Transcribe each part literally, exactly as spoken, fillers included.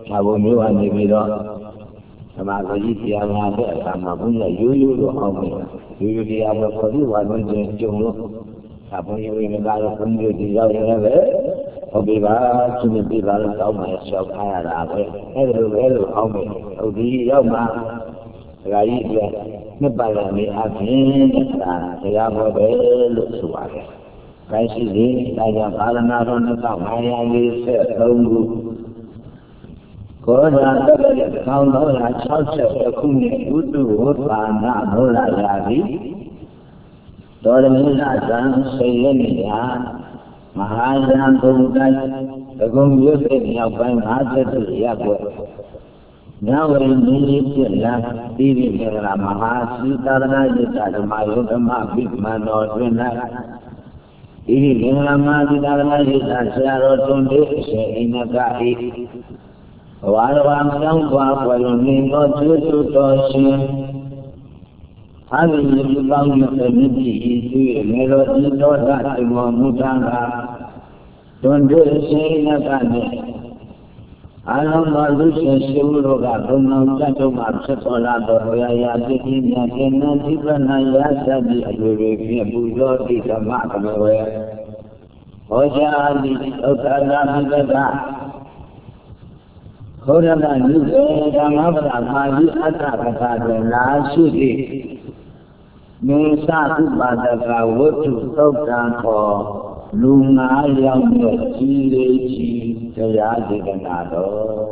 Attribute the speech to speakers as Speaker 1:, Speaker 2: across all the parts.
Speaker 1: Abu Miwa Nibiro, sama lagi dia ada sama punya yuyu lu kami, yuyu dia berpergi wajib jumlah, apa yang ini kalau pun dia yang ada, obiba cuma biba tahu macam kaya apa, elu elu kami, obiya mah, lagi dia nebala ni akhir, saya berbelu suara. Kaisi ni, saya kalau naron tahu saya ni setunggu. Kalau ada kalau ada cakap kuning itu warna merah lagi, dalam ilasan saya ni ya, mahal tujuan, agam yuke yang paling ada tu ya ko. Nawan ini jelas diri kita mahal sitarna kita mahu maafik manusia. Ini kita mahu sitarna kita seharusnya seingat Warang yang bahagian ini itu dosa. Hari ini bang menjadi itu melodi dosa semua mudahnya. Donde seingatkan. Alam malu sesuatu kalau nak cuma sekolah beraya jadi nak nanti benaya jadi lebih bujur di tempat beraya. Oja di utara negara. Orang yang juga mengambil kata kata dengan suci, mesatu pada kawat tujuan ko lunga yang berciri saya dengan ada,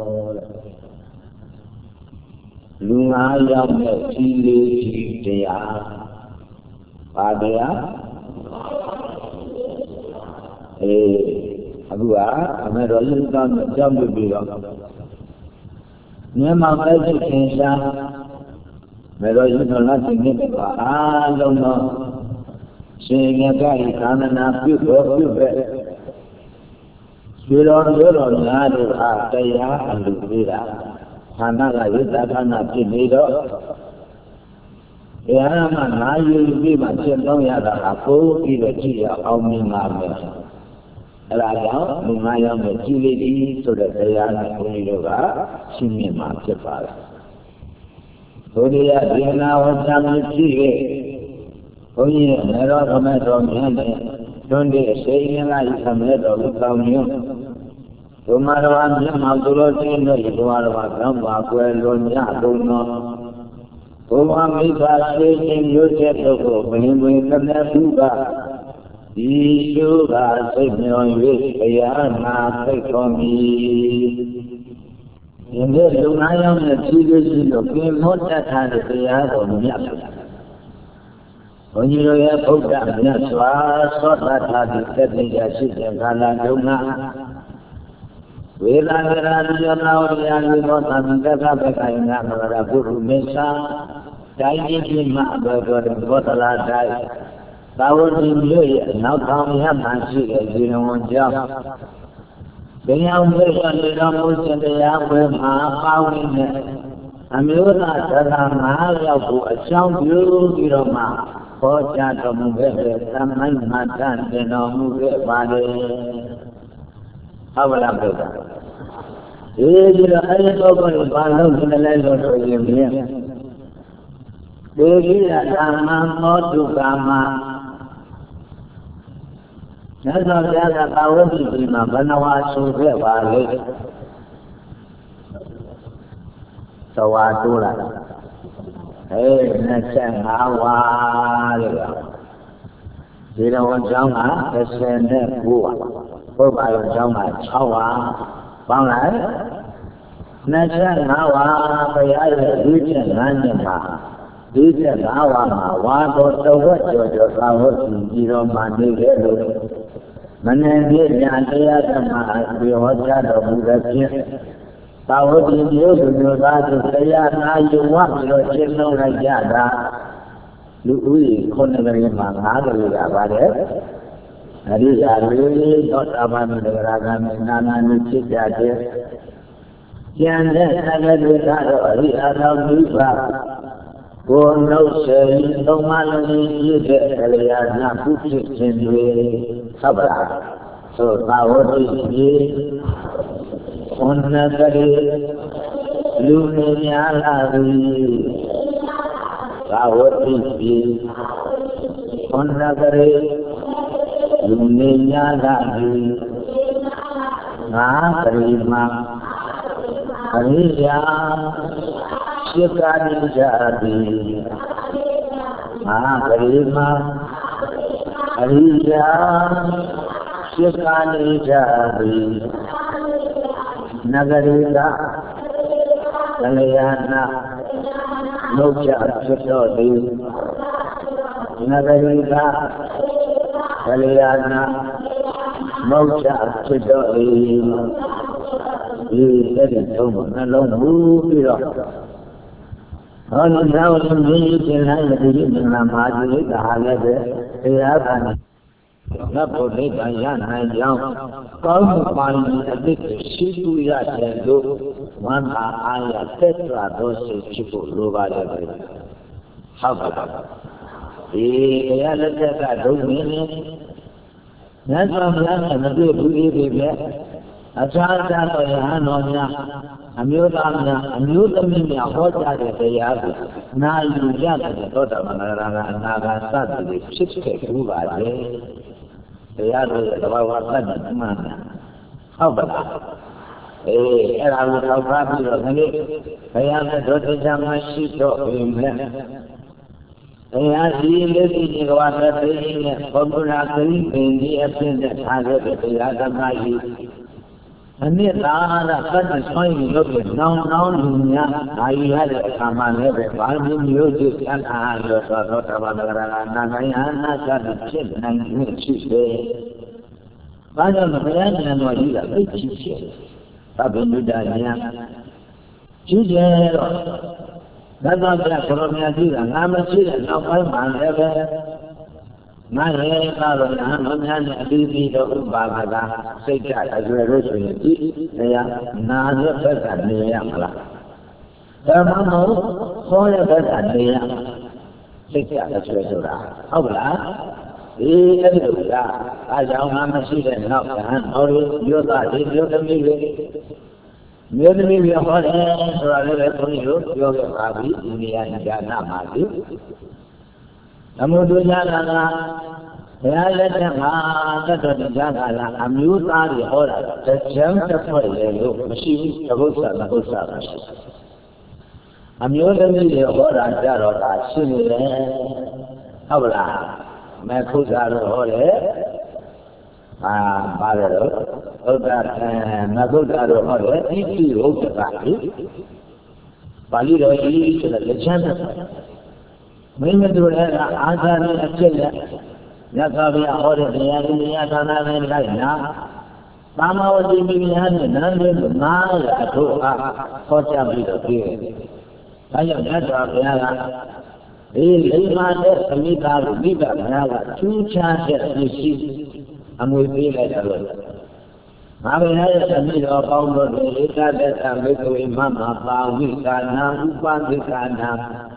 Speaker 1: lunga yang berciri saya pada eh abu ah, kami roju kan jam berbilang. Memang ada kisah, mereka itu nanti ni kalau no, sehingga kali karena nabi berdoa, jualan-jualan ada apa ya, alhamdulillah, karena lagi tak nabi ni do, ya mana yubi macam tu ya dah aku tidak dia kaum mengambil. Raja mengayak berjilid ini sudah saya nak punya juga sini macam apa? Sudah dia nak macam berjilid, punya merah kami ramai ni, donde sehingga lagi kami ramai kami. Tumaran yang maklum ini tumaran macam aku eloknya dono. Tumaran kita sehingga yucet tu, begini kerana juga. Isu kasihnya wikaya nasib kami. Ini lumayan ciri-ciri kemudian ada banyak. Penjualan produknya swasta tadi ketika sistem kanan juga. Wilayah regional yang dibuat negara berkaitan dengan guru mesa, jadi lima berbagai kota lain. Tahun ini, nak kami masih di Indonesia. Dengan mereka dalam sedia berapa ini, Amerika dalam hal yang bukan di rumah, kota kemudian ramai macam dengan balik. Apa lagi? Ini ada beberapa bahan yang lain yang ini ada modu kama. Nasa saya tahu di mana banawa sudah balik, sawatulah. Eh, nasa awal, jadi orang jangan kesennya buat, orang jangan cawan, bangai. Nasa awal, bayar duit nanti mah. Duit awal mah, waktu tu jodoh kau di rumah ni dulu. Mana dia nyata sama dia hoja doburatnya. Tahu dia dulu dah saya nak jual lo cendol aja dah. Lui kon negara mana negara apa Hari hari dot aman negara kami nana nuci jadi. Jangan ada kita hari ada lupa. Kono seri normal ni je kalian nak putih sendiri sabar. So tahu ni Onnakare Lunyalari Kawati Onnakare Lunyalari Nakarima Hariya Shikari Jadi Nakarima Hariya Shikari Jadi Nagarika Kalayana Moksha Chitodi Nagarika Kalayana Moksha Chitodi This is so much alone movie. All now in me can have the in the Mahadi, the Halabe, they have not for me by Yan and Young. Come upon a bit of Shitu Yat, one eye, Tetra, those Chipu, Luba. How about the other that I don't mean it? That's why I'm not going to believe it. Achara to Yanonia, Amudana, Amudamina, Hota de Yabu, now you get the daughter of Naga Sat, the Chipke, Uba, the Yadu, the Wawa man. How about eh, and I would have rather than it. I am the daughter of my sheep of him. I see living in water, being a popular in the essence that has the other night. And yet, I can't find you looking down, down, I had a command every farming music and I had a sort of Nagayana, got a chip and she's there. I don't know, I don't know, I did a big chip. Babylon, Judah, that's not that Colombia did, and I'm a student, no man ever. My head, I'm a baby of Baba, say that as we're rich, they are not the first at the Yamala. The Mamma, for the first at the Yamala, say that as we're right. How about that? I don't see them now, and you're not, you're the movie. You're the movie of all hands, or I live for you, you're the Rabi, in the end, Madu. Amudujana, let them have the Jana, a mute are the order, the jump of the machine, the Husa, the Husa. A mute the order, Jarod, Shin, Havla, Makuza, Hore, ah, Barrow, Oda, Makuza, Hore, eighty old party, Palido, the legend. When you do that, I got a chill. That's how we are holding the enemy. Mama was in the hand and hundred miles to her Portugal. I am not a Yana. He lay my death to meet our leader, and I got two chances to receive, and we feel like a little. I will have a meal of our day, that I'm with Mama, we can now, we can now.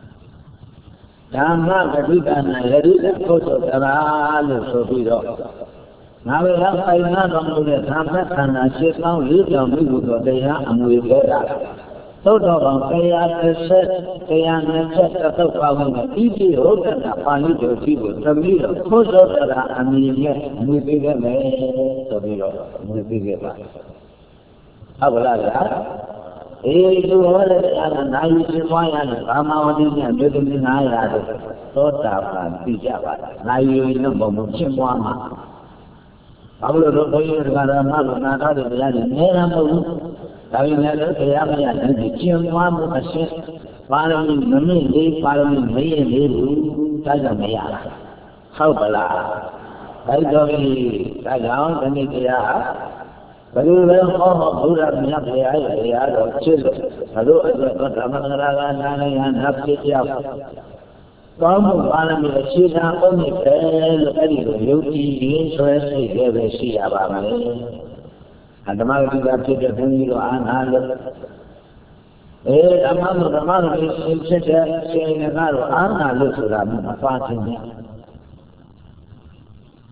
Speaker 1: Dhamma Gadikana, Yadika Koto Tarala Sobido. Now we have five hundred on the Dhamma and I sit down, live on Migu, they are, and we get out. So, they are set, they are set at the power, easy, open up on little people, Sobido, Koto Tara, and we begin Sobido, we begin. How will I that? Eh, you hold it and I use it why and come out in and do it in I had it. So tough and Pijava. Now you know Chimwama. I will look for you to a mother, not other than the name. Having never Payama and the Chimwama machine, following the me, following me and you, Tajamaya. How bala? I don't know, and it are. But you will all who have not the idea of children. Hello, but Ramanaga and Happy. Come on, the China only fell any beauty, interest, they see about me. And the mother got to the Bungo and Handel. Eh, among the mother is saying, Anna looks at them, a parting.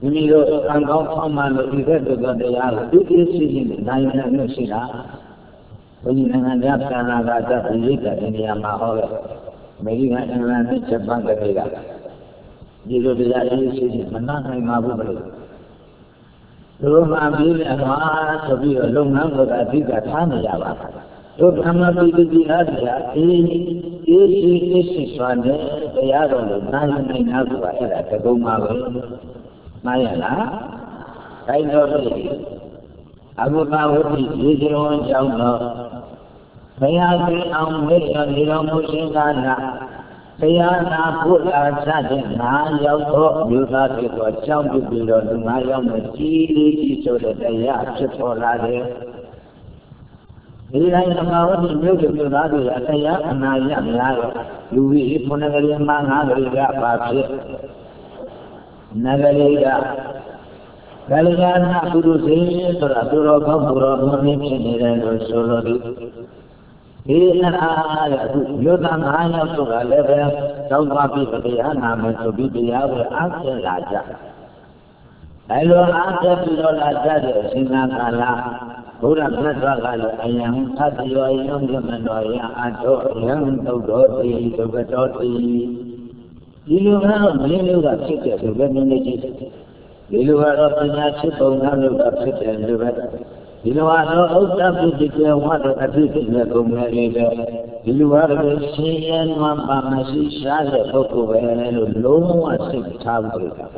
Speaker 1: မိတို့ကံကောင်းဖောင်းမှလို့ဒီကဲ့သို့သောတရားကိုသိသိရှိရှိနဲ့နိုင်နိုင်လို့ရှိတာဘုရားနိုင်ငံများဆန္ဒကသတ်ပြီးတဲ့နေရာမှာဟောခဲ့အမေရိကန်အင်္ဂလန်နဲ့ဂျပန်ကလေးကဒီလိုတရားသိရှိရှိမနာနိုင်ပါဘူးဘယ်လိုသူတို့မှပြီးတယ်ဟာဆိုပြီးတော့လုပ်ငန်းကိုအဓိကထားနေကြပါတို့ဓမ္မပိဋကအားတရားအေးအေးအေးအေးရှိစွာနဲ့တရားတော်ကိုနားလည်နိုင်တာကအဲ့ဒါတကုံးပါပဲမှားရလားတိုင်းတော်ပြီအခုပါဝိတိရေကျောင်းကြောင်းတော့ဘုရားရှင်အောင်မေတ္တာနေတော်မူရှင်သာနာဘုရားနာဘုရားစတဲ့ငါရောက်တော့လူသားဖြစ်တော့ကြောင်းပြုပြီးတော့လူငါရောက်နေကြီးလေးကြီးဆိုတဲ့တရားဖြစ်ပေါ်လာတယ်ဒီတိုင်းသမာဝတိမြို့တွေမြို့သားတွေအတရားအနာရများတော့လူကြီးခုနကလေးမှငါးကလေးကပါဖြစ်နဂလေးကကလျာဏပုရုဇေဆိုတာသူတော်ကောင်းသူတော်မင်းဖြစ်နေတယ်လို့ဆိုလို့ဒီဒီလားတဲ့အခုမြို့သားငါးယောက်ဆိုတာလည်းပဲတောင်းပါပြီးတရားနာမယ်ဆိုပြီးတရားကိုအားဖြင့်လာကြအဲလိုအားဖြင့်ပြီးတော့လာကြတဲ့အချိန်ကာလဘုရားမြတ်စွာဘုရားလည်းအယံသတ္တယောယံမြတ်တော်ယအထောယံသုတ်တော်တိဒုက္ခတော်တိဒီလိုကတော့မင်းတို့ကဖြစ်တဲ့ဒုက္ခနည်းနည်းကြည့်ဒီလိုကတော့ပညာဖြစ်ပုံသားလို့ကဖြစ်တယ်လို့ပဲဒီလိုကတော့ဥဒ္ဒပိတိကေဝါဒအဖြစ်ဖြစ်တဲ့ပုံနဲ့လေးပဲဒီလိုကတော့ရှင်ရမပါမရှိရှားတဲ့ပုဂ္ဂိုလ်ပဲလို့လုံးဝစိတ်ထားဖို့က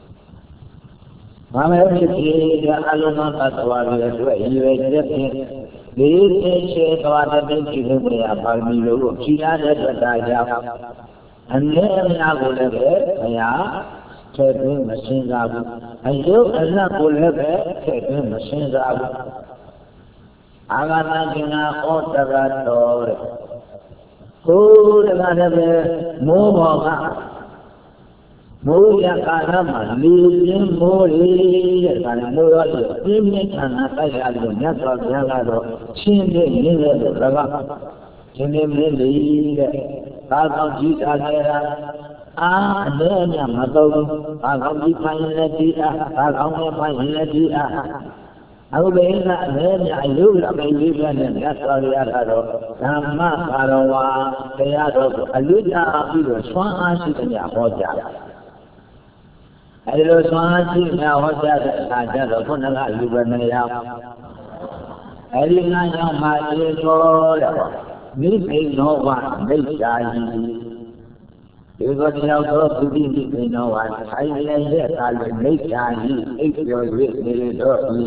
Speaker 1: ဘာလဲဖြစ်ဖြစ်ကအလုံးစုံသတ္တဝါတွေအတွက်ရည်ရွယ်ချက်ဖြင့်ဒီသိချေသွားတဲ့ကြည့်လို့ရပါမီလို့ဖြီးရတဲ့တရားကြောင့်အနည်းအများကိုလည်းပဲဘုရားထည့်သွင်းမစင်စားဘူးအယုတ်အလတ်ကိုလည်းပဲထည့်သွင်းမစင်စားဘူးအာဂတကင်္ဂဩတရတော်တဲ့ကိုယ်တကားလည်းပဲမိုးပေါ်ကမိုးရကာလမှာလူပြင်းမိုးရီတဲ့ဒါလည်းမိုးရောပြင်းပြင်းထန်ထန်တိုက်ရလို့မြတ်စွာဘုရားကတော့ချင်းပြင်းနေတယ်လို့ဒါကချင်းပြင်းနေလေတဲ့သာကောင်းကြည့်တာလည်းအာလည်းညမတော့ဘူးသာကောင်းကြည့်ဖိုင်လည်းကြည့်အားသာကောင်းလည်းဖိုင်လည်းကြည့်အားအခုဘယ်ကအလည်းညအယုလပိလေးပြနဲ့မြတ်စွာဘုရားကတော့ဓမ္မပါတော်ဝါတရားတော်ကိုအလွတ်ကြပြီးတော့ဆွမ်းအားရှိတဲ့ညဟောကြားတယ်အဲဒီလိုဆွမ်းအားရှိညဟောကြားတဲ့အခါကျတော့ခုနကလူပဲနေရအဲဒီငါကြောင့်မှအေတော်တဲ့မိသိနောဝမိစ္ဆာယီဒီကတရားတော်သူတိမိသိနောဝထိုင်နေတဲ့အခါလည်းမိစ္ဆာယီအိပ်ကျော်၍နေတော့ဤ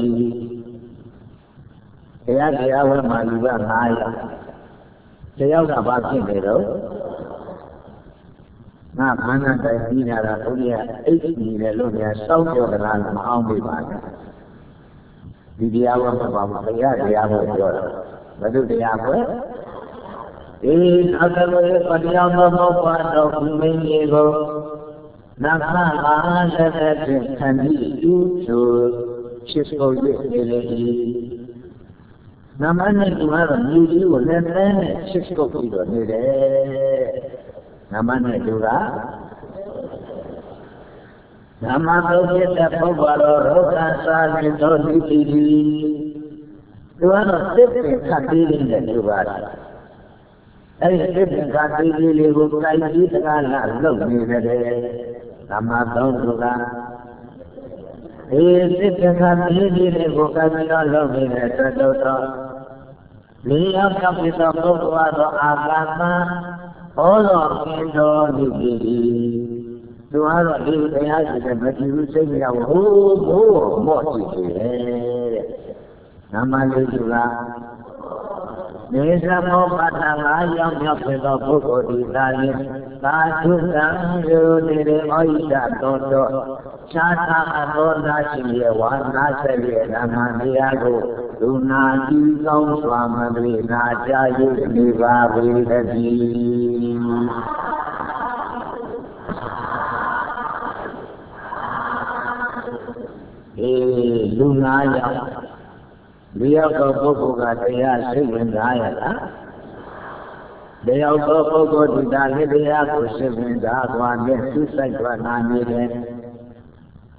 Speaker 1: တရားတရားဝဲမှာလူကငါးယောက်တရားကဘာဖြစ်နေတော့ငါခန္ဓာတိုင်ပြီးလာတာဘုရားအိပ်ပြီးတယ်လို့များစောင့်ကြောကြလားမအောင်ပြပါနဲ့ဒီတရားဝဲမှာပါဘုရားတရားဝဲပြောတာဘယ်လိုတရားဝဲဒီအတဝေပတရားသောဘောပါတော်ဘုမင်းကြီးကိုနတ်ခါအားလည်းဖြင့်ခံပြီးသူဆိုဖြစ်ပေါ်၍နေလေနမနဲ့သူကတော့မြူကြီးကိုလည်းနဲ့ချစ်ကုတ်ပြီးတော့နေတယ်နမနဲ့သူကနမတော်ဖြစ်တဲ့ပုဂ္ဂိုလ်တော်ရောဂစာရတော်ဒီတိတိသူကတော့စစ်ပင်ခတ်ပြီးနေတဲ့သူပါအဲဒီစစ်ပင်ခတ်ပြီးလေးကိုကိုယ်ကြီးတကားလာလုပ်နေတယ်နမတော်သူကဒီစစ်ပင်ခတ်ပြီးလေးကိုကိုယ်ကြီးတော့လုပ်နေတဲ့တော်တော်လေးရောက်ကပ်ပြီးတော့ပုဂ္ဂိုလ်တော်အာကာသဟောတော်ခင်တော်ဒီတိတိသူကတော့ဒီတရားရှိတဲ့မကြည့်ဘူးစိတ်ကြောက်ဟိုးဘိုးမော့ကြည့်တယ်တဲ့နမလေးသူကနေသမောပတ္တငါရောက်ရောက်ဖြစ်သောပုဂ္ဂိုလ်ဒီသာရင်သာသုတံယုနေတဲ့ဩဣဒတော်တော်ခြားသာအတော်သာရှိရဲ့ဝါနာဆက်ရဲ့ဓမ္မတရားကိုလူနာကြည့်ကောင်းစွာမပြေနာကြား၍နေပါပေသတည်းအေးလူနာရောက်လူရောက်သောပုဂ္ဂိုလ်ကတရားစိတ်ဝင်စားရလားတရားသောပုဂ္ဂိုလ်ဒီတာလေးတရားကိုစိတ်ဝင်စားသွားနဲ့သူစိုက်သွားနာနေတယ်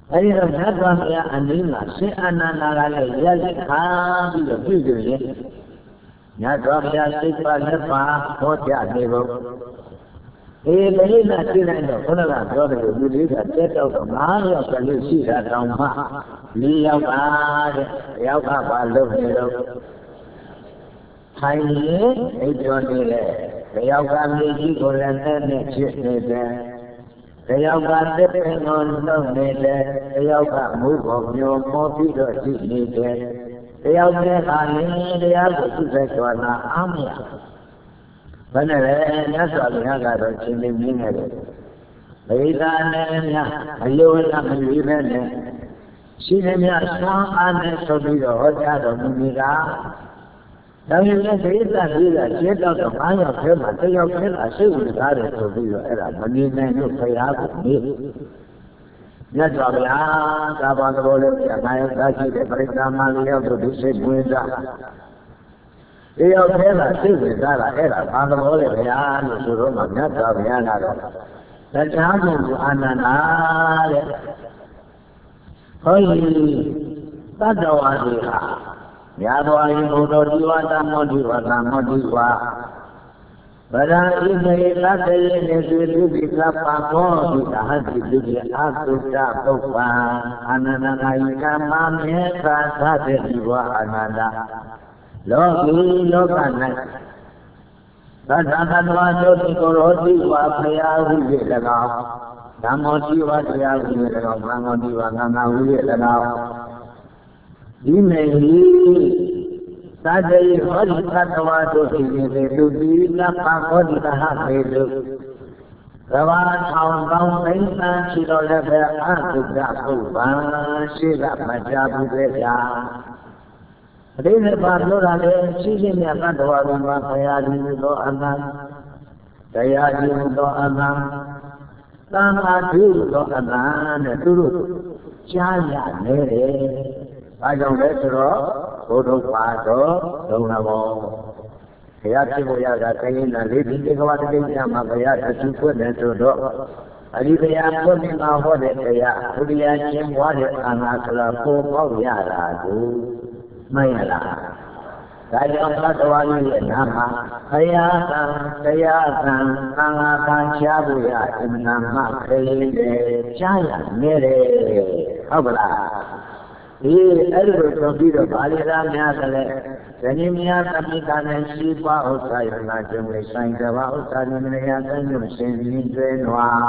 Speaker 1: အဲ့ဒီတော့မြတ်စွာဘုရားအနည်းမှာရှင်အာနန္ဒာကလည်းရက်လက်ခါပြီးတော့ပြုကြရင်မြတ်စွာဘုရားစိတ်ပါလက်ပါဟောကြားနေဖို့အေးလေးနဲ့သိလိုက်တော့ဘုရားကပြောတယ်လူလေးကတက်တော့ငါးယောက်ကလေးရှိတာတောင်မှလေးယောက်ပါတဲ့ယောက်ကပါလို့နေတော့ထိုင်ရင်အိပ်ကျော်နေလေတယောက်ကမြေကြီးကိုလည်းနဲ့နဲ့ဖြစ်နေတယ်တယောက်ကတစ်ပင်ကိုလုံနေတယ်တယောက်ကမူးပေါ်မျိုးမောပြီးတော့ရှိနေတယ်တယောက်နဲ့ခါနေတရားကိုသူ့ဆက်ကြွလာအားမရဘယ်နဲ့လဲမြတ်စွာဘုရားကတော့ရှင်နေမြင်နေတယ်ဗိဓာနဲ့များအယုံကမရွေးပဲနဲ့ရှိနေမြဆွမ်းအားနဲ့ဆိုပြီးတော့ဟောကြားတော်မူနေတာဒါပေမဲ့ဒိဋ္ဌာကြီးကကျေတော့တော့ဘာရောက်ခဲမှာတယောက်ခဲတာစိတ်ဝင်စားတယ်ဆိုပြီးတော့အဲ့ဒါမမြင်နိုင်လို့ဖရာကိုမေးမြတ်စွာဘုရားသာဘာတော်လေးအနာယောသာရှိတဲ့ပရိသမလေးရောက်တော့ဒီစိတ်ဝင်စားတယောက်ခဲတာစိတ်ဝင်စားတာအဲ့ဒါဘာတော်လေးဘုရားလို့ဆိုတော့မှမြတ်စွာဘုရားကတော့တရားကိုအာနန္ဒာတဲ့ဟောဒီတတ္တဝါတွေဟာညာတော်ရင်ဘုဒ္ဓဒီဝါသမောဒီဝါသမောဒီဝါဗဒံဣမေလတ္တေနေသုတိပိကပ္ပမောဒီအဟတိဒုတိအာသုတ္တပုပ္ပံအာနန္ဒာယိကမမေသာသတေဒီဝါအာနန္ဒာလောကီလောက၌သတ္တသတ္တဝါတို့ဒီကိုရောဒီဝါဖရာဟု၍၎င်းဓမ္မောဒီဝါတရားဟု၍၎င်းသံဃောဒီဝါသံဃာဟု၍၎င်းဒီမေဟိသတ္တေဟောဒီသတ္တဝါတို့ရှိနေတဲ့လူဒီနပ္ပဟောဒီသဟမေတုသဘာထောင်ကောင်းသိမ်းတန်းရှိတော်လည်းပဲအသုဒ္ဓပုပ္ပံရှိကမကြဘူးတဲ့ဗျာအတိတ်ဘာလို့လာလဲရှိရှိမြတ်သတ္တဝါတို့မှာဘုရားကြီးသောအနန္တတရားကြီးသောအနန္တသံဃာကြီးသောအနန္တတဲ့သူတို့ကြားရနေတယ်ဘာကြောင့်လဲဆိုတော့ဘုဒ္ဓဘာတော်ဒုံလဘောဘုရားဖြစ်ဖို့ရတာခရင်နာလေးဒီကဝတ္တိညမှာဘုရားတခုဖွင့်တယ်ဆိုတော့အဒီတရားဖွင့်ပြီးမှဟောတဲ့တရားဘုရားရှင်ဘွားတဲ့အာနာကလာပေါ်ပေါက်ရတာကိုမှန်ရလားဒါကြောင့်သတ္တဝါကြီးရဲ့နာမှာဘုရားကတရားကံသံဃာကံချားဖို့ရအမှန်မှခရင်တယ်ကြားရနေတယ်ဟုတ်ပါလားဒီအဲ့လိုဆိုပြီးတော့ဗာလိရာများကလည်းဇနီးများသမိတာနဲ့ရှိပါဥစ္စာရလာကျုံလေးဆိုင်တဘာဥစ္စာနိမနယသံညွှန်ရှင်ပြီးကျွဲနွား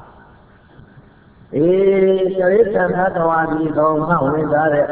Speaker 1: အေးတရိစ္ဆာန်သတ္တဝါဒီတော်မှဝင်သားတဲ့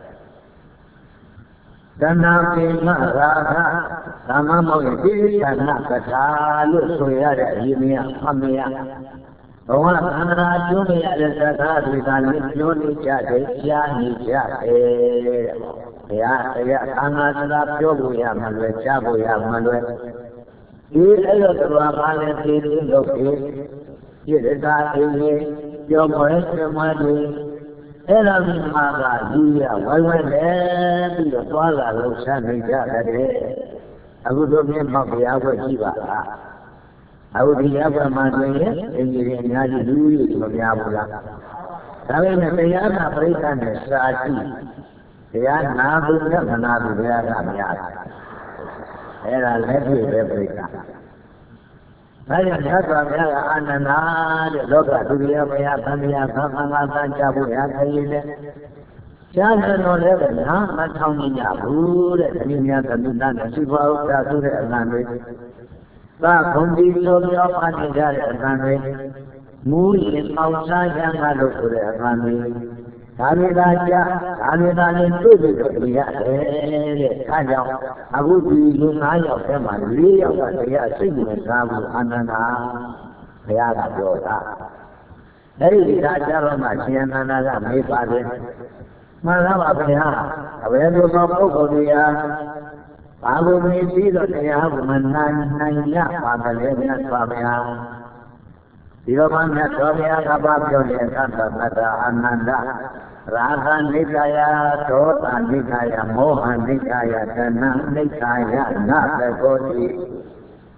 Speaker 1: တဏှာပိမရာဂသမ္မမောရဲ့ဒီသနာကထာလို့ဆိုရတဲ့အရေးမရအမရဘဝသန္တာကျွန်းရတဲ့စကားတွေကလည်းပြောနေကြတယ်ကြားနေကြတယ်တဲ့ဘုရားတရားသံဃာစကားပြောဖို့ရမှလွယ်ကြားဖို့ရမှလွယ်ဒီအဲ့လိုတော်ဘာလဲသိသိလို့ဒီပြည့်တဲ့ကားအင်းကြီးပြောမလဲပြမတယ်အဲ့ဒါမှမှကလူရဝိုင်းဝိုင်းလဲပြီးတော့သွားလာလို့ဆက်နေကြတယ်အခုတို့မြင်မှဘုရားခွင့်ရှိပါလားအခုဒီရပမှာဆိုရင်အင်ဂျင်အများကြီးလူကြီးမများဘူးလားဒါပေမဲ့တရားနာပရိသတ်နဲ့စာကြည့်တရားနာဘူးနဲ့မနာဘူးတရားကများတယ်အဲ့ဒါလက်တွေ့ပဲပရိသတ်ဒါကြောင့်မြတ်စွာဘုရားကအာနန္ဒာတဲ့လောကဒုတိယမယသံဃာသံဃာသံချဖို့ရခရင်နဲ့ကြားတယ်တော့လည်းနာမထောင်ကြဘူးတဲ့ဒီများသတိနဲ့ရှိပါဥစ္စာဆိုတဲ့အလံတွေသာခုံဒီလိုပြောပါနေကြတဲ့အကံတွေမူရင်းပေါင်းစားရံကလို့ဆိုတဲ့အကံတွေဒါမေသာကြဒါမေသာနဲ့တွေ့ပြီးတော့တရားတယ်တဲ့အဲကြောင့်အခုဒီလူ၅ယောက်ထဲမှာ၄ယောက်ကတရားစိတ်ဝင်စားဘူးအာနန္ဒာဘုရားကပြောတာအဲဒီဒါကြတော့မှရှင်အာနန္ဒာကမေးပါတယ်မှန်လားပါဘုရားအဘယ်လိုသောပုဂ္ဂိုလ်တွေဟာဘာလို့မပြီးတော့တရားကိုမနိုင်နိုင်ရပါကလေးမြတ်စွာဘုရားဒီတော့မှမြတ်စွာဘုရားကပါပြောတဲ့သတ္တပတ္တအာနန္ဒရာဂနိကာယဒေါသနိကာယမောဟနိကာယတဏှနိကာယနသကောတိ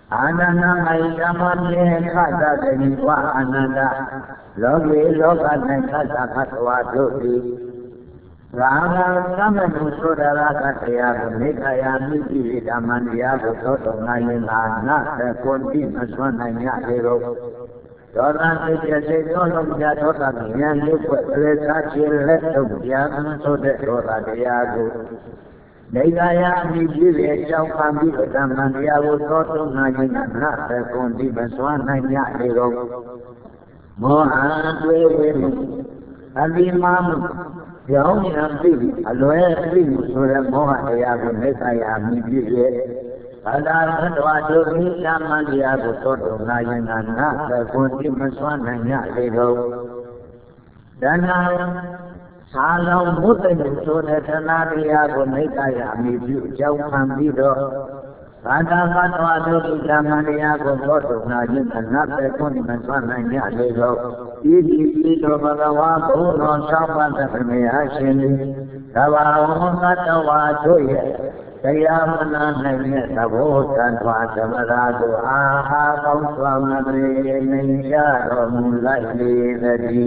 Speaker 1: Ananda Maidamani Kata Deniwa Ananda Logi Loka Nekata Katwa Dodi Rama Samanu Sodara Kataya Mikaya Miki Damandia Soto Nayana Nasa Konti Maswana Yahiro Dora Jose Dolom Jadota Yandu Lesachi Leto Yan Sode Dora Diago Negaya Miji Chaukambi Damandia Soto Nayana Nasa Konti Maswana Yahiro Mohan Wewe Abimam Young Abdi, Aloe Abdi, Sura Moha, Mekaya, Miji, Ada Wadu, Yamandia, Soto, Nayana, the Kunti Maswana, Yahiro. Dana Salo Mutan, Sura Tanaria, Mekaya, Miji, Chaukambido. Ada Wadu, Yamandia, Soto, Nayana, the Kunti Maswana, Yahiro. Iti Bhagawa Puro Sapa Samyashini Tavaona Tavatoya Kayamana Nanya Tavo Santva Samarado Aha Kauswamare Naya Ramulai Nadi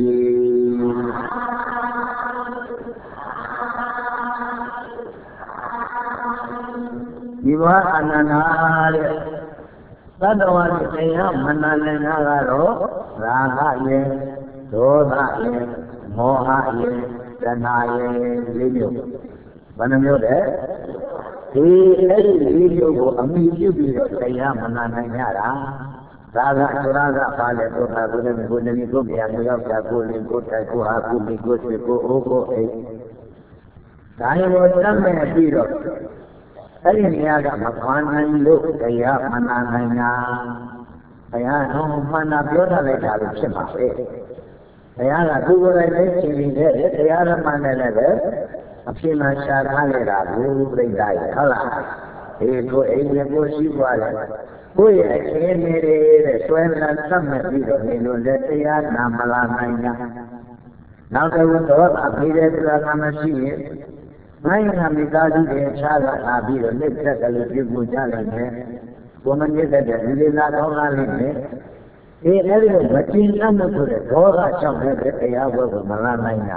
Speaker 1: Iva Ananare Tadawati Kayamana Nagaro Raha ye, Doha ye, Moha ye, Dana ye, Lidio. Banamyo de, he Lidio, Amidu, Kayamana Nayara, Raga, Raga, Pale, Toha, Gudem, Gudemi, Gubia, Gubia, Gudi, Gutta, Kuha, Gudi, Gusti, Oko, eh. I was some hero. Ayyaga, Makwana, look, Kayamana. Kaya no mana biota le dalu chima e. Kaya la dugo le le chimi le, kaya la mana le le, apima shara le dalu le dai, hala. E ko e le ko shiwa le. Koi e mere le suela samme bido le lo le kaya na mala nanya. Now they will go up here to the Namashi. Naya Mikadi de Chala Abido, let that a little challenge. Woman is that they not only a little machine under to the door, I shall have the Ayava of Malana.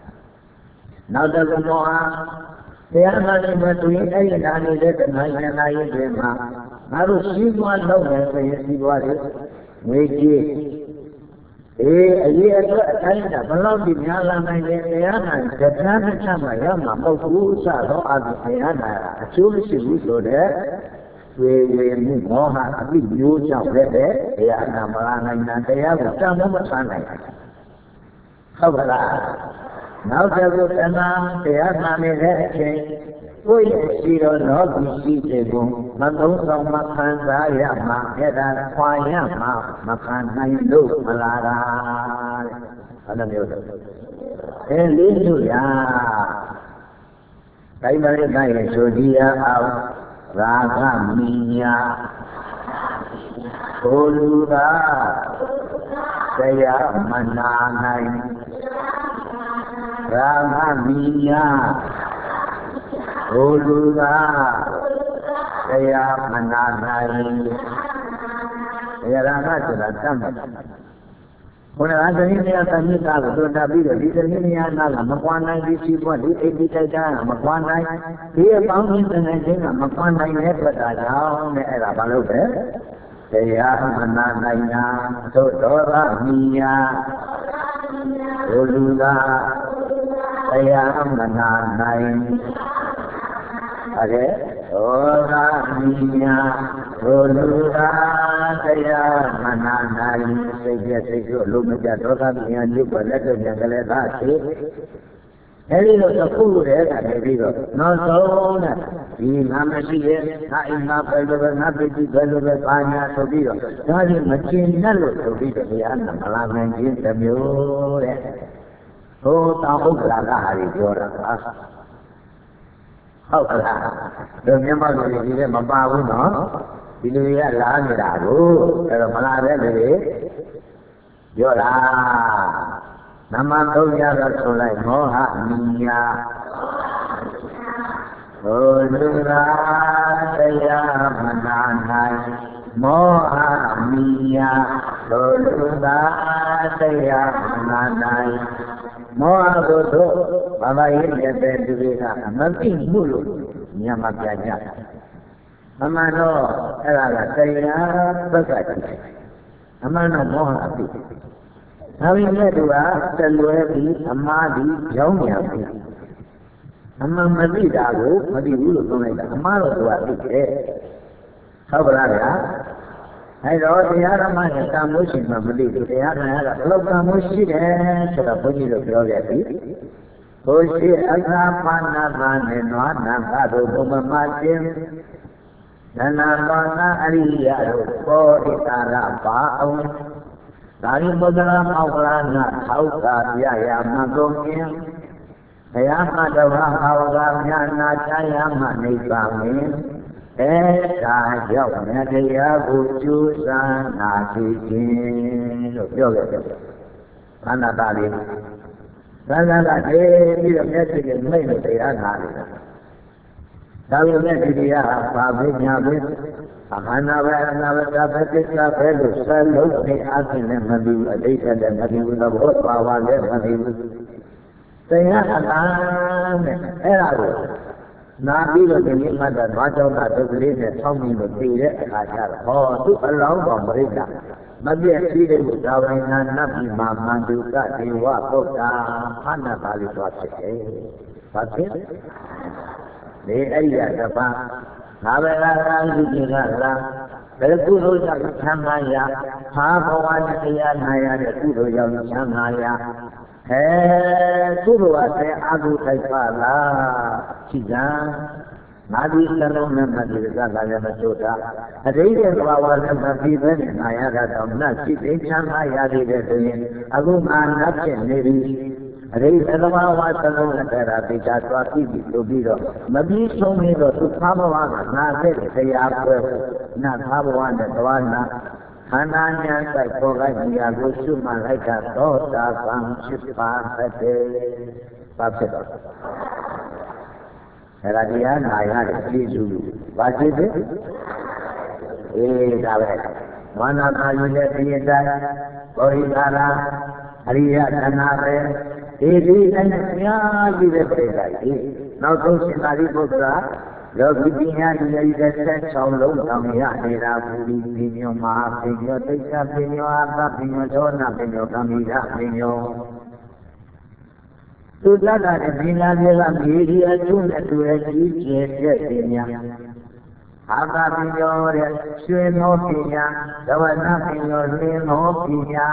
Speaker 1: Now there's a Moha, they are not able to eat any honey that the night and I eat them. I will see one love and see what is. We did. A year ago, I belong to Yala and Yana, the planet Samayama, of whose are no other Ayana, a tourist who go there. We move on a big news of the day, they are Namarana and they have some of the Sunday. However, now there was enough, they are not in that change. We see or not, we see the boom, but those of Makanda Yama, Heda, Quayama, Makanda, Hindu, Malara, and the music. And Linduya, Primary Night, Jodia out. Raga Minya Oluga Saya Mananai Raga Minya Oluga Saya Mananai Saya Raga Jelasan When I think they are coming out of the Nabi, the Linia, Makwana, this is what he ate Makwana. Here found it and I think Makwana never down at Abalobe. They are Manana, so Dora Mia, Oluga, they are Manana. Okay, Dora Mia, Oluga, they are Manana. Yes, look at that, and you can let them get that. Any of the food, not so. We Namashi, not enough, not be developed by Nasobio. Not in machine, never to be the Yana Malaman in the mule. Oh, Tahoka, Yora. How can I? Remember the Mababu, no? You are Lagirago, Malare. Yora Namato Yarasola Moha Minya Olura Saya Mananai Moha miya dolunda saya menanai moha bodoh bapa ini ada juga nanti mulu nyama jajan amano era saya berkata amano moha itu kami ni dua terluari amadi jauh ni amma mati dagu mati mulu tu ni amalo dua itu Sao ya? Hai đó thì ara mà người ta muốn xin mà mình đi thì ara là lâu ta muốn xin đấy, cho là bao nhiêu được rồi vậy? Tôi xin anh em bạn nào bạn nên nói nam cả đồ bông mà mà xin, nên là bạn nào đi ra đồ có đi ta ra phá ông, ta đi một lần mau là na thâu cả ya ya mà công nhiên, thì anh mà đâu ra mau là nhà na trái anh mà đi vào miếng. Ê ta dọc nhà thầy của chú sa na thị kinh rồiပြောvậy anh là ta đi ta là ta thế bây giờ nhà thầy mấy người thầy ăn hà đi ta bây giờ nhà thầy à bà với nhà với anh nào về anh nào về ta phải tiếp ta phải được sai lỗi thì anh thì nên mà đi ở đây thì nên mà đi nó bớt vào vào để mà đi thầy ăn ta ê là rồi na đi rồi thì mà đã nói cho ta được lên để xong mình được đi đấy là cha là họ tu ở lâu còn mới ra mà bây giờ đi đến một đâu này na na bị mà mà được cả thì qua tốt ta hắn là ta đi qua sẽ phát triển để ấy là các bạn na về là ra đi đi ra ra để tu rồi ra tham gia phá bao nhiêu cái này là để tu rồi ra tham gia Hey, tu rồi sẽ adu thay pha là chỉ ra, nãy đi xem đâu nên mà đi ra là nhà chỗ đó, ở đây thì qua qua là mà đi về nhà ra đó, na chỉ đến chăng hay là đi về thì, agum an nắp trên này đi, ở đây thì qua qua xem đâu là ra thì cha cho đi đi đâu đi đó, mà đi xong rồi đó, tu tham vào na về thì áp về, na tham vào để qua na Hananya sai kogai dia gusu malaika dosa sang sipate papse do era dia naya jisu baji de e da ve mana kayu le diye da bori dara hariya dana ve e di anh ya ji ve pe dai nau to sin ari putra Yogi pinya di desa saulong kami ada rabu pinyo ma pinyo desa pinyo apa pinyo zona pinyo kami dah pinyo. Sudah ada bila bila diri ajun itu lagi jadi pinya. Apa pinyo dia sueno pinya, dawana pinyo sueno pinya.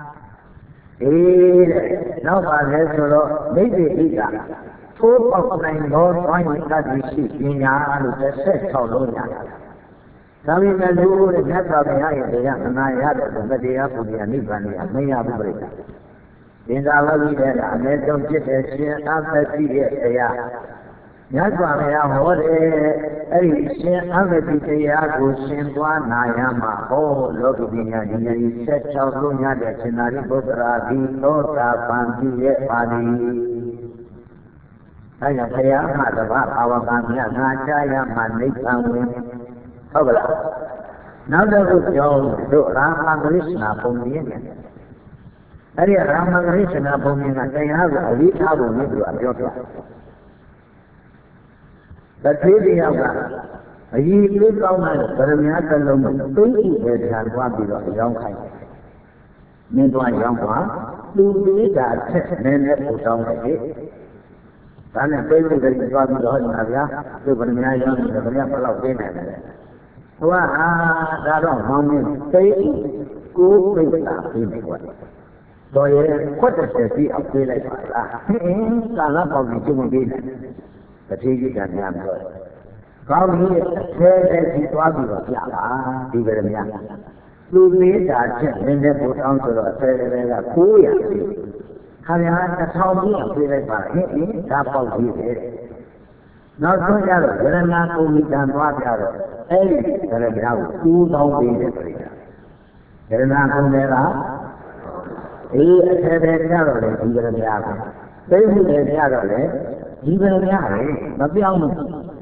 Speaker 1: Eh, nampak lesolo, bebe ika. Phố bọc này nó nói những cái gì xịt nhà rồi sẽ xét sau luôn nhà. Sau khi mình lưu được hết vào cái này thì anh nói ra được cái gì á cũng là như vậy à, mấy à cũng vậy. Hiện tại là gì đấy là mấy trong chiếc xe xe áp phải đi đấy à. Nhớ qua mấy à hồi đấy, ấy xe áp phải đi đấy à, cũng xem qua này à mà ô lúc đi nhà đi nhà đi xét sau luôn nhà để xem nào đi bớt ra đi nó ta phản đi đấy phản đi. Ai là thầy á mà là ba bao ban nhà nga trai mà lấy sang nguyên không phải là nó đã được cho độ Rama Krishna phong điển ấy là Rama Krishna phong điển là thầy á là lý thao đủ như được cho tôi là thế thì sao cả ấy lý thao này là nhà cần lòng tối về thời qua bị loại giống khai nên tôi giống quá tu lý đã nên là phụ trong cái ta này bây giờ thì cho mình rồi là gì á, tôi vẫn nghe rằng là vẫn nghe phải lâu thế này này, hoa à ra đó mong mình thấy cố bây giờ thì mình quay, rồi quất được sẽ đi học đi lại phải là, cả lớp học gì chung đi này, cái gì cái nhà rồi, có nghĩa thế thế thì toa bị vào nhà à, đi về nhà, lúc này đã chết nên để bố ông rồi thế là cố vậy. Hari hari tasawuf ni apa yang berlaku ini dapat diri. Namun kalau kerana kami dan wajar, eh kalau berlaku tu tahu diri mereka. Kerana kami mereka, eh saya kalau le jiwa mereka, saya pun mereka kalau le jiwa mereka, tapi orang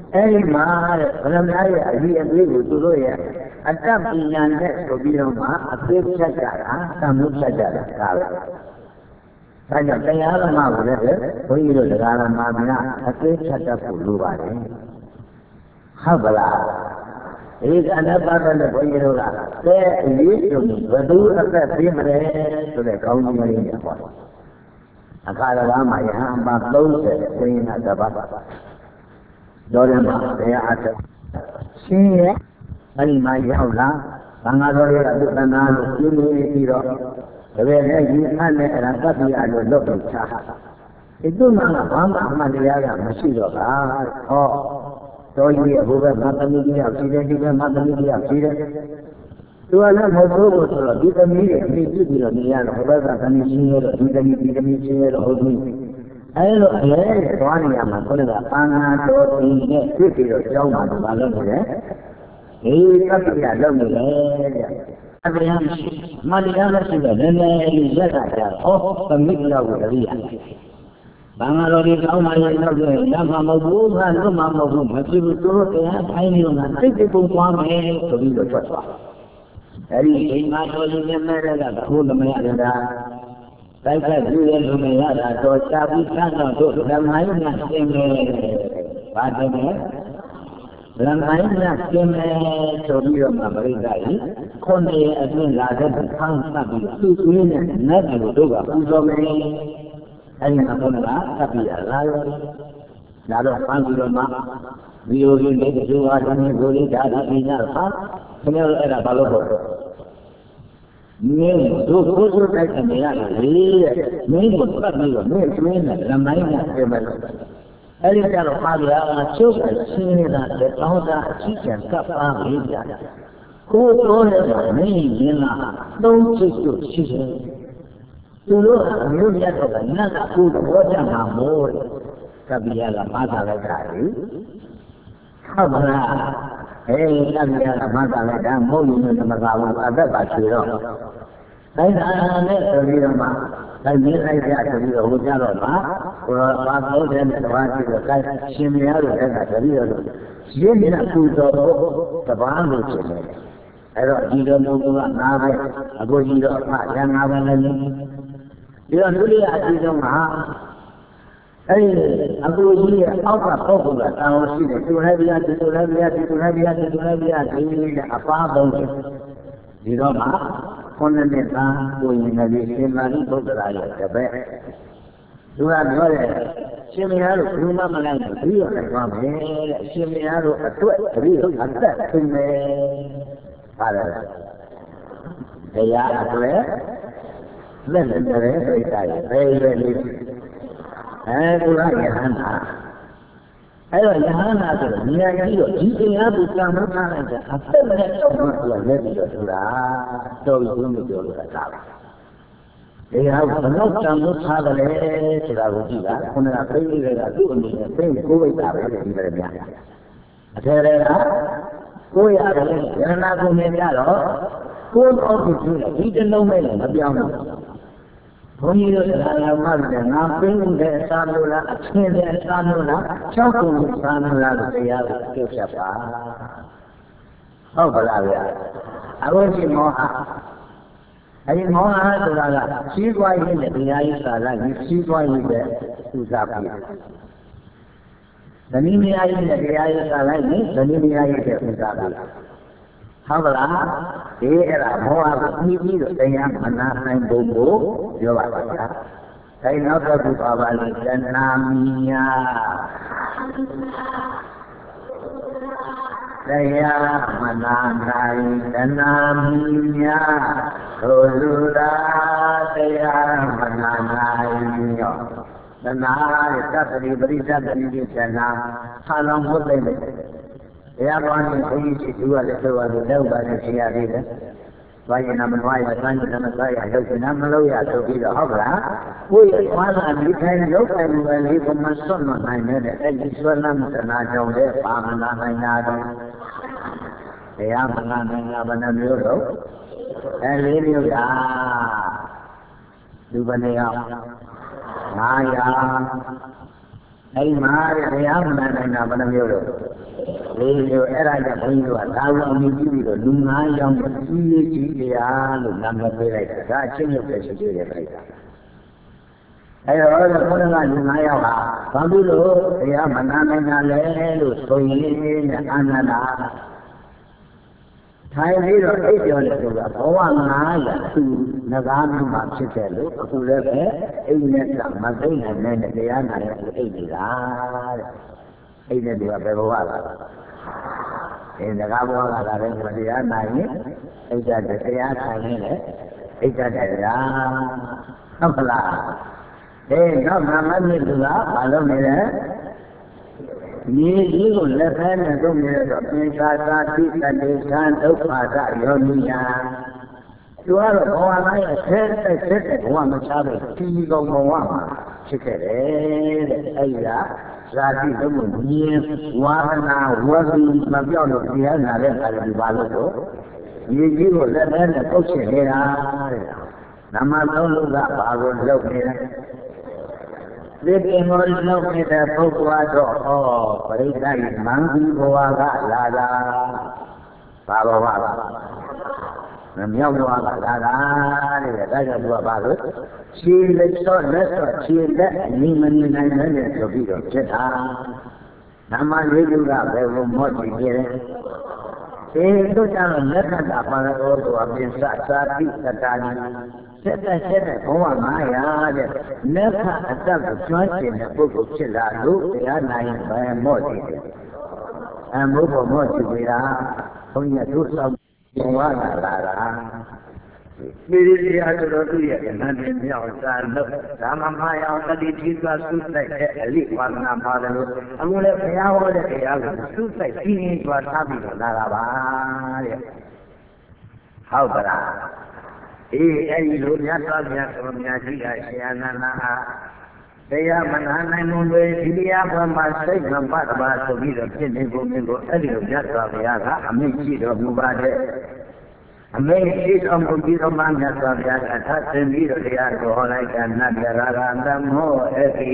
Speaker 1: အဲ့ဒီမှာဘုရားများရဲ့အကြီးအသေးကိုသူတို့ရဲ့အတ္တပညာနဲ့ဆိုပြီးတော့မှအသေးဖြတ်ကြတာသံမှုဖြတ်ကြတာဒါပဲ။ဒါကြောင့်တရားဓမ္မကိုလည်းဘုန်းကြီးတို့တရားဓမ္မများအသေးဖြတ်တတ်ဖို့လိုပါတယ်။ဟုတ်ပါလား။ဒီအနပါဒနဲ့ဘုန်းကြီးတို့ကသဲအရေးပြုဘယ်သူအသက်ပြီးမလဲဆိုတဲ့ကောင်းကြီးလေးနဲ့ဟောတယ်။အခါတော်မှာယဟန်ပါသုံးဆယ်ဝိညာဉ်တပတ်တော်တယ်မှာတရားအထုတ်ရှင်းရဲ့အဲ့ဒီမှာရောက်လာသံဃာတော်ရဲ့အတုတနာလို့ပြင်းနေပြီးတော့တပည့်နဲ့ဒီအနဲ့အဲ့ဒါပတ်ပြီးအလို့လုပ်ပြီးချာဒီတို့မှဘာမှအမှန်တရားကမရှိတော့ပါဟောတော်ကြီးရဲ့ဘုရားမသမီးကြီးရောက်ရှိတယ်ဒီကမသမီးကြီးရောက်ရှိတယ်သူကလည်းမဟုတ်ဘူးဆိုတော့ဒီသမီးရဲ့အမိပြပြီးတော့နေရတော့ဘုရားကသမီးရှင်းရတော့ဒီသမီးဒီသမီးရှင်းရတော့ဟုတ်ပြီအဲလိုအလဲသွားနေရမှာခေါင်းကပန်းနာတော်တင်နဲ့ဖြစ်ပြီးတော့ကြောင်းမှာဘာလုပ်နေလဲဒီကပ်ပြလုပ်နေလေတဲ့အတရားမရှိမတရားမရှိတော့နည်းနည်းလေးရက်ကကြတော့ဩသမီးရောက်ကိုတတိယဘာငါတော်ဒီကောင်းမှလည်းတော့ရမှာမဟုတ်ဘူးငါတို့မှမဟုတ်ဘူးမဖြစ်ဘူးသူတို့တရားထိုင်းနေတော့ငါစိတ်စိတ်ပုံသွားမယ်ဆိုပြီးတော့ထွက်သွားအဲဒီအိမ်မှာတော်ကြီးနဲ့မဲ့တဲ့ကဘုလမရတာတိုက်ခိုက်ပြီးရလို့မရတာတော့ရှားပြီးဆန်းတော့တို့ဓမ္မယုံနဲ့သင်တယ်။ဘာတယ်လဲ။ဓမ္မယုံနဲ့သင်တယ်ဆိုပြီးတော့မှပရိသတ်ကြီးခုနှစ်ရက်အတွင်းလာတဲ့ခန်းသတ်ပြီးသူ့သွေးနဲ့နတ်တွေကိုတို့ကပူဇော်မယ်။အဲဒီမှာခုနကသတ်ပြီးရလာရော။လာတော့ဖန်ပြီးတော့မှဝီယိုရင်းလေးတူဟာတမီးကိုလေးဒါဒါပြညာဟာခင်ဗျားတို့အဲ့ဒါဘာလို့ဟုတ်မင်းတို့ကိုယ်ကိုယ်တိုက်နေရတယ်လေမင်းတို့ပတ်ပြီးတော့မင်းကျွေးနေလမ်းတိုင်းနဲ့ပြင်မယ်လို့အဲ့ဒီကြတော့ပါဗျာချုပ်ဆင်းနေတာလေတောင်းတာအချင်းချင်းကပ်ပါလေးကြကိုယ်တော်နဲ့မင်းရင်းလာသုံးချိတ်တို့ရှိတယ်သူတို့အမျိုးမြတ်တော့ကနတ်ကကိုယ်တော်ကြမှာမို့ကပ္ပိယကမာသာလိုက်တာလေဟုတ်ပါလားအေးကပ္ပိယကမာသာလိုက်တာမဟုတ်ရင်မသာဘူးအသက်ပါချေတော့တိုင်းသာနဲ့ဆိုပြီးတော့မှတိုင်းမြင်လိုက်ကြဆိုပြီးတော့ဟိုကြတော့မှဟိုဘာလို့တဲ့တဘာကြည့်တော့တိုင်းရှင်မရတော့အဲ့ဒါတပည့်တော်ရင်းနေတာပူတော်တဘာလို့ရှင်နေအဲ့တော့ဒီလိုမျိုးကငါပဲအခုကြီးတော့အရငါပဲလည်းဒီတော့လူလေးအကြီးဆုံးကအဲ့ဒီအခုကြီးရဲ့အောက်ကပုဂ္ဂိုလ်ကတောင်းရှိတယ်သူလည်းပြရသူလည်းပြရသူလည်းပြရသူလည်းပြရဒီလေးနဲ့အပားသုံးတယ်ဒီတော့မှခုနှစ်နှစ်သားကိုရင်လည်းရှင်သာရိပုတ္တရာရဲ့တပည့်သူကပြောတယ်ရှင်မယားတို့ဘယ်မှမလိုက်ဘူးပြီးတော့လည်းသွားမယ်တဲ့ရှင်မယားတို့အတွက်တပည့်တို့အသက်ရှင်မယ်ပါတယ်တရားအတွက်လက်နဲ့တည်းပြိတ္တာရဲ့ဘယ်လိုလဲအဲဒီကယဟန္တာအဲ့တော့ယဟန္တာဆိုတော့ဉာဏ်ကြီးတော့ဒီတရားကိုကံမထားလိုက်တာအသက်နဲ့တော့မှသူကလက်ပြီးတော့ဆိုတာတော်ရုံးမပြောလို့တာပါတရားကိုဘယ်တော့ကံမထားတယ်လဲဆိုတာကိုကြည့်တာခုနကပြိဋိတွေကသူ့အနေနဲ့သိကိုယ်ဝိတာပဲဒီလိုများအထေတွေကကိုယ်ရတယ်ယဟန္တာကိုမြင်ကြတော့ကိုယ်အောက်ကိုကြည့်တယ်ဒီတလုံးမဲ့လည်းမပြောင်းဘူးဘုန်းကြီးတို့တရားမှလည်းငါပင်းတဲ့အစားလို့လားအချင်းတဲ့အစားလို့လား၆ခုအစားလို့လားတရားကိုပြုတ်ချက်ပါဟုတ်ပါလားဗျာအခုရှိမောဟအဲဒီမောဟဆိုတာကကြီးပွားရေးနဲ့တရားရေးစာကကြီးပွားရေးတဲ့ဥစားပြီဇနီးမယားရေးနဲ့တရားရေးစာလိုက်နေဇနီးမယားရေးတဲ့ဥစားပြီဟုတ်ပါလားဒီအဲ့ဒါမောဟကိုပြီးပြီးတော့တရားမနာနိုင်ဖို့ကိုပြောပါပါဗျာအဲနောက်တစ်ခုပါပါလိတဏှာမီညာတရားမနာနိုင်တဏှာမီညာထိုလူသာတရားမနာနိုင်ရောတဏှာရဲ့သတ္တိပရိသတ်တိတဏှာဟာလောင်ဟုတ်တယ်တရားတော်နဲ့ဘုန်းကြီးရှိသူကလည်းဆိုရတယ်လောက်ပါနဲ့ဆရာသေးတယ်။ဘာရင်နာမနွားရဆန်းရနာမစားရလောက်ရှင်နာမလို့ရဆိုပြီးတော့ဟုတ်ကလား။ကိုယ့်ရဲ့ဘာသာဒီတိုင်းလောက်တိုင်းပဲလေးကမစွန့်မနိုင်တဲ့အဲ့ဒီဆွမ်းနာမတနာကြောင့်လည်းပါမနာနိုင်တာတော့တရားမနာနိုင်တာဘယ်နှမျိုးတော့အဲလေးမျိုးကလူဘယ်နေအောင်ငါးရာ Ai mà thì áo này này nào mà nhiều rồi. Thì ở đây là bây giờ đào vào mình chỉ được đúng ngay trong cái chi chỉ để à lúc năm mươi về đây ra trên nhiều cái sự để đây. Ai rồi là con là đúng ngay à. Còn bây giờ thì à mình ăn này lẽ rồi tôi ăn là đã. Thay vì rồi ấy điều này rồi có ai là từ nó ra mình mà chia sẻ lúc tôi lấy cái ấy này là mà cái này này này cái này này cái gì đó ấy này điều phải bảo là ấy là cái bảo là cái cái gì đó này ấy là cái cái này này ấy là cái đó không là thế nó mà mà như là bao lâu này đấy ये जीव लखन तो मेरे अपने साथ साथी कंडीशन तो पाता योनिया तो आ रो भगवान आए से से से भगवान में चाहे ती को भगवान छिके रे ऐया साथी तो मुझे वाहना वही मेंပြောလို့တရားနာတဲ့အခါဒီပါလို့တော့ये जीव लखन तो से लेरा नम तो लोग बागो लोग ने लेकिन और लोग ने तो भगवान तो ओ परिता मांगी भगवान का लाला बाबा बाबा नम्या भगवान का लाला ने दादा भगवान बाबा चील तो न तो चील नहीं मनी नहीं नहीं तो भी तो चटा नम ले जुगा वो मोटी के ये तो जानो न था पर और तो अपने साथ साथ ही कटानी सेटा सेटा भगवान माया दे न था अतः स्वास्थ्य ने बुक चिल्ला लो या नहीं मैं मोटी दे हम वो मोटी बिरा हम ये तो सब भगवान ला रहा मेरे लिए आज रोटी है ना ने म्याओ सार लो राम माया नदी ठीक का सुत है अली वाला मार लो हमने भया हो दे यार सुत है तीन बार साबी ला रहा है हाउ बरा ए ऐ लो न्या तो न्या तो न्या जी का श्याना ना दया मना नहीं मुंबई दिलिया पर मासे नंबर बात तो भी रखे नहीं को में को अली लो न्या तो या का हमें जी रो मुबारक हमें इस अमर की रोमान न्या तो या था सेंदी रो या को होलाई का ना दिया रागा नमो ऐसी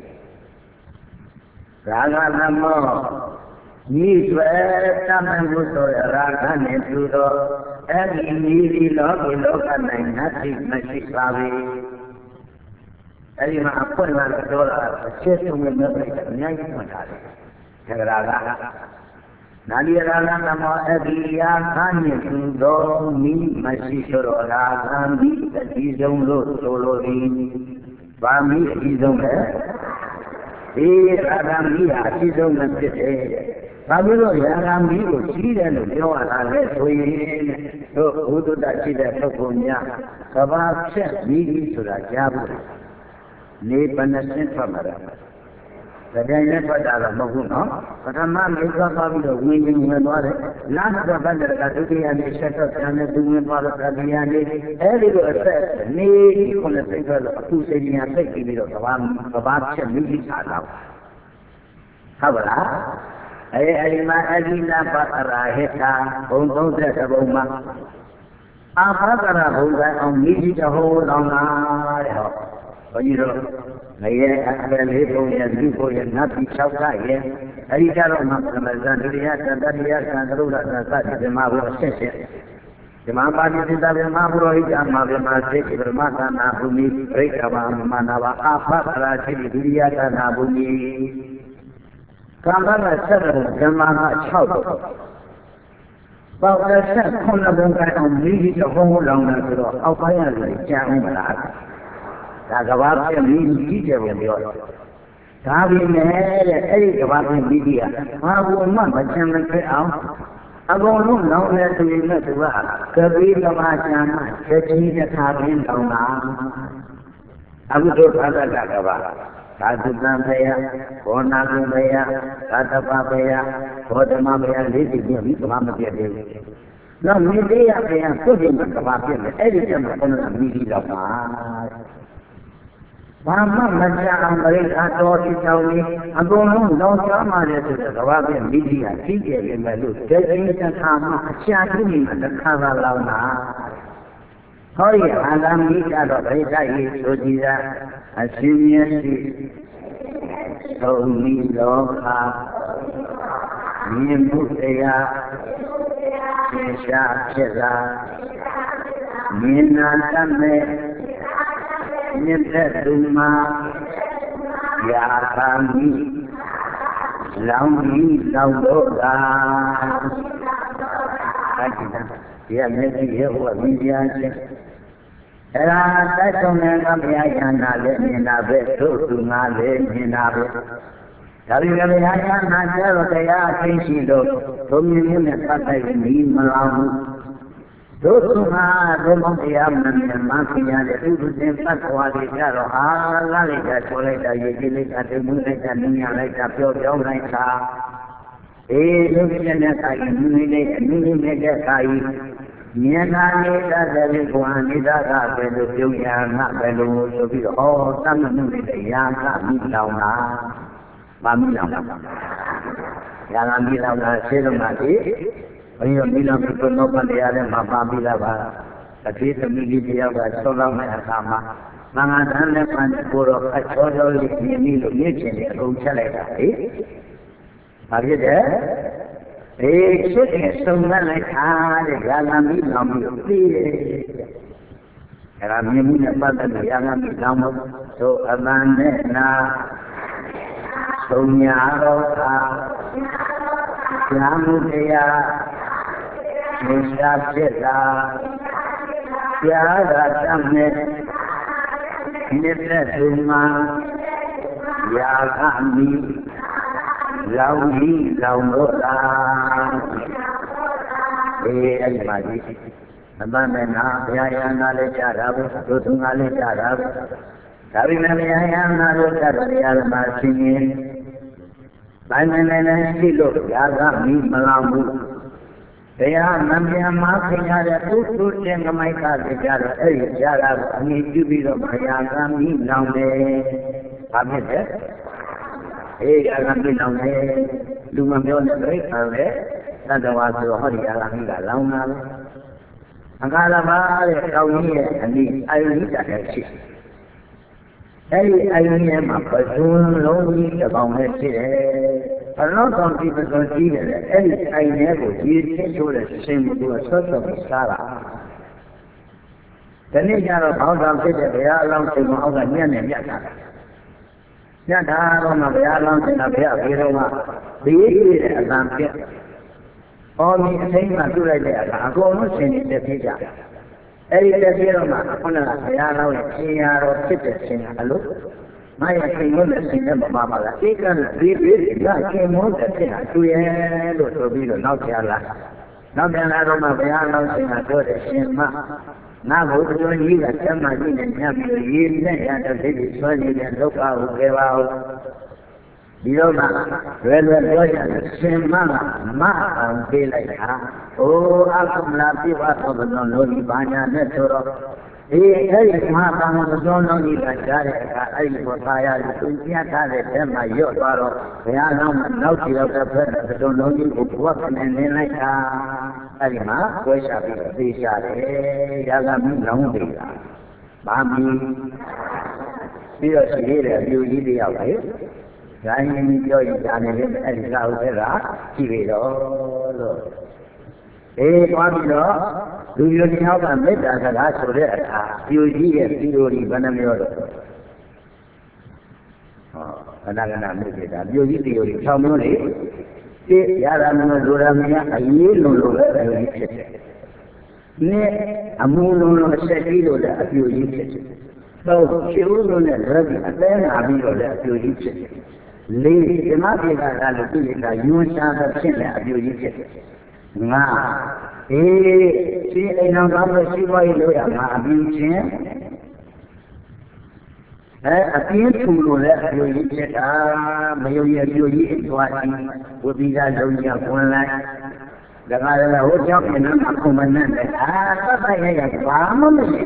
Speaker 1: रागा नमो ये स्वेता में वो तो रागा ने तो ऐसी नीली लोग लोग का नहीं ना ठीक नहीं पावे ऐसी में आपको ना तो अच्छे से उम्र में न्याय मचा दे रागा नाली रागा नमो ऐसी या खाने सुंदो मी मची सरो रागा मी चीजों लो सोलो दी बामी चीजों है ये रागा मी चीजों में से बाबूलो यारा मी को चीज़ लो जो आता है तो ये तो वो तो दाची दे तो पुण्या कबाब से मी की सुरा क्या बोले ने बनने पमरा सजाने पड़ा ला मगुना प्रथम में का बाबूलो वी वी में वाले लाख का बंदर का दुनिया में शटर करने दुनिया वाला का दुनिया ने ऐसे को ऐसे ने को ने से कर तू से दुनिया से की भी कबाब कबाब से मी की खाता खबरा अरे अलीमा अलीना पकड़ा है का कौन कौन से सब उमा आप पकड़ा होगा हम नीचे का हो लाना है वही रो नहीं अगर ले तो ये भी को ये ना पीछा का है अली चारों ना समझ दुनिया का दुनिया का जरूर का दिमाग वो से से दिमाग बाकी चिंता में मां बुरो ही जान मां में मां से कि ब्रह्मा का ना भूमि रे का मानवा आप पकड़ा है दुनिया का ना भूमि कामना सर जमाना छाओ बाबा से कौन लोगों का हम नीली तो हो लाऊंगा तो अब आया ले क्या हूं बना का जवाब से नीली के वो दियो काबी में ऐसी जवाब में दी दिया हां वो मन बच्चे में से आओ अब वो लोग लाऊं ले तो ये में तो कभी तमाशा ना सच्ची कथा में लाऊंगा अब तो भागा का गवा साधुना भैया कोना भैया साधपा भैया कोदमा भैया ले दी भी तमाम के दे ना मिले या भैया तो भी तमाम के में ऐसे जब कोन मिली लगा मामा मजा अंगरे का तो की चावली अब दोनों नौ चार मारे तो दवा के मिली है ठीक है मैं लो जैसे का काम अच्छा नहीं मतलब खावा लाना और ये आगामी का तो भैया ये सोचिया असीमियत သုံးမိလောကမြင်မှုတရားသင်္ချာဖြစ်လာမြင်နာတတ်မဲ့မြင့်တဲ့သူမှာရာဂမိလောင်ပြီးလောင်တော့တာအဲ့ဒီဒီကမျက်စိရဲ့ဟိုကမြင်ပြန်ချင်းအဲ့ဒါတိုက်ဆုံးတဲ့ကဘုရားယန္တာလည်းမြင်တာပဲတို့သူငါလည်းမြင်တာပဲဒါပေမဲ့ဘုရားယန္တာကျတော့တရားအသိရှိလို့ဘုံမြင်မှုနဲ့ပတ်သက်ပြီးမလောင်ဘူးတို့သူငါတို့မောင်တရားမမြင်မှခင်ရတယ်သူသူချင်းပတ်သွားလေကြတော့ဟာလာလိုက်တာချိုးလိုက်တာရေးကြည့်လိုက်တာတိမ်မှုလိုက်တာနင်းရလိုက်တာပြောပြောလိုက်တာအေးလူကြီးနဲ့ခိုင်နင်းနေအနည်းနည်းနဲ့ခိုင်မြင်တာနေတာတဲ့ကွာနေတာကပဲလို့ပြုံးရငါပဲလို့ဆိုပြီးတော့ဩသတ်မှုတွေတရားကမိလောင်တာမမိလောင်တာရာဂမိလောင်တာရှင်းလို့မှဒီဘယ်လိုမိလောင်ပြီးတော့ဘာတရားလဲမပါပြီးလားပါအသေးသမီးလေးတယောက်ကဆောင်းလောက်တဲ့အခါမှာမင်္ဂလာနဲ့ပန်ကိုတော့အချောချောလေးမြင်ပြီးလို့မြင်ချင်တယ်အကုန်ချက်လိုက်တာဟေးဘာဖြစ်တယ်အေးချစ်တဲ့စုံစမ်းလိုက်တာတဲ့ရာဂမိလောင်ပြီးပြီးတယ်အဲ့ဒါမြင်မှုနဲ့ပတ်သက်လို့ရာဂမိလောင်မှုသို့အမှန်နဲ့နာသုံးညာတော့သာဉာဏ်မှုတရားသင်္ချာဖြစ်လာပြားသာတတ်မဲ့နေတဲ့သူမှာရာဂမိလောင်ပြီးလောင်တော့တာအေးအဲ့ဒီမှာဒီအမှန်နဲ့နာဘုရားယန္တာလည်းကြားတာပဲတို့သူငါလည်းကြားတာပဲဒါပေမဲ့ဘုရားယန္တာလို့ကြားတယ်တရားမှာရှင်းရင်တိုင်းတိုင်းတိုင်းရှိလို့ရာဂမိမလောင်ဘူးတရားမမြင်မှခင်ရတဲ့သူသူချင်းကမိုက်ကလည်းကြားတော့အဲ့ဒီကြားတာကိုအမြင်ပြုပြီးတော့ဘုရားကမိလောင်တယ်ဘာဖြစ်လဲအေးရာဂမိလောင်တယ်လူမပြောနဲ့ပြိဿံလေသတ္တဝါဆိုဟောဒီရာဂမိကလောင်တာပဲအကာလပါတဲ့ကောင်းကြီးရဲ့အနိအာယုနိတတ်တဲ့ရှိအဲ့ဒီအာယုနိရဲ့မှာပဇွန်လုံးကြီးတစ်ကောင်နဲ့ရှိတယ်ဘလောက်ဆောင်ဒီပဇွန်ကြီးတယ်အဲ့ဒီအာယုနိကိုကြီးချင်းချိုးတဲ့ရှင်မှုကဆွတ်ဆွတ်စားတာဒီနေ့ကျတော့ဘောင်းဆောင်ဖြစ်တဲ့ဘုရားအလောင်းရှင်မအောက်ကညံ့နေညက်တာညက်တာတော့မှဘုရားအလောင်းရှင်ကဘုရားဘေးတော့မှဘေးကြီးတဲ့အတန်ပြက်။အော်ဒီအသိမှပြုလိုက်တဲ့အခါအကုန်လုံးရှင်နေတဲ့ဖြစ်ကြ။အဲဒီတစ်ပြေတော့မှခုနကဘုရားလောင်းရဲ့ရှင်ရတော်ဖြစ်တဲ့ရှင်အလို့မရခင်လို့လည်းရှင်နဲ့မပါပါလား။ဧကံဒီဒီကခင်မိုးတဲ့ဖြစ်တာသူရဲ့လို့ဆိုပြီးတော့နောက်ပြန်လာ။နောက်ပြန်လာတော့မှဘုရားလောင်းရှင်ကပြောတဲ့ရှင်မငါဘုရားကြီးကကျမ်းမာကြီးနဲ့ညပ်ပြီးရေးနဲ့ရတဲ့စိတ်ကိုဆွဲနေတဲ့လောကကိုကဲပါဦးဒီတော့မှလွယ်လွယ်ပြောရတယ်ရှင်မကမအောင်ပေးလိုက်တာ။အိုးအခုမလားပြပါတော့ဘုံလုံးဒီဘာညာနဲ့ဆိုတော့ဒီအဲ့ဒီမဟာဘာမဘုံလုံးကြီးကကြားတဲ့အခါအဲ့ဒီကိုသားရလို့သူပြထားတဲ့ထဲမှာရော့သွားတော့ဘုရားတော်ကနောက်ကြည့်တော့တဲ့ဘက်ဘုံလုံးကြီးကိုဘဝကနေနေလိုက်တာအဲ့ဒီမှာကွဲရှာပြီးသိရှာတယ်ရာဂမိလောင်းသေးတာဘာမီပြီးတော့ရှိရတဲ့အပြူကြီးတယောက်ပဲ။ဒါရင်ပြောရင်ဒါနဲ့လည်းအဲ့ဒီလောက်ပဲကကြည့်ပြီတော့လို့အေးသွားပြီးတော့လူမျိုးတစ်ယောက်ကမေတ္တာစကားဆိုတဲ့အခါပြူကြီးရဲ့သီလိုဒီဘယ်နှမျိုးတော့ဟောအနာဂနာမေတ္တာပြူကြီးသီလိုဒီ၆မျိုးလေတိရတာမျိုးလိုရမရအရေးလုံးလို့လည်းပြူကြီးဖြစ်တယ်။နဲ့အမှုလုံးလုံးအဆက်ကြီးလို့လည်းအပြူကြီးဖြစ်တယ်။တော့ရှင်းဦးလို့လည်းရပြီအသေးနာပြီးတော့လည်းအပြူကြီးဖြစ်တယ်။လေးဓမ္မပြေကကလည်းသူ့ရဲ့ကယွန်းရှာတဲ့ဖြစ်တဲ့အပြူကြီးဖြစ်တယ်။ငါအေးဒီအိမ်တော်ကောင်းလို့ရှိပွားရေးလို့ရငါအပြူချင်းအဲအပြင်းထူလို့လည်းအပြူကြီးဖြစ်တာမယုံရအပြူကြီးအသွားချင်းဝိပိကလုံးကြီးကဝင်လိုက်ဒါကလည်းဟိုကြောင့်နန်းကခုမနဲ့အာသတ်တိုက်ရရဘာမှမရှိ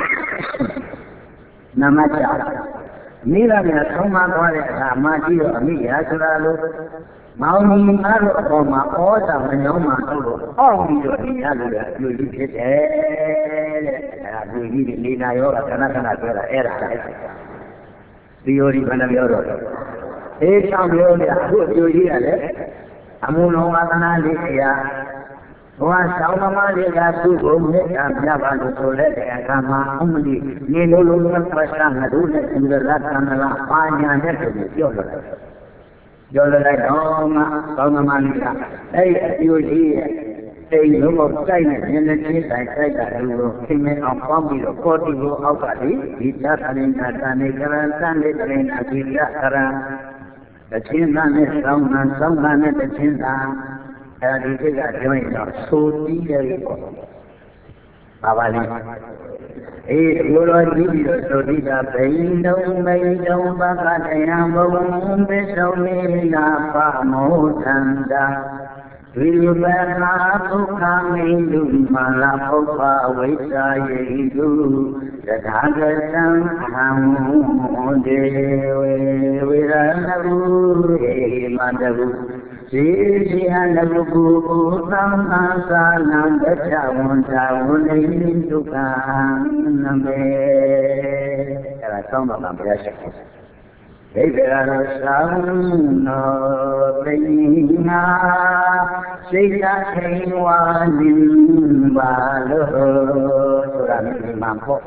Speaker 1: နမချာမိဘကသုံးမသွားတဲ့အခါအမကြီးတော့အမိရာဆိုတာလို့မောင်ကြီးအားလို့အပေါ်မှာဩဇာမညောင်းမှတော့လို့အောက်ပြီးတော့ဒီရလို့လည်းအပြူကြီးဖြစ်တယ်တဲ့အဲအပြူကြီးဒီနေနာယောကခဏခဏပြောတာအဲ့ဒါပဲသီယိုရီဘယ်နှပြောတော့အေးဆောင်ပြောရအခုအကျိုးကြီးရတယ်အမှုလုံးဝသနာလေးခရာဘဝဆောင်မမလေးကသူ့ကိုမေတ္တာပြပါလို့ဆိုတဲ့အခါမှာအမလီနေလို့လုံးဝပတ်စံငါတို့နဲ့သူရသနာလားပါညာနဲ့တူပြောလို့ပြောလိုက်တော့မှဆောင်မမလေးကအဲ့အကျိုးကြီးတိမ်လုံးကိုစိုက်နေနေနေချင်းတိုင်စိုက်တာလို့ခင်မအောင်ပေါင်းပြီးတော့ကောတိကိုအောက်ကဒီဒီသတ္တရင်သာတဏိကရံသံလေတရင်အပိယကရံတချင်းသားနဲ့စောင်းသားစောင်းသားနဲ့တချင်းသားအဲဒီစိတ်ကပြောရင်တော့သိုးတီးတယ်ပေါ့ပါပါလိမ့်အေးဘုရားကြည့်ပြီးတော့သိုးတီးတာဘိန်းတုံမိန်တုံဘဂတရားဘုံပစ္စုံနေနာပါမောသန္တာဝိရုပနာဒုက္ခမိန်တုမာလာပုပ္ပဝိစာယေတုယထာဂတံအဟံဒေဝေဝိရဏဂုဧမန္တဂုစေစီဟနဂုပုသံသာသာနံတချဝန္တာဝိနိဒုက္ခနမေအဲ့ဒါဆောင်းတော့ဘုရားရှိခိုးဒိဋ္ဌိရောသောနောပိနာစိတ်သာခိဝါနိဘာလို့ဆိုတာဒီမှာပေါ့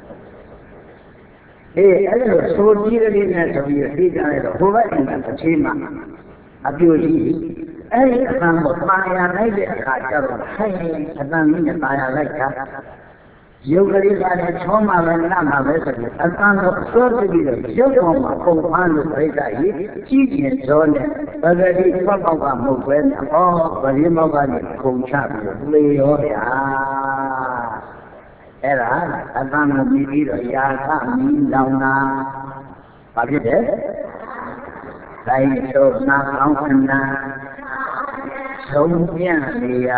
Speaker 1: အေးအဲ့လိုဆိုကြည့်ရတဲ့နဲ့ဆိုပြီးသိကြရတော့ဟိုဘက်ကအချင်းမှာအပြိုကြီးအဲ့ဒီအတန်ကိုပါရလိုက်တဲ့အခါကျတော့ဟဲ့အတန်ကြီးနဲ့ပါရလိုက်တာယုတ်ကလေးကလည်းချောမှာပဲနတ်မှာပဲဆိုပြီးအတန်ကိုအစိုးပြီးတော့ရုပ်ပေါ်မှာပုံဖမ်းလို့ပြိတ္တာကြီးကြီးကျင်စောနဲ့ပဂတိပေါက်ပေါက်ကမဟုတ်ပဲဩဗရင်းမောက်ကနေခုံချပြီးတော့လေရောဗျာအဲ့ဒါအတန်ကိုပြီးပြီးတော့ယာသမီးလောင်တာဘာဖြစ်လဲတိုင်းချုပ်နာကောင်းခဏဆုံးပြန်လေရာ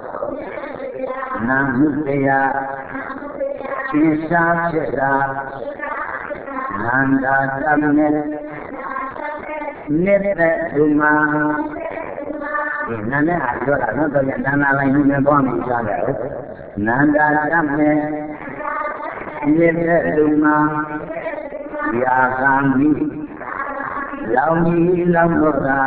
Speaker 1: နာမှုတရားသင်္ချာဖြစ်တာနန္ဒာတမေနေတဲ့ဒုမာဒီနန္ဒာပြောတာတော့တော့နန္ဒာလိုက်နေတော့မှကြားတယ်နန္ဒာတမေနေတဲ့ဒုမာယာကံမိလောင်ကြီးလောင်တော့တာ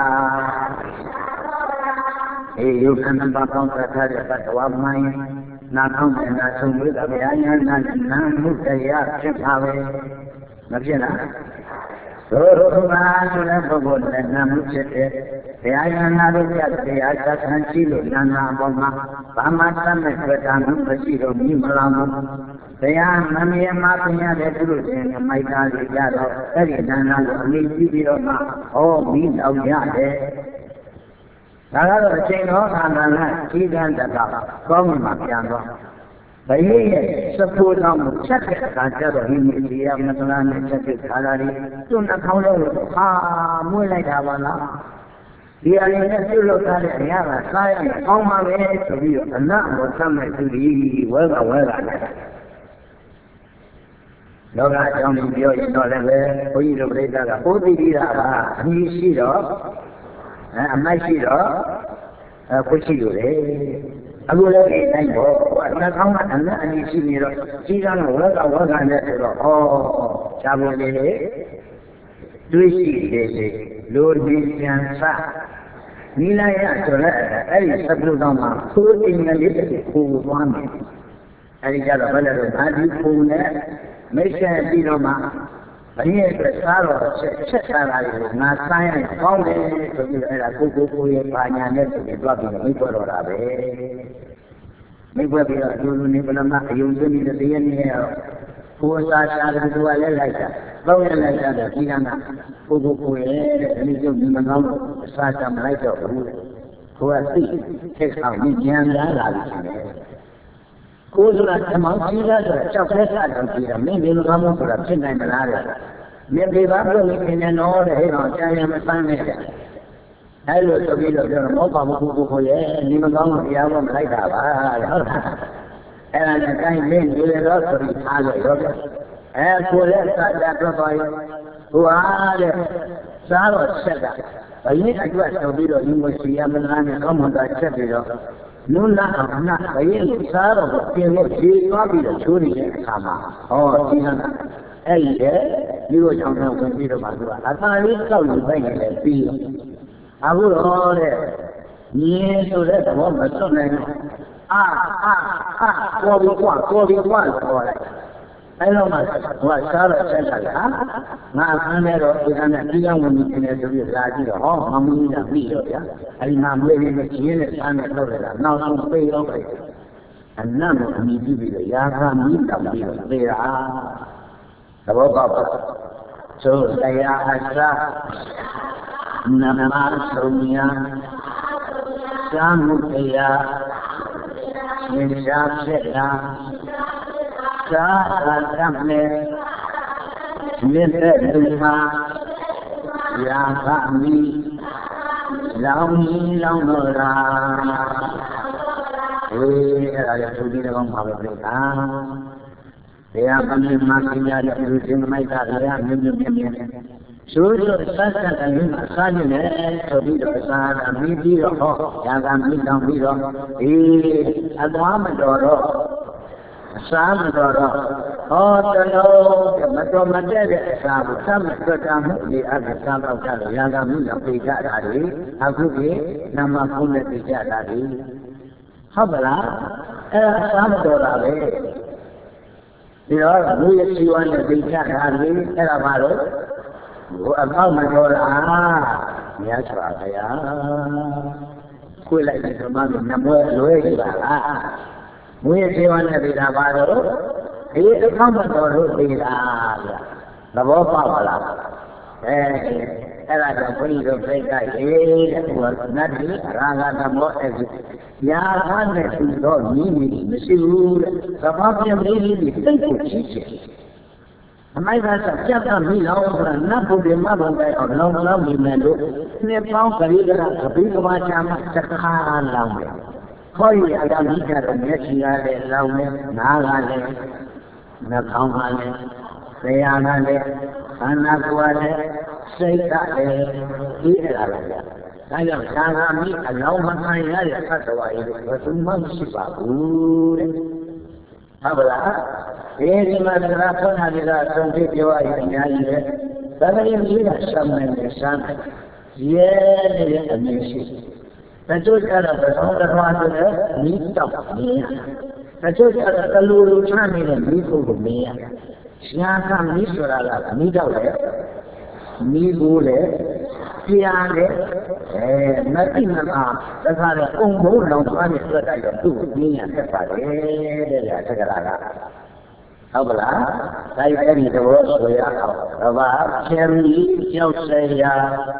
Speaker 1: အေယုခဏပကောင်းသထားတဲ့ဘတ်တော်မိုင်းနာကောင်းတဲ့နာဆုံးဝိသဗျာညာနာနာမှုတရားဖြစ်ပါပဲမဖြစ်လားသို့သောမှာဆိုတဲ့ပုဂ္ဂိုလ်နဲ့နာမှုဖြစ်တဲ့ဗျာညာနာတို့ပြတရားသတ်ဆန်းရှိလို့နာနာအပေါ်မှာဘာမှတတ်မဲ့ပြတာမှုမရှိတော့မြင်မလားဘူးတရားမမြင်မှပြင်ရတဲ့သူတို့ချင်းမိုက်သားလေးကြတော့အဲ့ဒီနာနာကိုအမိကြည့်ပြီးတော့မှဟောပြီးတော့ရတယ်ဒါကတော့အချိန်တော်ခန္ဓာနဲ့ကြီးကန်းတတ်တာကောင်းမှပြန်တော့ဘယင်းရဲ့စဖို့တော်ကိုချက်တဲ့အခါကျတော့ဒီမိဒီယမတနာနဲ့ချက်တဲ့ခါလာလေးသူ့နှာခေါင်းလုံးကိုဟာမွေးလိုက်တာပါလားဒီအရင်နဲ့ပြုလုပ်ထားတဲ့အရာကစားရမယ်ကောင်းပါပဲဆိုပြီးတော့အနတ်ကိုသတ်မဲ့သူဒီဝဲကဝဲကလည်းလောကအကြောင်းကိုပြောရင်တော့လည်းပဲဘုန်းကြီးတို့ပြိဿကပိုးသိပြီးတာပါအမည်ရှိတော့အဲအမိုက်ရှိတော့အဲခွရှိလို့လေအခုလည်းဒီတိုင်းပေါ့နှာခေါင်းကအနက်အမည်ရှိနေတော့ကြီးကန်းဝဲကဝဲကနဲ့ဆိုတော့ဩချာဖို့လေတွေးရှိတယ်လေလိုဒီပြန်စားနိလယဆိုတဲ့အဲ့ဒီသဘုတော်မှာသိုးအင်္ဂလိပ်ကိုကိုသွားမယ်အဲ့ဒီကြတော့ဘယ်လဲတော့အာဒီပုံနဲ့မိတ်ဆက်ပြီးတော့မှဘယ်ရဲ့အတွက်စားတော့ချက်ချက်စားတာကိုငါစားရရင်ကောင်းတယ်ဆိုပြီးအဲ့ဒါကိုကိုကိုရဲ့ပါညာနဲ့ဆိုပြီးသွားပြီးမိတ်ဖွဲ့တော့တာပဲမိတ်ဖွဲ့ပြီးတော့လူလူနေပလမအယုံသွင်းနေတဲ့တရားနည်းရောကိုယ်စားစားတယ်သူကလည်းလိုက်တာတော့ရလိုက်တာဒီကနေ့ကိုကိုကိုရဲ့ဒီလိုမျိုးမကောင်းလို့စားကြမလိုက်တော့ဘူးကိုကသိချက်ဆောင်ညံလာလာပြီကိုယ်ဆိုတာဓမ္မကြီးရဆိုကြောက်တဲ့စားတော့ကြည့်တာမင်းဒီလိုကောင်းလို့ဆိုတာဖြစ်နိုင်မလားတဲ့မင်းဒီဘာလို့နေနေတော့တဲ့ဟဲ့တော့ကြာရမစမ်းနဲ့အဲလိုဆိုပြီးတော့ပြောတော့မဟုတ်ပါဘူးကိုကိုရဲ့ဒီမကောင်းလို့တရားမလိုက်တာပါတဲ့ဟုတ်လားအဲ့ဒါနဲ့တိုင်းမင်းဒီလိုတော့ဆိုပြီးအားလို့ရောအဲကိုလည်းစားကြတော့ပါရောဟိုအားတဲ့စားတော့ချက်တာဘယ်နည်းအတွက်ဆိုပြီးတော့ဒီမစီရမလားနဲ့ကောင်းမှသာချက်ပြီးတော့နုနာအနာဘယင်းစားတော့ပြင်လို့ခြေသွားပြီးတော့ချိုးနေတဲ့အခါမှာဟောဒီကအဲ့ဒီလေဒီလိုကြောင့်တော့ဝင်ပြီးတော့မှသူကအသာလေးကောက်ယူလိုက်နေတယ်ပြီးတော့အခုတော့တဲ့မြင်ဆိုတဲ့သဘောမစွန့်နိုင်ဘူးအာအာအာကိုပြီးကွာကိုပြီးကွာခေါ်လိုက်အဲလိုမှဟိုကစားတော့ဆက်တာဟာငါအခန်းထဲတော့ဒီကနေ့ဒီကဝင်နေတယ်ဆိုပြီးလာကြည့်တော့ဟောမမင်းကပြီးတော့ဗျာအဲဒီမှာမွေးပြီးမချင်းနဲ့စားနေတော့တယ်နောက်ဆုံးပြေးတော့တယ်အနတ်ကိုအမိပြုပြီးတော့ရာခမီးတောက်ပြီးတော့သေတာသဘောပေါက်ပါဆိုတရားအစားနမဆုံးညာသာမှုတရားသင်္ချာဖြစ်တာသာအတတ်နဲ့မြင့်တဲ့သူမှာရာခမီးလောင်ကြီးလောင်တော့တာအေးအဲ့ဒါရသူဒီတော့မှာပဲပြတာတရားမင်းမခင်ရတဲ့လူချင်းမိုက်တာလည်းမြင့်မြင့်မြင့်မြင့်ဆိုတော့စသတ်တယ်မှာစားနေတယ်ဆိုပြီးတော့စားတာပြီးပြီးတော့ဟောရာဂမီးတောင်းပြီးတော့အေးအသွားမတော်တော့အစားမတော်တော့ဟောတလုံးမတော်မတည့်တဲ့အစာကိုသတ်မှတ်တာမှုဒီအပ်စားတော့ကြလို့ရာဂမီးတော့ပြေကြတာလေအခုဒီနမကုနဲ့ပြေကြတာလေဟုတ်ပါလားအဲ့ဒါစားမတော်တာပဲဒီတော့လူရဲ့စီဝါနဲ့ပြေကြတာလေအဲ့ဒါဘာလို့ဟိုအကောက်မတော်တာမြတ်စွာဘုရားခွေးလိုက်တဲ့ဓမ္မကိုနမွဲလွဲကြပါလားမွေးစေဝနဲ့ပြေတာဘာလို့ဒီအကောက်မတော်လို့ပြေတာဗျသဘောပေါက်ပါလားအဲအဲ့ဒါကြောင့်ဘုန်းကြီးတို့ပြိတ္တရေးတဲ့ဟိုနတ်တိရာဂသမောအဲ့ဒီရာဂနဲ့သူတော့ညီးညီးမရှိဘူးတဲ့သဘာဝပြင်းလေးလေးတိတ်ကိုချီးချေအမိုက်ကစပြတ်တာမိလောင်းဆိုတာနတ်ဘုရင်မဘုံပဲအောင်လောင်းလောင်းမိမယ်လို့နှစ်ပေါင်းကလေးကကပိကဘာချာမစခါလောင်းတယ်ခေါ်ရအရာမိကြတော့မျက်စိကလည်းလောင်းတယ်နားကလည်းနှာခေါင်းကလည်းတရားကလည်းခန္ဓာကိုယ်ကလည်းစိတ်ကလည်းဒီအဲ့ဒါပဲဒါကြောင့်သာဂာမိအလောင်းမခံရတဲ့သတ္တဝါတွေဘယ်သူမှမရှိပါဘူးတဲ့ဟုတ်ပါလားဒီမှာသရဖုန်းဟာဒီကအဆုံးဖြတ်ပြောရရင်အများကြီးပဲဒါပေမဲ့ဒီကဆမ်းမယ်ဆမ်းတယ်ရဲနေတဲ့အမြင်ရှိတချို့ကျတော့ဘယ်တော့တော့ဆိုတော့မိတောက်နေရတချို့ကျတော့တလူလူချနေတဲ့မိဖို့ကိုမင်းရရှားကမိဆိုတာကမိတောက်တယ်မိဘူးလေရှားတယ်အဲမသိမလားတခါတော့အုံဘုံလောင်သွားတဲ့အတွက်တော့သူ့ကိုမင်းရတက်ပါတယ်တဲ့ဗျာတက္ကရာကဟုတ်ပါလားဒါရအဲ့ဒီတော့ဆိုရအောင်ဘာချယ်ရီကြောက်စရာ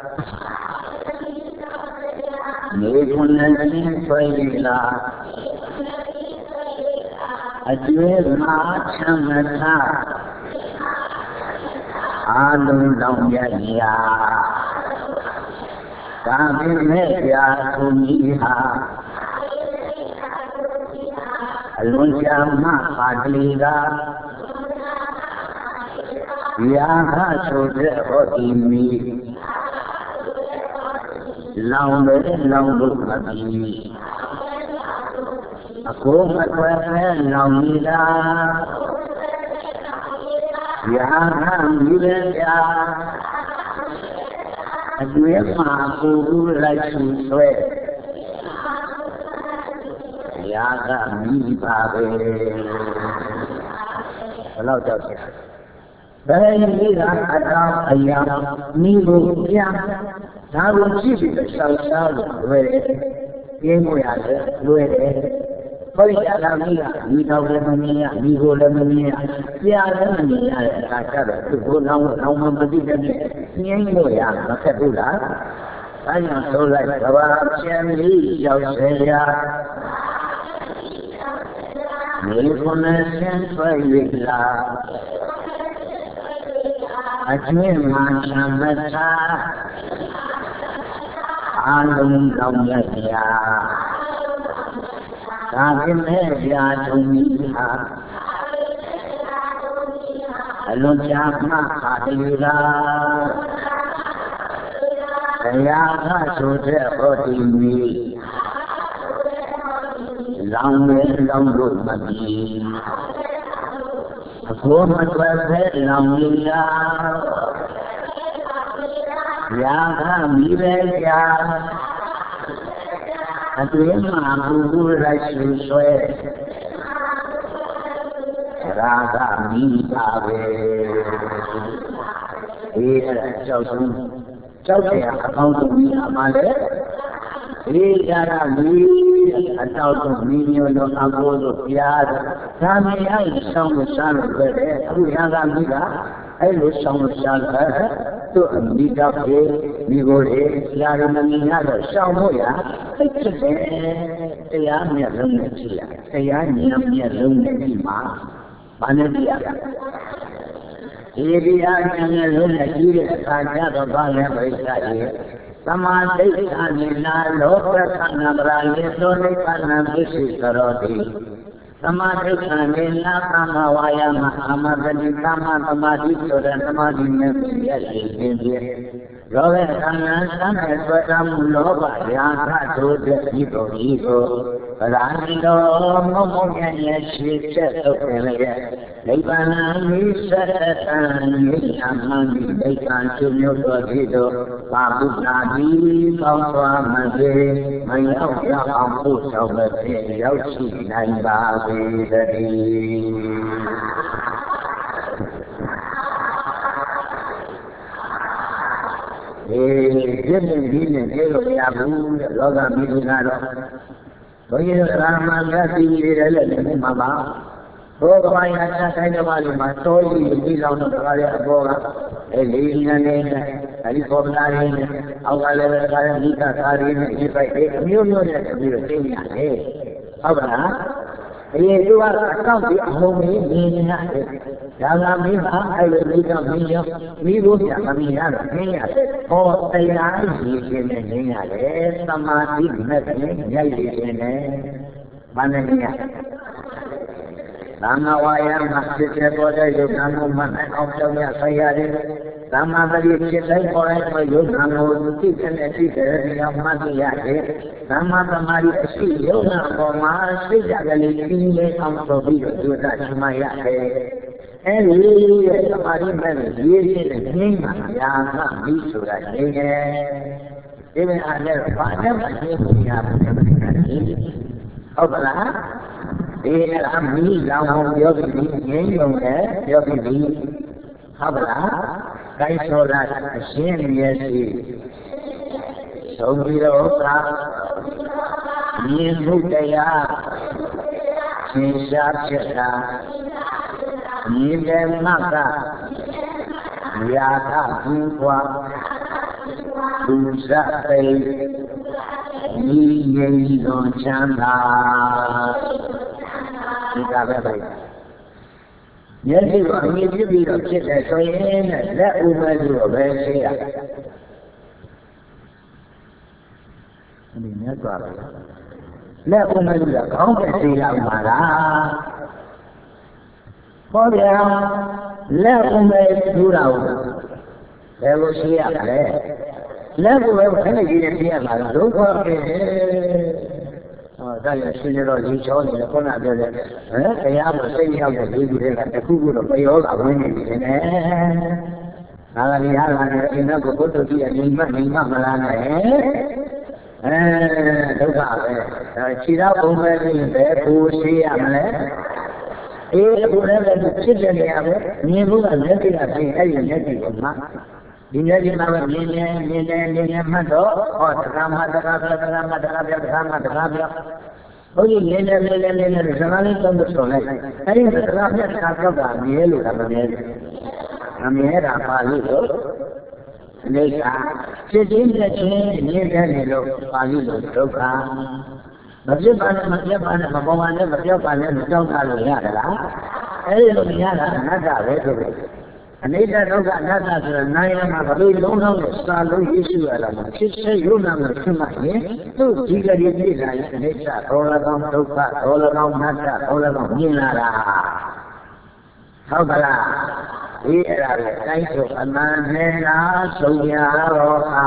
Speaker 1: နေကုန်းနဲ့ချင်းဆွေးလာအကျွေးမှာချမ်းသာအာလုံးလောင်ရရာကာမင်းနဲ့ပြာသူကြီးဟာအလွန်ကြာမှပါကလေးကရာဟဆိုတဲ့ဟောဒီမီလောင်တယ်လောင်လို့မပြီးအကိုမကွယ်ပဲလောင်နေတာရာဟမီလည်းကြာအကျွေးမှာကိုယ်လိုက်ဆူဆွဲရာဂမိပါပဲဘယ်တော့ကြောက်ချင်ဘယ်နည်းကအတောင်အရာမိဖို့ပြဒါကိုကြည့်ပြီးဆောက်စားလို့လွယ်တယ်ပြင်းမှုရတယ်လွယ်တယ်ဘုရားကမိကမိတော်လည်းမမြင်ရမိကိုလည်းမမြင်ရပြာလည်းမမြင်ရတဲ့အခါကျတော့သူ့ကိုလောင်းလောင်းမသိတဲ့ပြင်းလို့ရမခက်ဘူးလားအဲကြောင့်ဆိုလိုက်ကဘာပြန်ပြီးရောက်စေရနေကုနဲ့ဆင်းဆွဲ၍လာအကျွေးမှချမ်းသာအာလုံးကောင်းရရာသာပင်မဲ့ပြာထုံကြီးဟာအလွန်ကြာမှဟာတလူလာတရားကဆိုတဲ့ဟောဒီမီလောင်နေလောင်လို့မပြီး Aku menguasai langlia, yang miliknya, aku mampu rasulullah, raga milawe, ini jauh jauh ya kau tu milawe. Iya lagi, atau tu minyo lo abu lo piar, kami ay sama sama berde, tu yang kami lah, ay lo sama sama, tu kita ke, migore, lari mengingat sama ya, itu je, saya ni orang Cina, saya ni ni orang Cina, mana dia? Ini dia ni orang Cina, sahaja bapa mereka ini. Samadhi anila loka nabrali dole kana bisi karodi. Samadhi anila kama waya mahamadani kama samadhi soda samadhi mebiya shilbiya. Loka kana sana swara muloba yaka dode ego ego. Ranido momoya yashita tokeleya. Leibana misaratan yamani leikan sunyo dodido. Babu Nabi Bangsa Made, Mayau Ya Ampu Saubate, Yausi Naibabi Dadi. Eh, Jemil Bine, Ego Yabu, Loga Midunado. Oye, Rama Gati Videle, Mama. Oh, I had a Valley, my soul, you belong to the Boga, Elina, Aliforna, our Nika Karin, if I take a new unit, we will say, hey, Abra, you are a county of home, meaning Yamina, I will become Mino, we will be a Mina, or say, I see in the Nina, Samadi, Metin, Yelly, Manania. Lama wayang masjid sekolah juga mana orang yang saya ini lama beli kita orang juga mesti kena kita yang mati ya lama kemari sih juga masih jaga lagi orang tobi juga cuma ya ini kemari beli ini ni yang kami sudah ini ini ada banyak banyak yang ini apa ये हम भी गाँव जो भी यही लोग हैं जो भी हबला कई सोरा शेन जैसी सौगिरो का ये मुकया शेषार शेषा ये जन्मा का यादा भूपा दूसरा कई ये यही दो चंदा यदि अंग्रेजी भी रखे तो ये न उम्र जो वैसे नहीं तो आप न उम्र जो गाँव में से हमारा हो गया न उम्र पूरा होगा है वो सिया है न उम्र है कि ये सिया हमारा लोग Saya sendiri di sini, kalau nak ada, eh, saya bersih yang jadi dia kata kubu tu, bayar apa ni ni? Kalau dia ada ini, kubu tu dia lima lima malam eh, eh, tu apa? Cira umur ni berpuisi amle, eh, umur ni ciri ni apa? Ni bukan nanti nanti, eh, nanti umma. Ini dia nama ni ni ni ni ni mana? Oh, drama drama drama drama drama drama. Oh, ini ni ni ni ni ni zaman ini tu bersama. Ini drama ni kata apa? Ni lu apa ni? Kami apa ni tu? Ni kan? Jadi ni ni ni ni lu pagi lu tu kan? Macam mana macam mana macam mana macam mana macam kalau ni ada. Eh, lu ni ada, ada tu. Anita roga nada de naya magari lona salo isu ala chisse yuna mutuma ye tu diga ye diga ye anita rola dam roga rola dam nada rola dam nila Haubala ira kai so ananela soya roha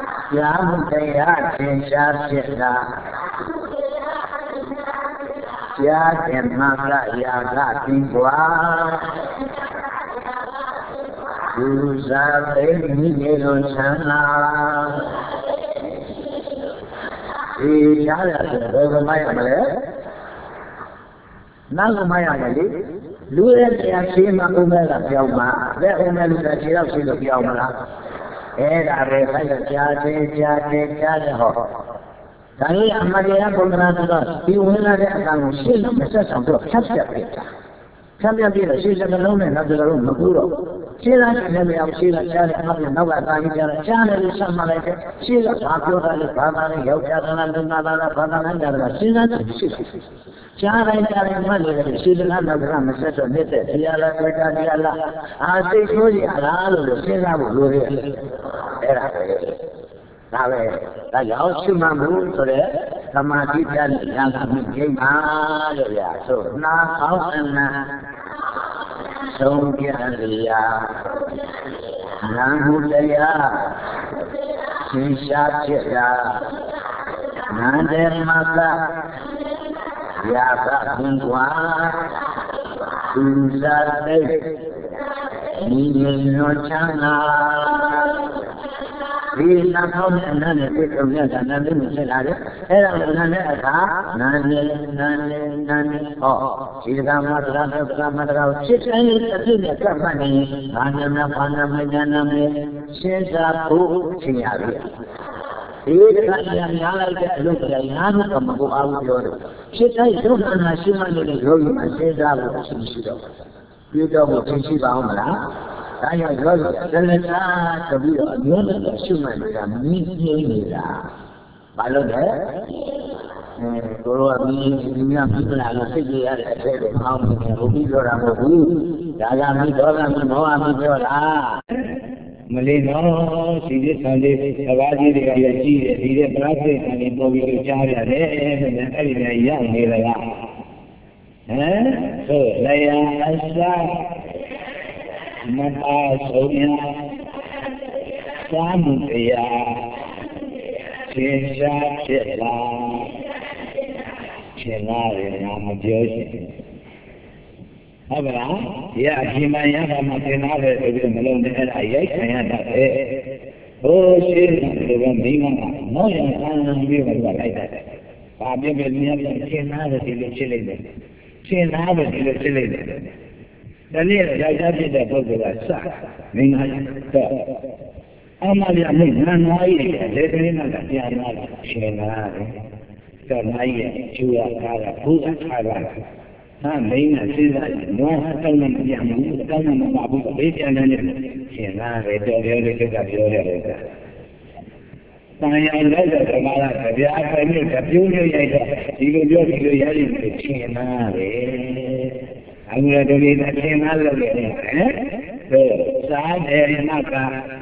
Speaker 1: ya mutaya chensha chela Gia and Maka Yaga Kingwa Usa Miguel Chana Yaya Maya Naga Maya Lured Yashima Umela Yama, let Umelu that she loves you of Yamala. And I replied, Jade, Jade, Jade. Tani Amalia Bonata, you will not have seen the possession of Captain. Captain Peter, she's alone and not the room, Maguro. She likes to never have seen a child and no other channel is some like it. She's a popular father, Yoga, and another father, and another. She's not China and money, she's another gram, a set of knitted. Yala, Yala, I say, Yala, she's not good. Tại giáo sư mà muốn cho đấy, làm mà đi chân làm làm mình cái má rồi à, rồi nó khó khăn à, sông kia thì à, nắng hút đây à, xin sát chết à, nắng đêm mà ta, ya ta không quá, xin sát đây, nhìn nó chẳng à. We not home and none of it from here, and none of it said, none of none, none, none, oh, she's a mother, mother, six and a company, Panama, Panama, Panama, she's a fool, she has it. He can't look at a young from go out your. She says, don't assume I'm going to grow you and say that was you don't think she's on I have got to be a human human, meeting by the Guru people are sitting at a table, how many will be your Abu, Dagami, Dogam, Noam, Malino, Sidi Sunday, Avadi, the Alaji, the Prophet, and in Bobi Chara, and every young Nila. So, Laya, Mata Sonia Samudaya Chesha Chela Chela Nama Joshi Abra, Ya Himaya Matina, the Malone and I, oh, she was being no young son will like that. Bobby will never see another Chile. She never did Chile. The near I did that book that suck. Mean I Amalia Mun, I let me know that they are not Shenari. The Naya, Chua Kara, Puka Kara. I'm being a season, no Hataman Yamu, Taman Babu, Baby and Shenari, the other of your I love the Malaka, the Afghan, the Junior, you go to Yelling, Shenari. I will have to be the same other way. So, sad there in Naka.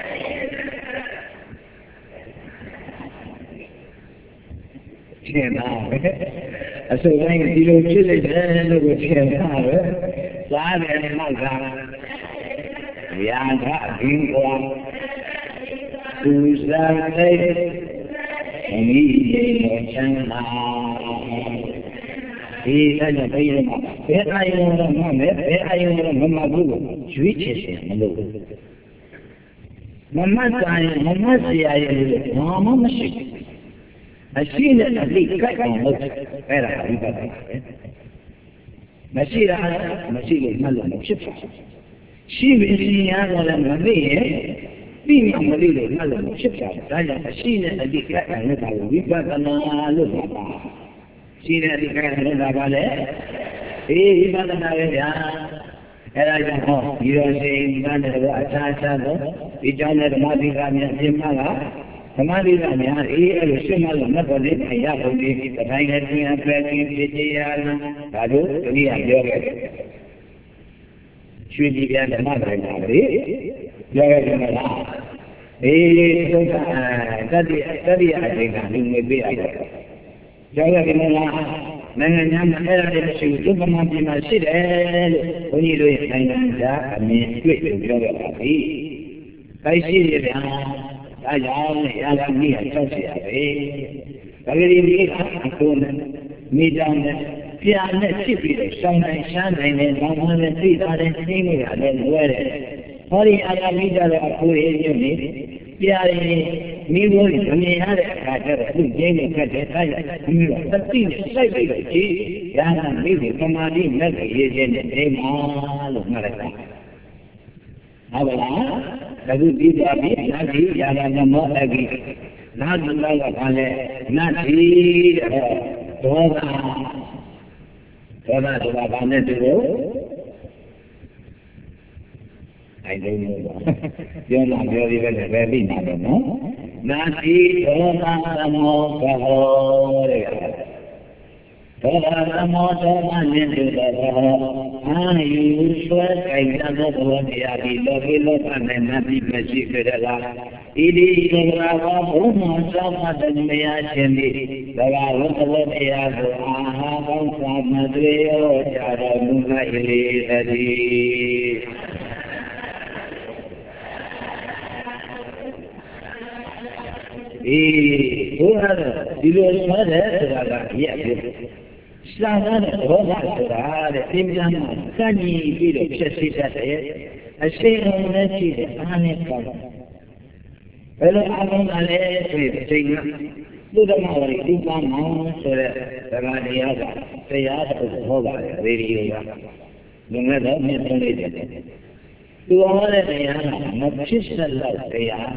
Speaker 1: So, when you do chili, then look at him. Sad there in Naka. Yanga, Bingo, Tuesday, and he China. He had a very much. I am a Mabu, switches him. Mamma, Mamma, I Mamma, I see that a big cut on where I have Masira, Masila, Malam, she will see Alan Marie, being a Malay, Malam, Shipshire. I have seen a big cut and I will be back on a look. See that he can't have a he got another and I don't know, you don't say he got a chance, he done at Madhiganya Simala, Madhiganya, he had a similar number of Yahu, but I had been a pretty Tadu, he had your should be the mother in Madrid, Yoga. He study, I think, and will be a Jaya Nana era she was given up in my city, when you do it, I mean, straight to Yoga. I see it, I am me, I touch it. I really need a me down there. piano tipico, sono sangue, non hanno più da rendermi alle guerre. Ora alla vita della coesione, piani mi vuoi camminare a casa, tu vieni a casa, mi fai sai che ya mi vuoi camminare in mezzo e gente è malo, malata. Allora, da tutti gli amici, la vita, la memoria, la domanda, la vita, toda, toda, toda, vanno tu. I don't know. You're not very, very, very nice, no? Nati, toda, moja, ore. Toda, moja, manene, ah, you swear, I don't know what they are. You love it, love, and then nothing but she could allow. It is a brava, oh, my son, and me, I can be. The Lord, what they are, I have on some material, I don't know, it is. Eh, ora di loro adesso la via stanno ora ora sembrano cani di che si sa e se non è ci stanno qua però hanno male se se dove magari di mamma se la via se ya ho va radio non è da me prendete tu ora ne ha ma ci sta la ya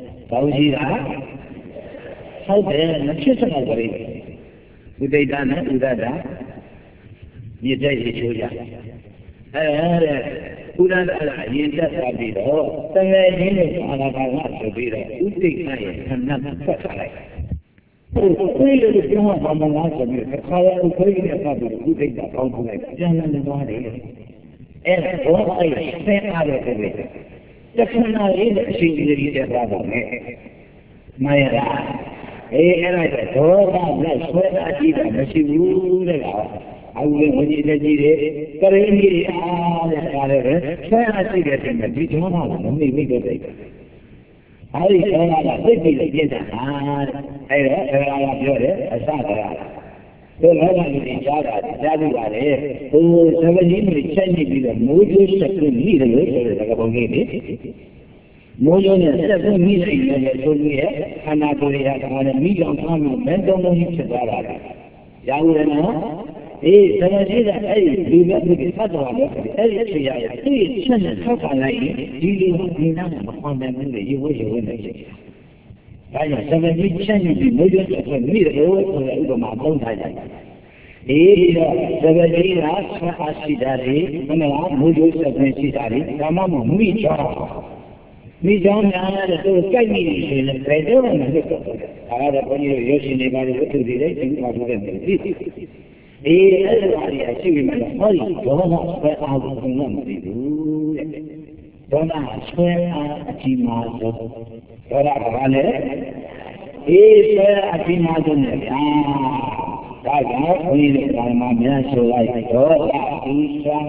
Speaker 1: pauji daဟုတ်တယ်မဖြစ်စမှာကြည့်ဥဒိဋ္ဌနဲ့ဥဒ္ဒတာမြစ်တဲ့ရေချိုးကြအဲတဲ့ဥဒ္ဒတာအရင်တက်သွားပြီးတော့တကယ်ရင်းနဲ့အာနာပါနဆိုပြီးတော့ဥဒိဋ္ဌရဲ့ခဏဖတ်ထားလိုက်ဟိုကိုယ်လည်းပြောမှာဘာမှမလားဆိုပြီးခါရဥခိနဲ့ဖတ်ပြီးဥဒိဋ္ဌကောင်းထုတ်လိုက်ပြန်လည်သွားတယ်အဲတော့အဲ့ဆင်းအားတဲ့တဲ့တခဏလေးအရှိကြီးကြီးတက်သွားပါမယ်မရတာအေးအဲ့ဒါဒေါသနဲ့ဆွဲတာကြည့်တာမရှိဘူးတဲ့ကောင်အခုလည်းဘုန်းကြီးလက်ကြီးတွေကရင်းကြီးအားတဲ့ကားလည်းပဲဆွဲအားရှိတဲ့ချိန်မှာဒီဒေါသကမမိမိတော့တဲ့အဲ့ဒီဒေါသကသိပြီလေပြည့်တာအဲ့ဒါအဲ့ဒါကပြောတယ်အစကရတို့လည်းလည်းကြားတာကြားပြီးပါလေဟိုသဘကြီးတွေချက်နေပြီးတော့မိုးကျိုးဆက်ပြီးမိတယ်လို့ဆိုတဲ့ကပုံကြီးလေမိုးရုံးနဲ့ဆက်ပြီးမိစိတ်နဲ့ဆိုပြီးရဲ့ခန္ဓာကိုယ်ရတာလည်းမိကြောင်ထားမှဘယ်တော့မှဖြစ်သွားတာလဲ။ရောင်းရနော်။အေးဆရာကြီးကအဲ့ဒီလူမျိုးတွေဖတ်တော်တယ်အဲ့ဒီအရာရဲ့ဒီချက်နဲ့ထောက်ခံလိုက်ရင်ဒီလူဒီနာမခွန်တယ်မင်းတွေရေဝဲရေဝဲနေတယ်။ဒါကြောင့်ဆရာကြီးချက်နဲ့ဒီမိုးရုံးဆက်မိတယ်လို့ဆိုတဲ့ဥပမာသုံးထားတယ်။အေးတော့ဆရာကြီးကဆက်အားရှိတာလေမင်းကမိုးရုံးဆက်ရှိတာလေဒါမှမဟုတ်မိကြောင်မိကြောင်းများတဲ့သူကြိုက်မိနေရင်လည်းဘယ်တော့မှမလုပ်တော့ဘူး။ဒါကတော့ဘုန်းကြီးတို့ရုပ်ရှင်တွေပါလို့သူတွေလည်းသိမှလုပ်တယ်။အေးအဲ့ဒါကြီးအရှိမှတော့ဟောဒီဒေါသဆွဲအားကိုဘုံကမသိဘူးတဲ့။ဒေါသဆွဲအားအကြီးမားဆုံးဒေါသကဘာလဲ။အေးဆွဲအကြီးမားဆုံးနဲ့ဗျာ။ဒါကြောင့်ဘုန်းကြီးတို့ဓမ္မများဆိုလိုက်ဒေါသအူရှာ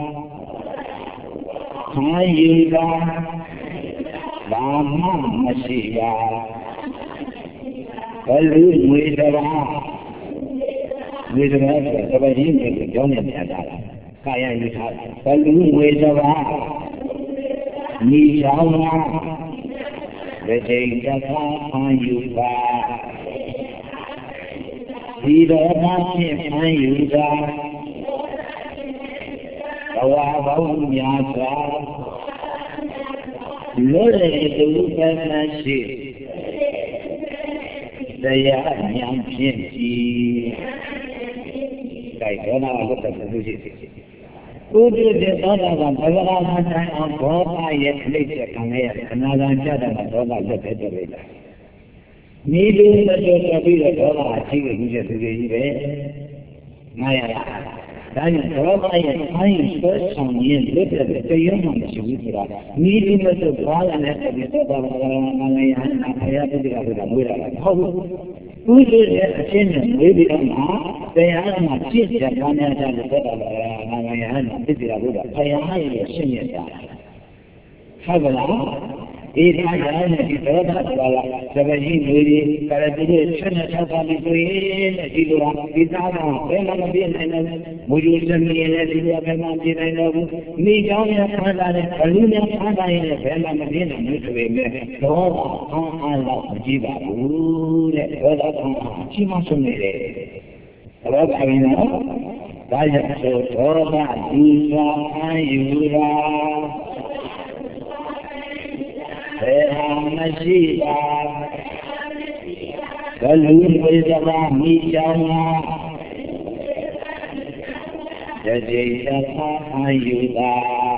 Speaker 1: ခံယူတာဘာမှမရှိပါဘယ်လိုဝေဒနာဝေဒနာဆိုတဲ့ဘယ်ရင်းကိုကြောင်းနေပြတာလားကာယယူထားဘယ်လိုဝေဒနာညီဆောင်လားဝေဒိတသာခံယူပါဒီတော့မှဖြင့်ခံယူတာဘဝပေါင်းများစွာလို့တဲ့သူကမရှိတရားဉာဏ်ဖြင့်ကြည်တိုက်တော်လာလို့တဲ့သူရှိတယ်။ဥဒိတေသောတာကဘဂဝါမတိုင်းအောင်ဘောဓရဲ့အလိတ်ချက်ခံရအနာဂံကြတဲ့မှာဒေါသလက်တဲ့တဲ့လိုက်တာ။မိလူမတော်တော်ပြီးတော့ဒေါသအကြီးကြီးတဲ့သူတွေကြီးပဲ။ငါရရဒါကြောင့်ဒေါသရဲ့အိုင်းဆွဲဆောင်ရင်းလွတ်တဲ့တရားမှမရှိဘူးဆိုတာမိလူမတော်ဘာလဲနဲ့ဒီသောတာပန်ငါငရဟအရာတိကဆိုတာမွေးတာဟုတ်ဘူးဥဒိရဲ့အချင်းနဲ့ဝေဒီအမှာတရားမှာပြည့်စုံပါများတဲ့သောတာပန်ငါငရဟနဲ့ပြည့်စုံတာဘုရားဘုရားရဲ့ရှင်းရတာဟုတ်ကလားဒီထားကြတဲ့ဒီသောတာပါလာသဘကြီးမျိုးကြီးကရတိရဲ့ဆက်နဲ့ဆောက်ပါပြီးဆိုရင်ဒီလိုဟာဒီသားကဘယ်မှမပြည့်နိုင်ဘူးမူယူစမီရဲ့ဒီလိုဘယ်မှပြည့်နိုင်တော့ဘူးမိကြောင်းနဲ့ဆန်းတာတဲ့ဘလူနဲ့ဆန်းတာရဲ့ဘယ်မှမပြည့်နိုင်ဘူးဆိုပေမဲ့သောတာအားအားတော့မကြည့်ပါဘူးတဲ့သောတာကအချင်းမဆုံးနေတယ်ဘောပါရင်နော်ဒါကြောင့်ဆိုသောတာဒီသာအာယူရာဘယ်ဟာမရှိပါဘလူဝိဇ္ဇာမိကြောင်းတတိယသာအာယူရာ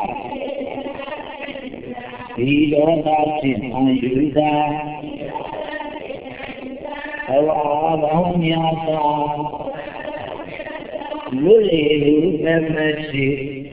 Speaker 1: ဒီလောကဖြင့်အာယူရာဘဝဘောင်းများစွာလူလေလူမရှိ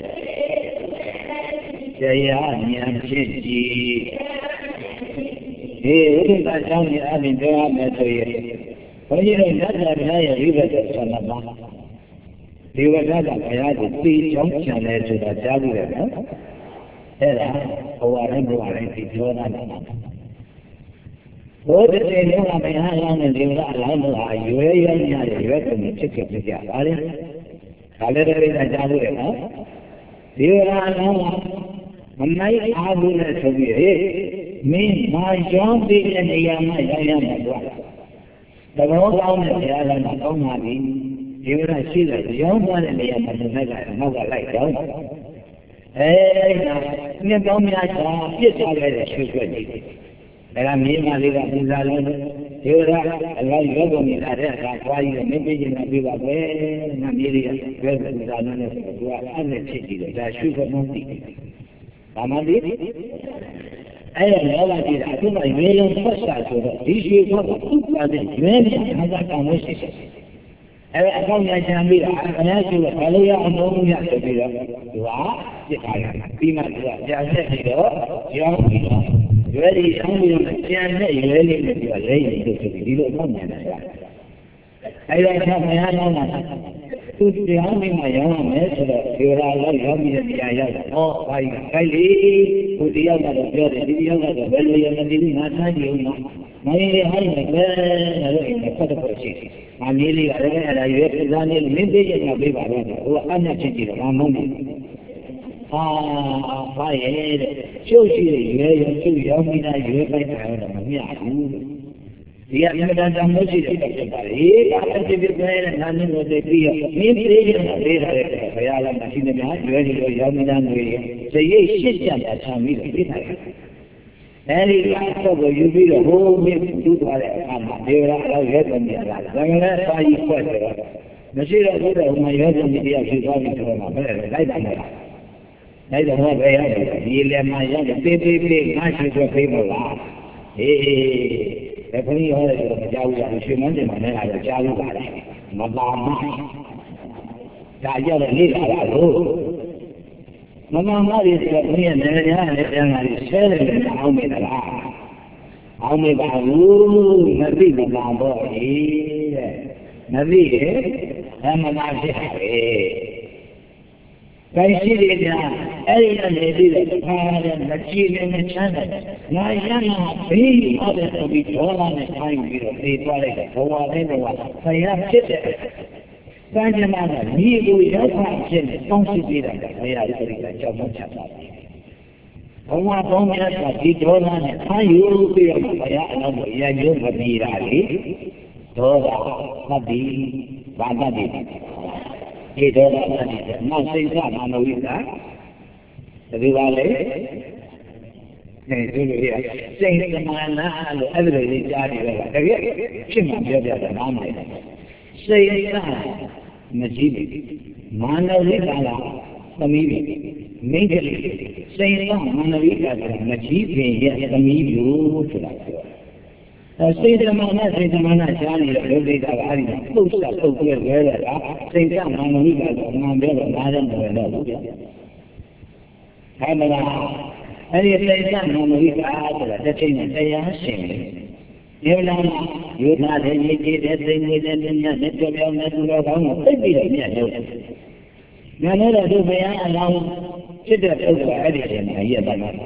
Speaker 1: တရားဉာဏ်ဖြစ်ကြည်ဒီဥပ္ပါကြောင့်အရင်ပြောမယ်ဆိုရင်ဘုန်းကြီးတို့သစ္စာဘုရားရဲ့ဝိပဿနာဆန္ဒမှာဒီဝိပဿနာဘုရားကိုသိကြောင်းချင်တယ်ဆိုတာကြားလို့ရတယ်နော်အဲ့ဒါဘဝတိုင်းဘဝတိုင်းဒီပြောတာနော်ဘုဒ္ဓတေလုံးကဘုရားရောင်းတဲ့ဒီဝရအလောင်းတို့ဟာရွယ်ရောင်းရတဲ့ရွယ်ကုန်ဖြစ်ဖြစ်ဖြစ်ကြပါလေဒါလည်းတည်းကကြားလို့ရနော်ဒီဝရအလောင်းကမနိုင်အားဘူးနဲ့ဆိုပြီးဟေးမင်းမာရောင်းပြီးတဲ့နေရာမှာရောက်ရမှာကွာတဘောကောင်းတဲ့ဘုရားကကောင်းပါပြီဒီဝရရှိတဲ့ရောင်းသွားတဲ့နေရာမှာသူကနောက်ကလိုက်တော့အဲဒါမြတ်ကောင်းများစွာပြစ်သွားခဲ့တဲ့ရွှေရွှေကြီးဒါကမြေမာလေးကပူဇာလုံးဒီဝရအလောင်းရောကုန်နေတာတဲ့အခါခွားကြီးနဲ့မင်းပြင်းနေတာပြပါပဲငါမြေလေးကရွှေပူဇာလုံးနဲ့ဆိုတော့သူကအဲ့နဲ့ဖြစ်ကြည့်တယ်ဒါရွှေကမှန်းသိတယ်ဘာမှသိအဲ့ဒါလောကကြီးတာအခုမှရေလုံးဆက်ရှာဆိုတော့ဒီရွှေကသူ့ပါတဲ့ရွေးနဲ့အားသာကောင်းလို့ရှိတယ်အဲ့ဒါအကောင့်ညာချမ်းပြီးတာအများကြီးကဘာလို့ရအောင်လို့ရဆိုပြီးတော့သူကပြစ်ထားတယ်ပြီးမှသူကကြာဆက်ပြီးတော့ရောင်းပြီးတော့ရွေးလေးအောင်ပြီးတော့ကျန်တဲ့ရွေးလေးနဲ့ပြီးတော့လဲရင်သူဆိုပြီးဒီလိုအကောင့်ညာတာအဲ့ဒါကဘုရားရောင်းတာသူတရားမင်းမှာရောင်းရမယ်ဆိုတော့ဒီရာလောက်ရောင်းပြီးတဲ့နေရာရောက်တာဟောဘာကြီးခိုက်လေသူတရားကတော့ပြောတယ်ဒီတရားကတော့ဘယ်လိုရမလဲငါထားကြည့်ဦးနော်မင်းလေးဟိုင်းမယ်ပဲလို့အဲ့ဒါဖတ်တော့ရှိတယ်။အမီးလေးကလည်းအဲ့ဒါရွေးပြစားနေမင်းသိရမှာပေးပါတော့ဟိုအမျက်ချင်းကြည့်တော့မမုန်းဘူး။ဟာဘာရဲ့တဲ့ကျုပ်ရှိရွေးရကျုပ်ရောင်းပြီးသားရွေးပိုက်တာတော့မမြဘူး။ဒီအမြဲတမ်းတမ်းမရှိတဲ့ဖြစ်ပါလေ။ဒါအဖြစ်ဖြစ်တဲ့နာမည်ကိုသိပြီးမင်းသိရမှာပေးတာလေဘုရားလည်းမရှိနေများရွေးပြီးတော့ရောင်းပြီးသားတွေဇရိတ်ရှစ်ချက်တာချမ်းပြီးတော့ပြထားတယ်။အဲဒီကတော့ကိုယူပြီးတော့ဟိုးမြစ်တူးသွားတဲ့အခါမှာဒေဝရာတော့ရဲတယ်မြင်လာတယ်။ဒါကလည်းစာကြီးဖွက်တယ်တော့မရှိတော့ဘူးတော့ဟိုမှာရဲတယ်မြင်တရားယူသွားပြီးတော့မှဘယ်လဲလိုက်တယ်လား။လိုက်တော့ဟောပဲရတယ်ဒီလည်းမှရတယ်ပေးပေးပေးငါရှိတော့ပေးမလား။အေးဒါခရီးဟောတယ်ဆိုတော့မကြောက်ဘူးရွှေမန်းတင်မှာလည်းအားကြားလို့ပါလား။မပါမဒါကြတော့နေလာတာလို့မမမလေးဆိုတော့ဘုရားနေရာနဲ့ပြန်လာပြီးဆဲတယ်လည်းအောင်းမိတာလားအောင်းမိပါဘူးမသိမလားတော့ဟေးတဲ့မသိရဲ့အမှန်မှန်ဖြစ်ပါလေတိုင်းရှိတယ်ကြာအဲ့ဒီကနေပြီးတော့ခါတဲ့မကြည့်လည်းမချမ်းတယ်ငါရမှာဘေးဟောတဲ့ဆိုပြီးဒေါ်လာနဲ့ခိုင်းပြီးတော့ပြေးသွားလိုက်တယ်ဘဝလေးဘဝဆရာဖြစ်တယ်စံကြမှာမြေကိုရောက်မှဖြစ်နေတောင်းရှိသေးတယ်ဘုရားရဲ့ဒီကကြောက်မှချတာဘဝပေါင်းများစွာဒီဒေါသနဲ့အာယုပြီးတော့ဘုရားအနောက်ကိုရရုံမပြီးတာလေဒေါသမှတ်ပြီးဘာမှတ်ပြီးဒီဒေါသမှတ်ပြီးနောက်စိတ်ကမာနဝိကဒီပါလေနေသူတို့ရစိတ်ကမာနလို့အဲ့လိုလေးကြားနေတော့တကယ်ဖြစ်မှပြောပြတာနားမလဲစိတ်ကမကြည့်ဘူးမာနဝိကလာသမီးပြီမိန်းကလေးစိတ်ကမာနဝိကလာမကြည့်ခင်ရဲ့သမီးလို့ဆိုတာပြောအဲစိတ်ဓမ္မနဲ့စိတ်ဓမ္မနဲ့ရှားနေတဲ့လူတွေကအဲ့ဒီပုတ်ဆက်ပုတ်ပြဲရဲရတာစိတ်ကမာနဝိကလာမှန်ပြောတော့နားတယ်မလို့တော့ဘူးအဲ့မလားအဲ့ဒီစိတ်ကမာနဝိကဆိုတာတစ်ချိန်နဲ့တရားရှင်တယ်ဒီလိုယူနာတဲ့ရည်ကြည်တဲ့သိနေတဲ့ဉာဏ်နဲ့ကြောက်ကြောက်နဲ့သူတော်ကောင်းကိုသိပြီးတော့ပြတ်လို့ဉာဏ်နဲ့တော့သူဘုရားအလောင်းဖြစ်တဲ့ပုဂ္ဂိုလ်အဲ့ဒီတည်းမှာရည်တယ်မှာ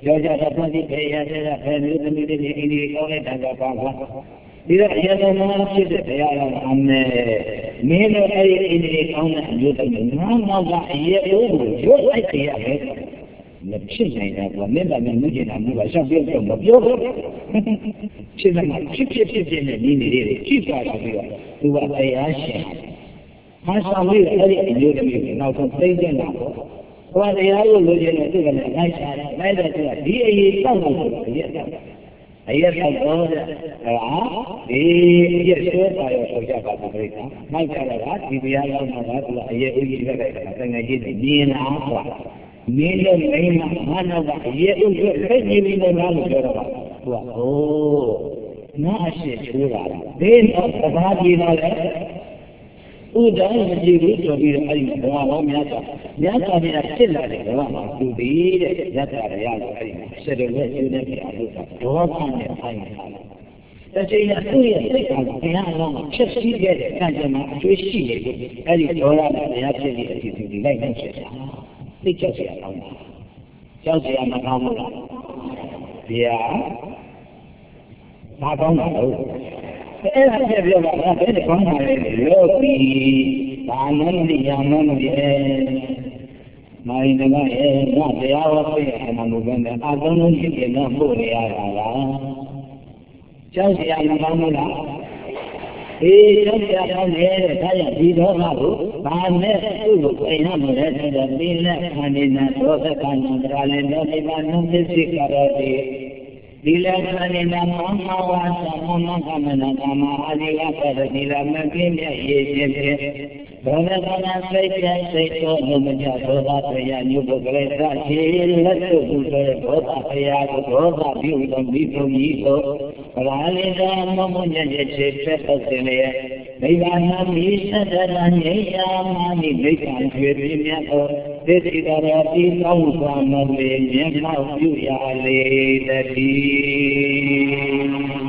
Speaker 1: ပြောကြတာပုံကြီးခေရတဲ့ဖယ်မျိုးသမီးတွေအင်းဒီကောင်းတဲ့တန်ခါပါပါဒီတော့အရင်ကဖြစ်တဲ့တရားတော်အမေမင်းတို့အဲ့ဒီအင်းဒီကောင်းတဲ့အမျိုးသမီးငါမောက်ကအရေးအိုးကိုရုပ်လိုက်ကြရတယ်မဖြစ်နိုင်တာကမင်းကလည်းမကျင်တာမျိုးကရှောက်ပြောပြောမပြောဘူးဖြစ်နေမှာဖြစ်ဖြစ်ဖြစ်ဖြစ်နဲ့နေနေတယ်ကြည့်ကြတာပြီးတော့သူကတရားရှင်ဟာဆောင်ပြီးအဲ့ဒီအမျိုးသမီးကိုနောက်ဆုံးသိတဲ့လာတော့ဟောတရားကိုလိုချင်တဲ့သူကလည်းလိုက်ရှာတယ်လိုက်တဲ့သူကဒီအရေးတောက်လို့ဆိုတော့ရက်တောက်အရက်တောက်တော့တဲ့ဟာဒီရက်ဆွဲပါရောဆိုကြပါဘူးပြိတ္တာမိုက်ကြတာကဒီတရားရောက်တာကသူကအရက်ဦးကြီးပဲလိုက်တာတကယ်ကြီးနေမြင်လားဆိုတာမင်းလည်းမင်းလားငါတော့ကအရက်ဦးကြီးပဲနေနေလားလို့ပြောတော့သူကဟိုးငါအရှိချိုးတာဒီတော့သဘာဝကြီးတော့လေဥဒ္ဒါမကြည့်ဘူးဆိုပြီးတော့အဲ့ဒီဘဝပေါင်းများစွာများစွာများဖြစ်လာတဲ့ဘဝမှာသူပြီးတဲ့ရတ္တရရလို့အဲ့ဒီဆက်တယ်လို့ပြောနေကြတာလို့ဒေါသနဲ့ဆိုင်တာတချိန်ကသူ့ရဲ့စိတ်ကဘုရားအလောင်းဖြစ်ရှိခဲ့တဲ့ကံကြမ္မာအကျိုးရှိနေလို့အဲ့ဒီဒေါသနဲ့ဘုရားဖြစ်နေတဲ့အစီအစဉ်ဒီလိုက်နေဖြစ်တာသိချက်เสียအောင်ကြောက်เสียမကောင်းဘူးလားဘုရားဘာကောင်းတာလဲအဲ့ဒါပြပြောတာကဘယ်နဲ့ကောင်းတာလဲလို့ပြီးဘာနည်းနည်းရမန်းနေမိုင်းနေကဲငါတရားဟောပြရမှာမဟုတ်ဘူးနဲ့အကောင်းဆုံးဖြစ်ရင်တော့ပို့နေရတာလားကြောက်စရာမကောင်းဘူးလားအေးကြောက်စရာကောင်းတယ်တဲ့ဒါကြောင့်ဒီတော့ကကိုဘာနဲ့သူ့ကိုအိမ်နဲ့မလဲတဲ့ဒီနဲ့ခန္ဒီနာသောသကံတရားလည်းတော့ဒီမှာနုပ္ပစိကရောတိဒီလခဏနာမမဝါသမမကမနာကမအာဒီဝကရတိလာမကင်းမြတ်ရေးခြင်းဖြင့်ဘောဓကနာစိတ်ပြစိတ်တော်မမကြသောသာတရားညုပုဂ္ဂလေသခြေလက်တို့သူဆိုတဲ့ဘောဓဖရာကိုဘောဓပြုတော်မိဘုံကြီးကိုဗလာလိတာမမညက်ရဲ့ခြေဖြတ်သက်စင်လေမိဘနာမိသတ္တရငြိယာမနိမိက္ခံကျွေပြမြတ်သောသေတိတရာတိကောင်းစွာမလေမြတ်မောက်ပြုရလေတည်း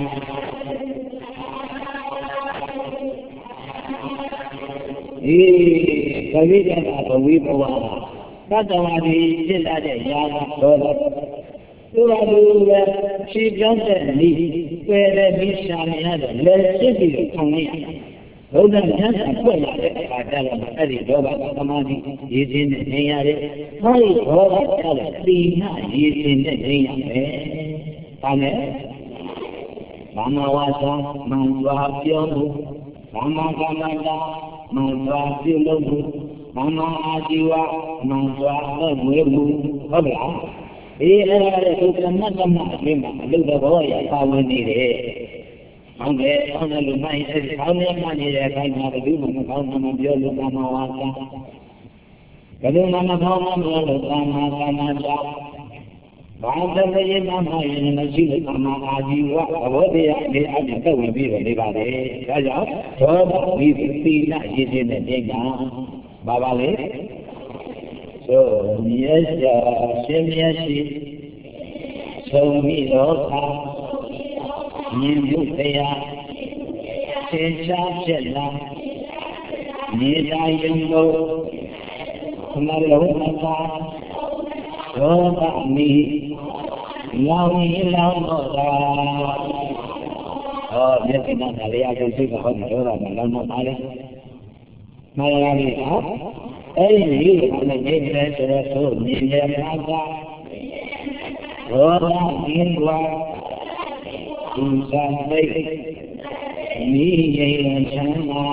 Speaker 1: အေးသတိကြတာဘဝိဘဝသတ္တဝါဒီဖြစ်လာတဲ့ຢာကတော့သူကသူပဲဖြေပြောင်းတဲ့ဤပယ်တဲ့ဒီရှာနေရတဲ့လက်ဖြစ်ပြီးတော့ခံရဘုရားဉာဏ်ကပွက်လာတဲ့အခါကျတော့အဲ့ဒီဒေါဘသမာဓိရည်ချင်းနဲ့နေရတဲ့ဟောဒီဒေါဘကျတဲ့တိနာရည်ချင်းနဲ့နေရမယ်။ဒါနဲ့ဘာမဝါစာမန်စွာပြောမှုဘာမကမ္မတာမန်စွာပြုလုပ်မှုဘာမအာဇီဝမန်စွာသက်ဝေမှုဟုတ်လား။ဒီအဲ့ဒါတဲ့ဒီကမ္မကမ္မအပြင်မှာအလုသဘောရပါဝင်နေတယ်။ဟုတ်ကဲ့ဟောတယ်လို့မှအဲ့ဒီကောင်းနေမှနေတဲ့အခိုင်မှာဘယ်သူမှမကောင်းမှမပြောလို့ဘာမဝါစာဘယ်လိုမှမကောင်းမှမပြောလို့ဘာမကမ္မတာဘာသာရေးမှမရရင်မရှိလို့မှအာဇီဝဘောတရားလေးအပြင်တက်ဝင်ပြီးတော့နေပါတယ်။ဒါကြောင့်ဒေါသဝိသီလရည်ချင်းတဲ့တိတ်ကဘာပါလဲဆိုမြတ်စွာရှင်မြတ်ရှိဆုံးမိတော်ခါမြင်မှုတရားသင်္ချာဖြစ်လာမြေသားယုံလို့နှလုံးသားဒေါသမီလောင်ရင်လောင်တော့တာဟောမျက်စိနဲ့လည်းအကျိုးစိတ်ကဟောဒေါသမလောင်တော့တာလေမရရလေးဟာအဲ့ဒီလေးကိုလည်းနေတယ်ဆိုတော့ဆိုမြင်ရမှာကဒေါသမင်းကွာသူစားသိမိရေချမ်းသာ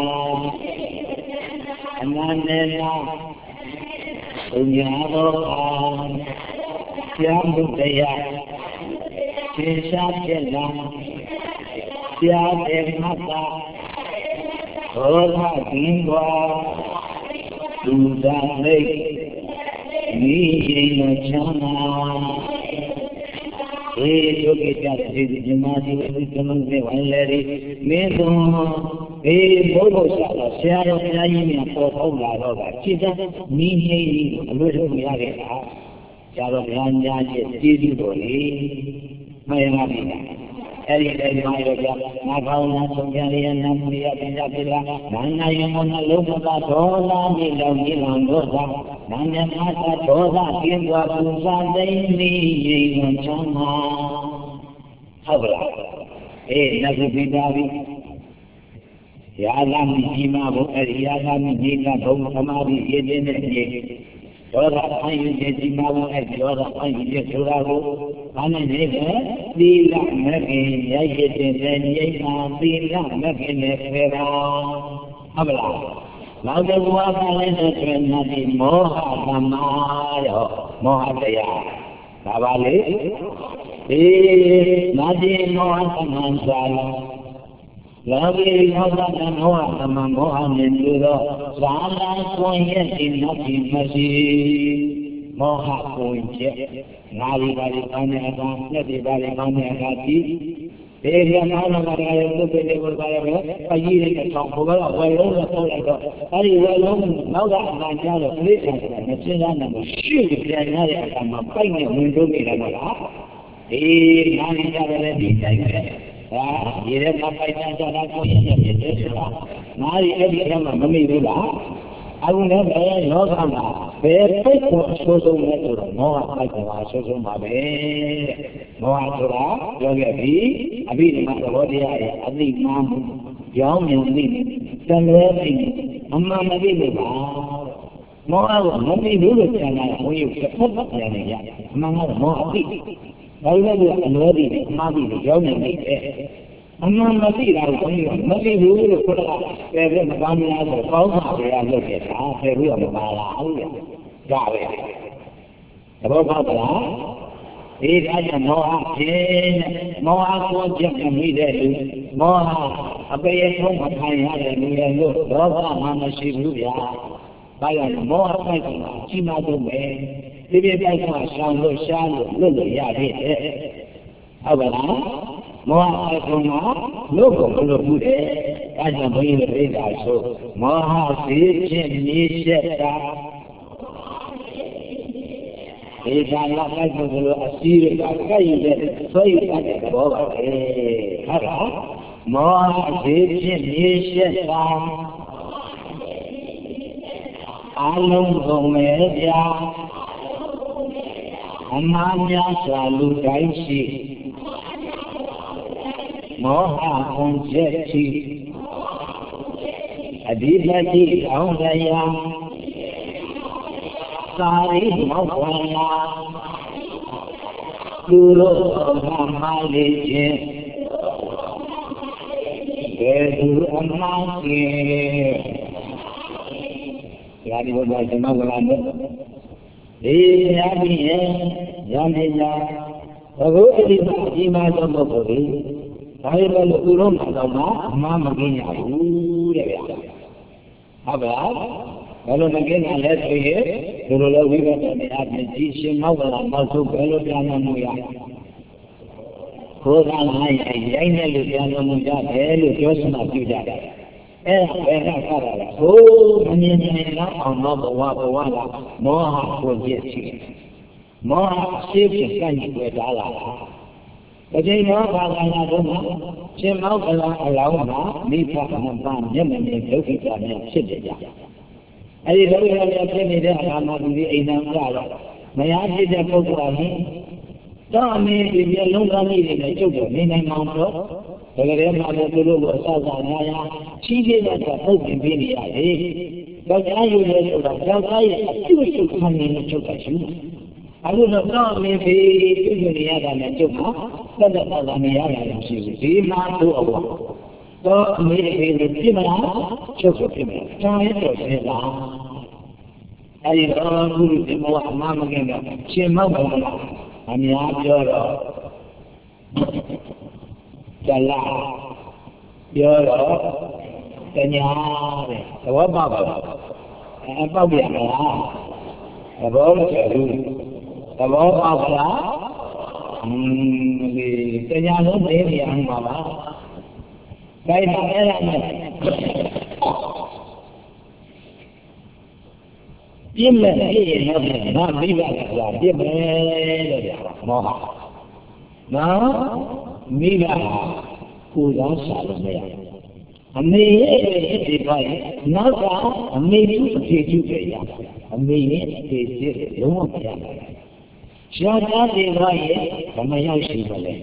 Speaker 1: အနန္တနာဘုရားတော်အားကျမ်းဘုရားသင်္ချာဖြစ်လာဆရာတဲ့မတာဘောဓကင်းကွာသူစားသိမိရေချမ်းသာေယောဂိတသေဒီမာတိဝိသမံဝေဝံလေရိမေသွံေဘုဘုရှာတော့ဆရာတော်ဘုရားကြီးများပေါ်ပေါက်လာတော့ကจิตနီးနေအလို့လို့မရတဲ့အခါဆရာတော်ဘုရားညာရဲ့ကျေးဇူးတော်လေမှန်ရပါပြီအဲဒီတိုင်းမှာရကြငါကောင်းနာဆုံးပြန်ရနမရိယပညာပိလာနာနာယမနှလုံးမသာဒေါသမြေလောင်မြေလောင်ဒေါသနာမျက်မှသာဒေါသကျင်းသွားပူဇာသိမ့်နေရိမ်ဝန်ချမ်းသာဟုတ်ပါလားအေးနတ်ကုပိတာပြီရာဂမိကြီးမဘုအဲဒီရာဂမိကြီးကဘုံသမာဓိရည်တဲ့နေဒေါသအယုကျေကြီးမဘုအဲဒီဒေါသအယုကျေဆိုတာကိုဘာနဲ့နေလဲသီလမဂ္ဂင်ရရည်တဲ့ဉာဏ်မှာသီလမဂ္ဂင်နဲ့ဖေတာဟုတ်ပါလားနောက်တစ်ခုအပိုင်းနဲ့ဆိုရင်ဒီမောဟသမာရောမောဟတရားဒါပါလေအေးနာတိမောဟသမံသာလောကီမောဟသမောဟသမံမောဟနဲ့တွေ့တော့ဇာလာကွန်ရဲ့ဒီနောက်ဒီမရှိမောဟကိုကျက်ငါးဒီပါးဒီကောင်းတဲ့အခါနှစ်ဒီပါးဒီကောင်းတဲ့အခါဒီဒီကနာမကလည်းသူ့ပြည်ကိုပါရပဲအကြီးလေးအဆောင်ဘုရားဝယ်လုံးနဲ့ပို့လိုက်တော့အဲဒီဝယ်လုံးနောက်ကအမှန်ကြားတော့ပြိဿကမစင်ရနိုင်ဘူးရှေ့ပြန်ရတဲ့အခါမှာပိုက်နဲ့ဝင်ထုတ်နေတယ်မလားဒီနားနေကြတယ်ဒီတိုင်းပဲဟာဒီထဲမှာပိုက်ချကြတာကိုရည်ရည်တယ်ဆိုတာငါးဒီအဲ့ဒီထဲမှာမမိဘူးလားအခုလည်းပဲလောကမှာဘယ်ပိတ်ကိုအဆိုးဆုံးလဲဆိုတော့မောဟပိုက်ကအဆိုးဆုံးပါပဲမောဟဆိုတာပြောခဲ့ပြီအဘိဓမ္မာသဘောတရားရဲ့အသိမှန်မှုကြောင်းမြင်သိတန်လွဲသိအမှန်မသိလို့ပါမောဟကိုမသိဘူးလို့ကျန်တာဘုန်းကြီးကဖတ်ပြန်နေရအမှန်ကတော့မောဟသိဒါလည်းကအလွဲသိအမှားသိကြောင်းမြင်သိတယ်အမှန်မသိတာကိုဘုန်းကြီးကမသိဘူးလို့ခေါ်တာပယ်ပြီးမကောင်းဘူးလားဆိုကောင်းတာတရားလုပ်ခဲ့တာပယ်ပြီးတော့မပါလားဟုတ်ရဲ့ဒါပဲသဘောပေါက်လားဒီဒါကြောင့်မောဟခြင်းမောဟကိုကြက်မိတဲ့လူမောဟအပေရဆုံးမခံရတဲ့လူတွေလို့ဒေါသမှမရှိဘူးဗျာဘာကြောင့်မောဟပိုက်ဆိုတာကြီးမားဆုံးပဲဒီပြပြိုက်ကရှောင်လို့ရှားလို့လွတ်လို့ရသေးတယ်ဟုတ်ပါလားမောဟအကုံမှာလို့ကိုလို့မှုတယ်အဲကြောင့်ဘုန်းကြီးတို့ပြတာဆိုမောဟသိခြင်းနေချက်တာဒီကံလာလိုက်ဆိုလို့အစီရကကြိုက်တဲ့ဆွေးရတဲ့ဘောပါပဲဟုတ်လားမောဟသိခြင်းနေချက်တာအလုံးစုံမဲ့ဗျာအမှားများစွာလူတိုင်းရှိမောဟကွန်ချက်ချီအဓိပတိအောင်တရားသာရိမောဝနာသူတို့ဘာမှလေးခြင်းဘယ်သူအမှန်ကြီးရာဒီဘောဇမဝလာနဲ့ဒီရာဒီရဲ့ရံနေကြအခုအဒီဒီမှာတော့မဟုတ်ဘူးဒါပေမဲ့လို့သူတို့ကတော့မှအမှားမကင်းရဘူးတဲ့ဗျာဟုတ်ပါလားဘယ်လိုမကင်းရလဲဆိုရင်သူတို့လည်းဝိပဿနာတရားဖြင့်ဒီရှင်မောက်ကလာနောက်ဆုံးဘယ်လိုပြန်မှမရကိုယ်ကလည်းရိုင်းတဲ့လူပြန်မှမရတယ်လို့ပြောစမှပြုကြတယ်အဲ့ဒါပဲကခါတာလားဟိုးမမြင်မြင်တော့အောင်တော့ဘဝဘဝကမောဟကိုပြည့်စုံမောဟရှိဖြစ်ကန့်ကြွယ်တာလားအချိန်မောဘာကလာတော့မှရှင်မောကလာအလောင်းမှာမိဖမပန်းမျက်မမြင်ဒုက္ခိတနဲ့ဖြစ်ကြကြအဲဒီဒုက္ခိတနဲ့ဖြစ်နေတဲ့အခါမှာဒီအိမ်သာကြတော့မရဖြစ်တဲ့ပုဂ္ဂိုလ်ကလည်းတော့အမေဒီပြလုံးသားလေးတွေနဲ့ကျုပ်တော့နေနိုင်မှာတော့ဒါကြတဲ့မှာလည်းသူတို့ကိုအစအစညာညာချီးကျင့်တဲ့ပုဂ္ဂိုလ်ပေးနေရတယ်။တော့ကြားယူရဲဆိုတော့ကြောက်သားရဲ့အကျိုးချုပ်ခံနေတဲ့ချုပ်တာရှိတယ်။အခုတော့တော့မင်းဖေးပြုနေရတာနဲ့ကျုပ်မှာသက်သက်သာသာနေရတာမရှိဘူးဒီမှာတို့အဘောတော့အမေဖေးတွေပြစ်မလားချုပ်ကိုပြစ်မလားတောင်းရတော့စေလားအဲဒီတော့ဘုရားဒီမောအမှားမကင်းတော့ရှင်မောက်ပါလားအများပြောတော့ဇလာပြောတော့တညာတဲ့သဘောပေါက်ပါလားအပေါက်ပြန်လားသဘောမကျဘူးသဘောပေါက်လားอืมဒီတညာလုံးသိနေအောင်ပါပါဒါနဲ့အဲ့ဒါနဲ့ပြင်းမဲ့အေးရတော့ငါမိဘကပြင်းမဲ့တဲ့မောဟနော် Mira, Kuda Salome. A me, Naga, a me, a me, Shada de Vaye, Kamayashi Vale.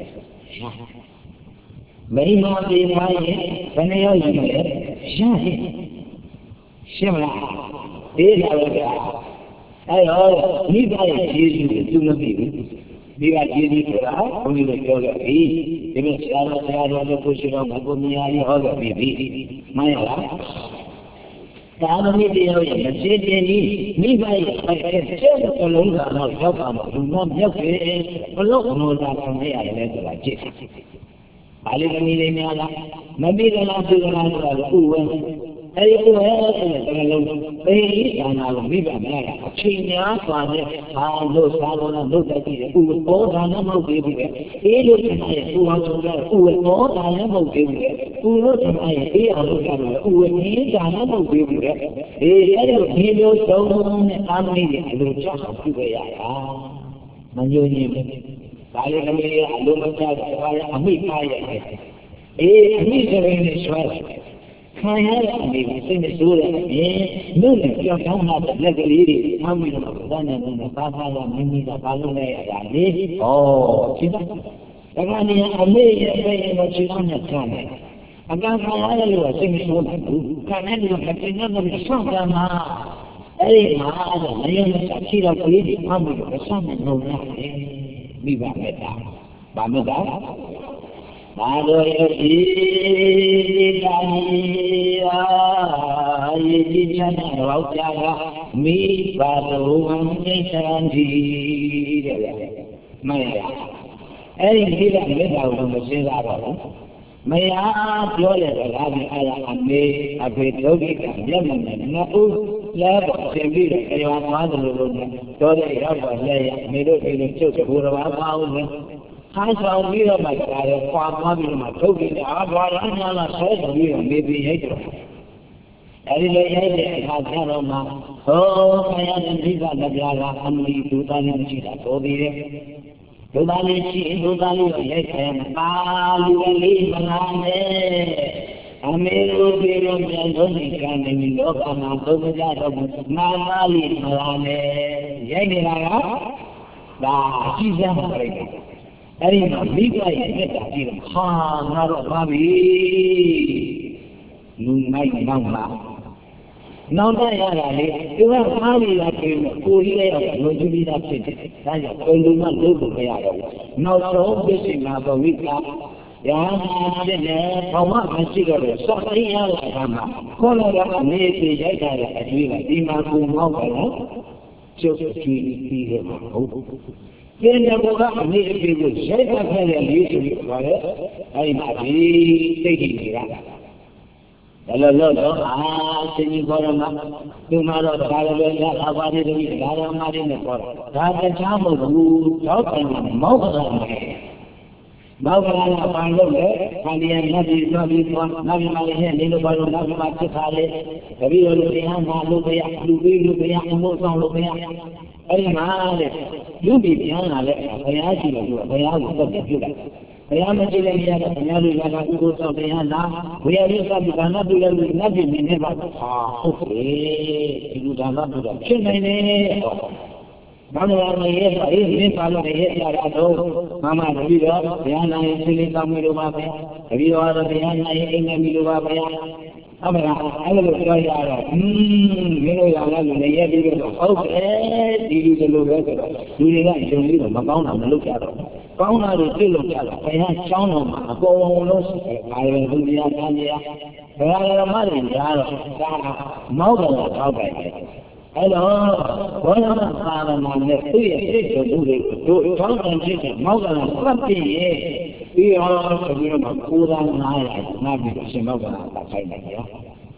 Speaker 1: Mahima de Vaye, Kamayashi Vale, Shahi Shimla, Eda, I all need I Jesus to the people. Viva Jesus, only the God of me, even Sarah, Sarah, the pushing of Magonia, all of me, my life. The enemy of the City, me by I can tell alone that not help them, do not help it, alone no that from here I let like it. I live in Millenniala, maybe the last of the land of who went. I go ahead and pay and I'll be back. Change our father, how those Salona look at it, who will both on them will give it. He looked at it, who wants to go, who will both on them will give it. Who looked at it, he looked at it, who will need on them will give it. He said, he knows so long and I'm needing to just to go. My union, I don't know what I'm tired. He's a very swell. I have been saying the story. No, you don't have to let it eat. How many of them and the Papa and Mimi the Palone? Oh, I mean, I may have been what you don't have time. I got my eye was saying so. Can anyone have another song? Hey, my other, I am a Shakira for you. I'm with the sun and no nothing. Be back at that. Bamada. I know me, but the woman nation, Maya. Any here and live out on the Silla. May I blow it and me a great logic and Yemen and Napu, love of Sembir, and your mother, Dole, Rabba, Middle, and Children, who are about. I saw me on my father, father, my token, I brought on a soul of you, maybe hatred. Every day I had Haroma, oh, I had a visa, the Gala, and we do that in China, so be it. Do that in China, do that in China, Balu, Libanane. I made a little bit of Dominican and you look on our Dominican, Mali, Malane, Yanina, she's a Any no legal get that deal. Ha, not a baby. You might know that. Now that I you have money like you, who here, no to be that city. That's a only one local way. Now, so busy now, but we got. Yeah, for what I see of it, somebody else like Hama. Call it up and make it like that. We like Dima Kumova, just to see him. Then there was a need to be safe and usually for it. I might be taking it up. Hello, ah, can you go on? Tomorrow, the Hallelujah, about it, I am not in the court. That's a child who talks and mouths on me. Maugalana Pandole, and the Nabi Nabi Nabi Malayan, Nilubaru, Nabi Makale, the real Lubian, Lubia, Lubi, Lubia, and Mosan Lubia. Hey, man, you be beyond a letter. I ask you, I have to get you. I am a Chilean, and I go to the Anna. We are used to not do that with nothing, we never. Ah, okay, you do not do that. Children, Mama, I didn't follow the head. I know, Mama, the video, the Anna is still coming to my bed. The video of the Anna in the middle of my bed. I will try out. Hm, you know, I love the head. Okay, you do the look at it. You did not show me the Mauna look at it. Found out to look at it. I had shown them. I go on, I will do the Anna. I have a mother in the Mother, okay. Hello, one of the father on the three to do it, to talk and take it, Mogan, something, we are also doing a cool and I not because you know that kind of here.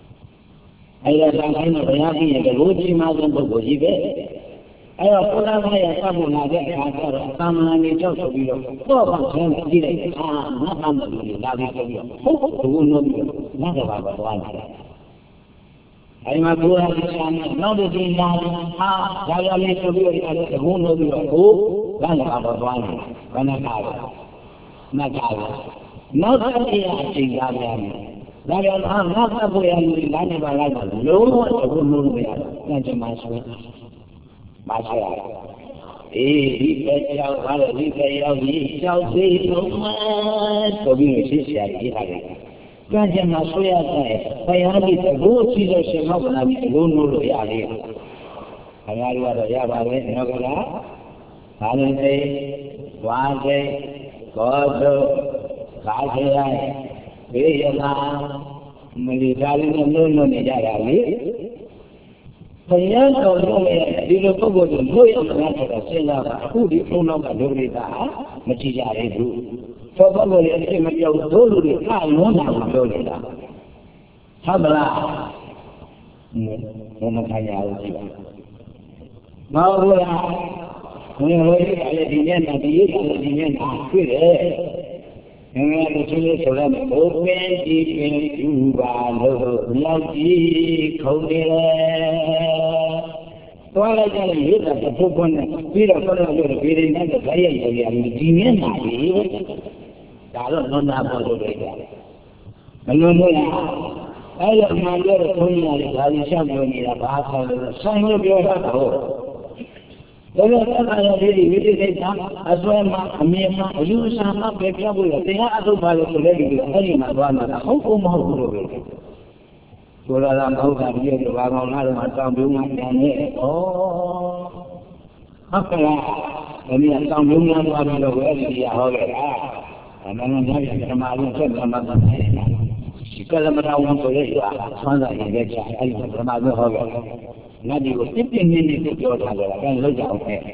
Speaker 1: I have some kind of reality and the Lucy Mountain to go give it. I have put out my couple of get some money just to be four percent of it. Ah, not under the Lavi of you. Who will not be not about one. I am a good son, not the thing that ah, I am a little bit of the moon of your hope, one about one, when I have. မှတ်ကြပါနောက်တစ်အရာအချိန်ကားပြန်ဒါကြောင့်ငါငါသဖို့ရလူလာနေပါလားလုံးဝအခုလုံးမရဘူးကြံ့မှာဆိုပါချရအေးဒီပဲကြောက်ပါလို့ဒီပဲရောက်ပြီးကြောက်သေးလုံးမဆိုပြီးရှင်းရှာရေးထားတယ်ကြံ့ကြံ့မှာဆိုရတဲ့ဘုရားကြီးဘိုးကြည့်လို့ရှင်မောက်လာပြီးလုံးလို့လို့ရလေခင်ဗျားတို့ကတော့ရပါပဲနောက်ကလားဘာလို့လဲဝါစေဘောတုကာခေယဘေးရလာမလီသားလေးနဲ့လုံးလုံးနေကြတာလေဘုရားတော်လုံးရဲ့ဒီလိုပုဂ္ဂိုလ်တွေလို့ရမှာဆိုတော့စဉ်းစားပါအခုဒီဘုံတော်ကလူတွေကမကြည့်ကြရဘူးသောပုဂ္ဂိုလ်တွေအဖြစ်မပြောဘူးတို့လူတွေအလုံးတာကိုပြောနေတာဟုတ်မလားဘုံမခံရဘူးကြည့်ပါမဟုတ်လားဘုရားဟောရတဲ့ဒီနေ့နဲ့ဒီရက်နဲ့ဒီနေ့နဲ့တွေ့တယ်ငငယ်တို့ချင်းလေးဆိုတော့ဘုပင်ဒီပင်ယူပါလို့လောက်ကြီးခုံနေတယ်သွားလိုက်ကြလို့ရေးတာဘုပွန်းနဲ့ပြီးတော့တော့လို့ဗေဒိနဲ့ဇာတ်ရိုက်ရရတယ်ဒီနေ့မှာလေဒါတော့လွန်တာပေါ်လို့လေမလွန်ဘူးလားအဲ့လိုမှပြောတော့ဘုန်းကြီးကဒါကြီးရှောက်ပြောနေတာဘာခေါ်လို့ဆိုင်လို့ပြောတာတော့ဒါပေမဲ့အဲ့ဒါလေးဒီဝိသေကိစ္စအစွဲမှာအမြင်မှာအယူအဆမှာပဲပြောဖို့ရတရားအထုတ်ပါလို့ဆိုတဲ့ဒီအဲ့ဒီမှာသွားမှာဟုတ်ကိုမဟုတ်ဘူးလို့ပဲဆိုရတာမဟုတ်တာဒီလိုဘာကောင်လားတော့မှတောင်းပြုံးမှပြန်နေဩဟုတ်ကလားဒီနေ့တောင်းပြုံးမှသွားပြီးတော့အဲ့ဒီတရားဟောခဲ့တာအမှန်မှန်များပြန်ဓမ္မလုံးဆက်မှတ်မှတ်နေတာဒီကလမတော်ဝန်ဆိုရတာဆွမ်းသာရင်လည်းကြာအဲ့ဒီဓမ္မလုံးဟောခဲ့နတ်ဒီကိုပြင်းပြင်းနေနေပြောထားကြတာကဲလောက်ကြအောင်ခဲ့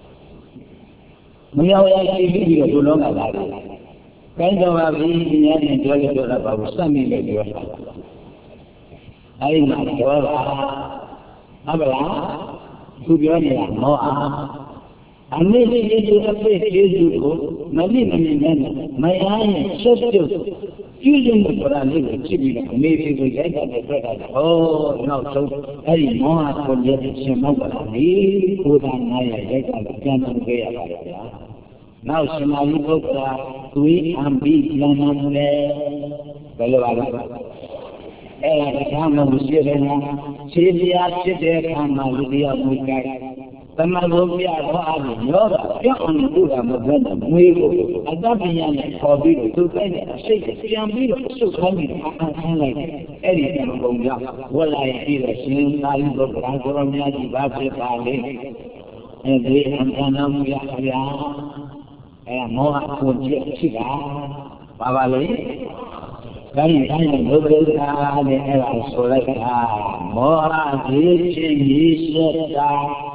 Speaker 1: မရောက်ရရှိပြီးတော့ဘုလောကလာတယ်။ကိုင်းတော်ပါပြီဒီနေ့နဲ့ပြောလို့ပြောတာပါဘူးစက်မိလို့ပြောတာ။အဲဒီမှာပြောတာဟုတ်ပါလားသူပြောနေတာမောအားအမေလေးလေးတွေအဖေကျေးဇူးကိုမလိမမြင်နဲ့မရရင်ဆက်ပြုတ်ကျူးလွန်မှုပရာလေးကိုကြည့်ပြီးတော့အမေလေးကိုရိုက်တာနဲ့တွေ့တာဟောနောက်ဆုံးအဲ့ဒီမောဟကိုရည်ရှင်မောက်ပါလေကိုယ်ကနားရရိုက်တာကိုပြန်ပြန်ကြရပါလားဗျာနောက်ရှင်မာလူပုဂ္ဂလာသူဤအံပိလမ်းနာလေဘယ်လိုပါလဲအဲ့ဒါကမှမရှိတဲ့နာခြေပြားဖြစ်တဲ့အခါမှာလူတရားမူကြိုက်သမဘုရားဟောအားဖြင့်ရောတာပြောင်းအောင်လုပ်တာမဟုတ်ဘူး။ငွေကိုအတ္တပညာနဲ့ခေါ်ပြီးတော့သူကိုင်းတဲ့အစိတ်ပြန်ပြီးတော့ဆုတ်ခိုင်းပြီးအခါခိုင်းလိုက်အဲ့ဒီကံပုံကြောင့်ဝက်လာရင်ပြီးတော့ရှင်သာရိပုတ္တရာကိုရောမြတ်ကြီးဘာဖြစ်ပါလဲ။အဲဒီအံတနာမူရဗျာ။အဲမောဟကိုကြည့်ဖြစ်တာပါပါလေ။ဒါရင်အဲ့ဒီဘုရားနဲ့အဲ့ဒါဆိုလိုက်တာမောဟကြီးချင်းကြီးဆက်တာ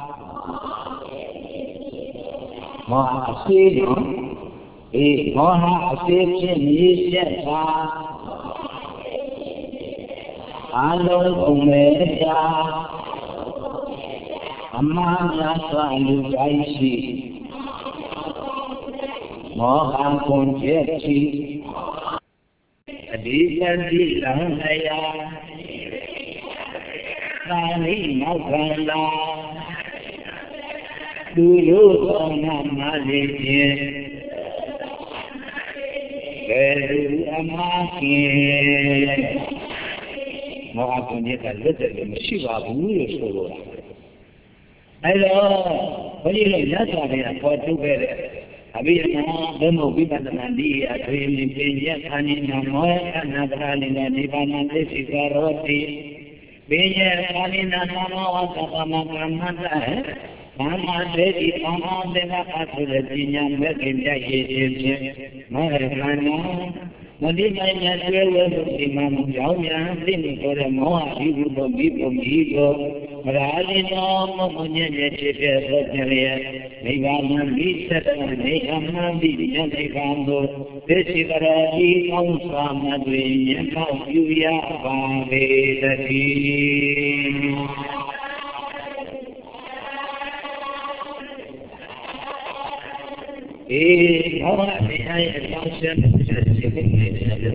Speaker 1: မောဟအစေးတို့အေးမောဟအစေးဖြင့်ရည်ရက်တာအလုံးုံမဲ့တာအမှန်များစွာလူတိုင်းရှိမောဟကွန်ကျက်ရှိအဒီယတိလံဟယသာနိမောက္ခလာသူတို့ကောင်းနာမလေးဖြင့်ဘယ်သူအမှားခင်မောဟကွန်ကျက်ကလွတ်တယ်လို့မရှိပါဘူးလို့ဆိုလိုတာအဲ့တော့ဘုရားရဲ့လက်စာတွေကပေါ်ထုတ်ခဲ့တဲ့အဘိဓမ္မာဘုံဝိပဿနာဒီအထွေမြင်ပြည့်ခဏိနမောအနာတရာနိနိဗ္ဗာန်သိသိကရောတိဘေယခဏိနမောဝသဗ္ဗမကမ္မတဘာမှသေတိဘာမှသေနာအထုရပညာမဲ့ခင်ပြည့်ခြင်းဖြင့်မောဟခန္ဓာမတိမညာဆွေဝဲလို့ဒီမှာကြောင်းများသိနေကြတဲ့မောဟဤဟုသောမိပုံဤကိုဗရာဇိနောမုံညံ့ရဲ့ဖြစ်တဲ့သောတရားနိဗ္ဗာန်မိသက်တဲ့နေအမှန်ဒီဉာဏ်နိဗ္ဗာန်ကိုသိရှိကြရသည်အောင်းစွာမတွင်ဉာဏ်ပေါပြုရပါလေတည်းအေးဘောရတရားရဲ့အကြောင်းရှင်းတဲ့စိတ်နဲ့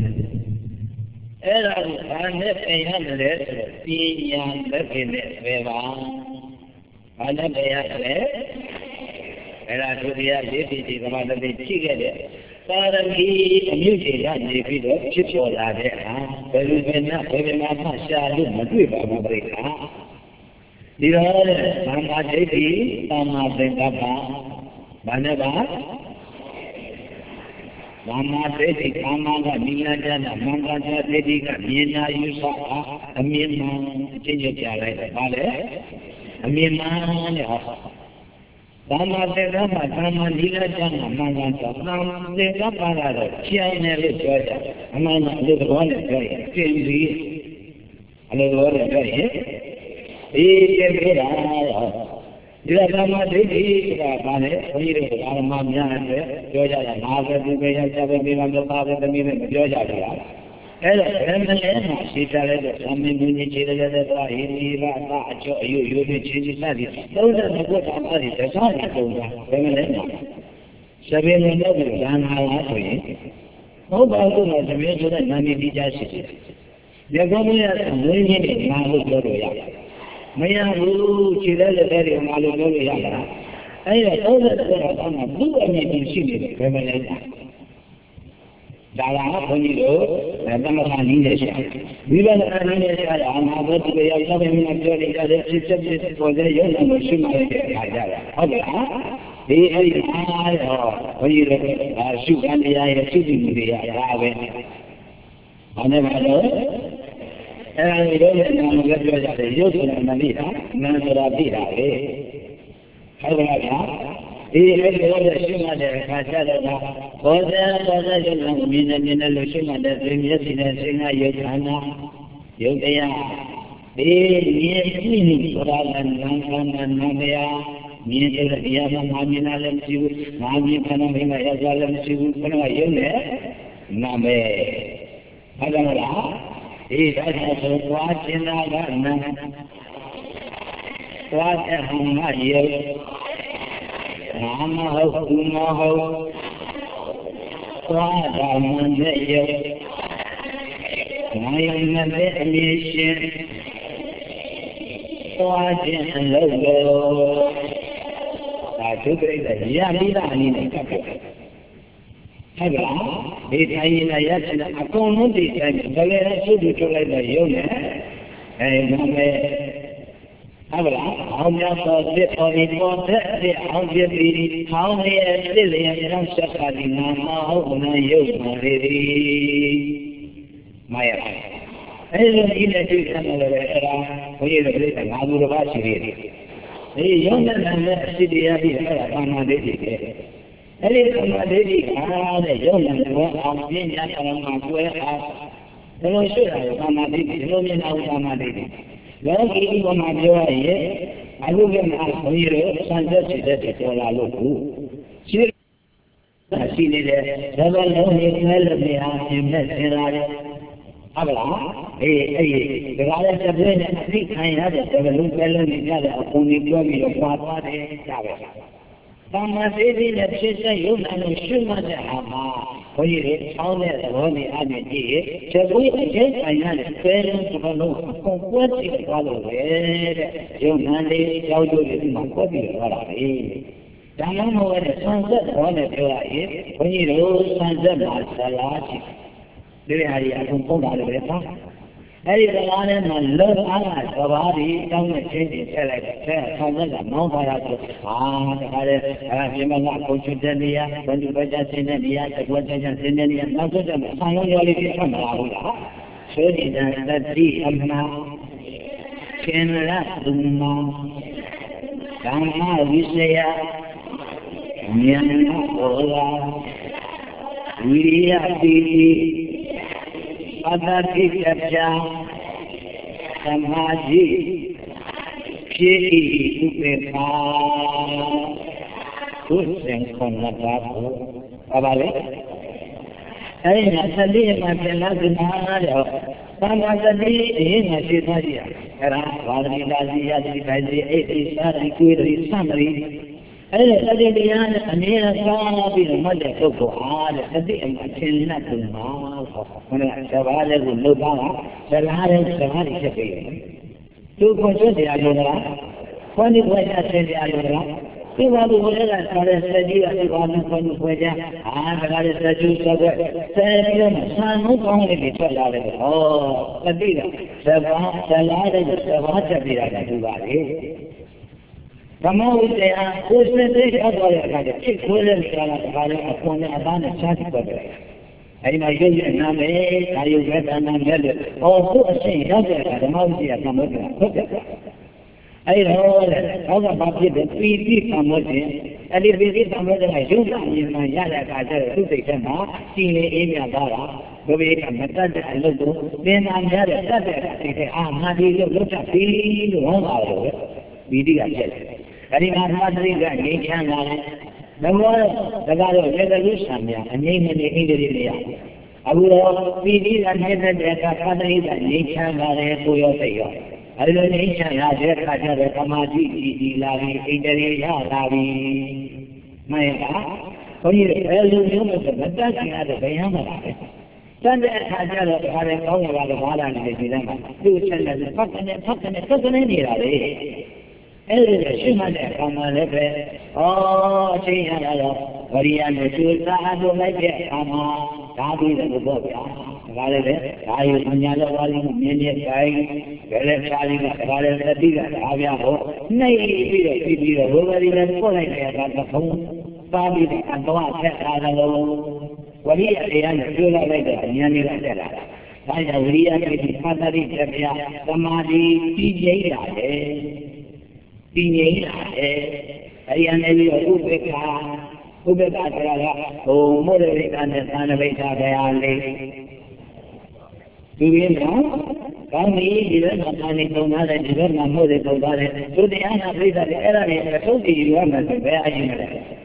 Speaker 1: အဲ့ဒါကိုဘာနဲ့ပြန်ရတယ်ဆိုတော့ပညာလက်ခင်နဲ့ပဲပါဘာနဲ့ပြန်ရတယ်အဲ့ဒါသူတရားလေးစီဒီကမှတည်းရှိခဲ့တဲ့ Parami, music, and if you don't chip all that, there will be not very much shadow, but we will break. The other, Sama Devi, Sama Devapa, Banaba, Mama Devi, Mama Nina, Mama Devi, Nina, Yusa, a Mima, Ginger, Vale, a Mima. Sama Devapa, Sama Nina, Mama, Sama Devapa, China, Amana, little one, James, a little one, Ila Rama Devi, Bane, Iri, Aramanya, Georgia, Mother, the Father, the Milan, Georgia. Ella, Emma, she said, something in the Chile, you, you, you, change it. Those are the good bodies, that's all I told her. Seven and eleven, and how I say, no, but I don't know the reason that Nami be justice. They're going to have some winning in Malu. Maya Ru, Chile, very Malu, I have told her that I'm a blue and you see it, Revelation. Dala, when you go, and then I need a we were running a I'm about to be a loving majority that it's for the young and she might get that. He had when you shoot and the eye shooting the eye. I never know. And I don't know that you're in Manila, none of the Vida. However, he had a shimmer there, I said, for there was a young woman in a shimmer that brings in a singer, Yokana, Yokaya. He needs for us and Nankan and Namaya, near the Yama Mamina and Siu, Mami Panamina Yazalam Siu, Panama, Name. Hadamara. He has a watch in our garden. What a hama here. Rama ho, Uma ho. What a Monday here. I am a mission. What a logo. I took it as Yamida in a couple. Hagla, they tie in a yet and a corner, they said, the should to let the young and Hagla, how much of it or it was that how you how many are silly and young Shakadi, how when I use my lady. My I don't need a two camera, we are a little about it. The younger than the city of the Panama. Ele kama dedi ana yona kwa amenya kama kwa elo shura kama dedi lo mena kama dedi lo ki ko ma pyo ye alu ke ma khiro sanjat chide to la lo ku shi shi ne de da ba lo ne ne lo ne ha sin ne sin la de abla eh eh da ga le de ne ni khain ha de da lo ke lo ne ya de aku ni pyo bi lo kwa twa de ya ba Sama Devi that she said, you know, Shuma the Hama, when you read how that Roni Amity, so we again I had a parent to know what is follow there. You know, how you live my body or a Tamamo at the sunset on a day, when you know sunset Masalachi. There are a component of the Hey, the one and love Allah, Sabari, don't change it, tell it, tell it, no fire. Ah, I remember going to India, when you were just in India, the was just in India, not to them, I know you live from Laura. So it is that the Amma can last the Mom. Kama Visaya, Miana Ola, William. Adati Kacha Samaji Ki Upepa Kusen Konatapo Abale Ay Nasali Matanazimara Samadhi in a Shitaria Era Vadi Dazi Adi Eti Sari Kiri Samari أنا الذي أنا أمير صابي المدى تقوى هذا الذي أمكننا المال من سبالة واللبعة سبالة سبالة شفية تقوى شدي على الرأى فاني قوية سيدي على الرأى ဒီမှာဘုရားကထားတဲ့စကြီးကဒီဘာမှမခွဲကြအာဒါကလည်းစကြူဆက်ဆက်ဆဲပြီးတော့ဆံမိုးကောင်းလေးတွေထွက်လာတယ်ဟောတတိကဇဘာဇလာတဲ့ဇဘာတက်ပြီးတာကဒီပါလေဓမ္မဝိတ္တယကိုယ်စတဲ့ရောက်သွားတဲ့အခါကျဖြစ်ခွဲတဲ့နေတာကဒါလည်းအခွန်နဲ့အသားနဲ့ရှားဖြစ်သွားတယ်အဲဒီမှာရုပ်ရဲ့နာမည်ဒါယုတ်ရဲ့နာမည်လို့ဟောသူ့အရှင်းရောက်တဲ့အခါဓမ္မဝိတ္တယကမ္မတ်ကဟုတ်တယ်အဲ့တော့လေဟောကဘာဖြစ်တယ်ပီတိကမ္မတ်တယ်အဲ့ဒီပီတိကမ္မတ်ကရုပ်နာမြင်မှရတဲ့အခါကျတော့သူ့စိတ်ထဲမှာစီနေအေးမြသွားတာဘုရားကမတတ်တဲ့အလုပ်ကိုသင်္သာများတဲ့တတ်တဲ့စိတ်ထဲအာငါဒီလို့လွတ်တတ်ပြီလို့ဟောတာလေပီတိကဖြစ်တယ်အဲ့ဒီမှာသမာဓိကငြိမ်းချမ်းလာတယ်။ဒါမှမဟုတ်ဒါကတော့ရေကလေးဆံများအငြိမ့်နေအိန္ဒြေတွေရ။အခုတော့ပီတိကနေတဲ့တဲ့အခါသမာဓိကငြိမ်းချမ်းလာတယ်ကိုရောစိတ်ရော။အဲဒီလိုငြိမ်းချမ်းလာတဲ့အခါကျတော့သမာဓိကြည်ကြည်လာပြီးအိန္ဒြေရလာပြီ။မှန်လား။ဘုန်းကြီးအဲလိုမျိုးနဲ့မတတ်ခင်ရတဲ့ဘယ်ရမှာလဲ။တန်တဲ့အခါကျတော့ဒါလည်းကောင်းရပါတော့ဘာလာနေတယ်ဒီတိုင်းမှာသူ့ချက်နဲ့ဖတ်ကနေဖတ်ကနေဖတ်ကနေနေတာလေ။အဲ့ဒီရှိမှတဲ့အခါမှာလည်းပဲဩအချင်းရတာတော့ဝရိယနဲ့ကျိုးစားအပ်လိုက်တဲ့အခါမှာဒါပြီးတဲ့ဘောဗျာဒါလည်းပဲဒါယူပညာတော်ဝါရီမြင်းမြင်းတိုင်းဘယ်လဲရှားလေးကဒါလည်းသတိကဒါဗျာဟောနှိပ်ပြီးတော့ပြီးပြီးတော့ဝရိယနဲ့ပို့လိုက်တဲ့အခါကဘုံသားပြီးတဲ့အတော်ဆက်ထားတယ်လို့ဝရိယတရားနဲ့ကျိုးလိုက်တဲ့အဉာဏ်လေးကတက်လာဒါကြောင့်ဝရိယနဲ့ဒီသတ္တိတရားသမာဓိကြီးကြီးလာတယ်ဒီငြိမ်းလာတယ်။အဲဒီအနေနဲ့ဥပေက္ခဥပေက္ခဆိုတာကဟိုမို့တဲ့ကနဲ့သာနပိဋ္ဌာတရားလေးဒီရင်းတော့ကောင်းပြီဒီလိုမှသာနေပုံသားတဲ့ဒီလိုမှမို့တဲ့ပုံသားတဲ့သူတရားနာပြိဿတဲ့အဲ့ဒါတွေအထုတ်တည်ရမှဆိုဘယ်အရင်လဲ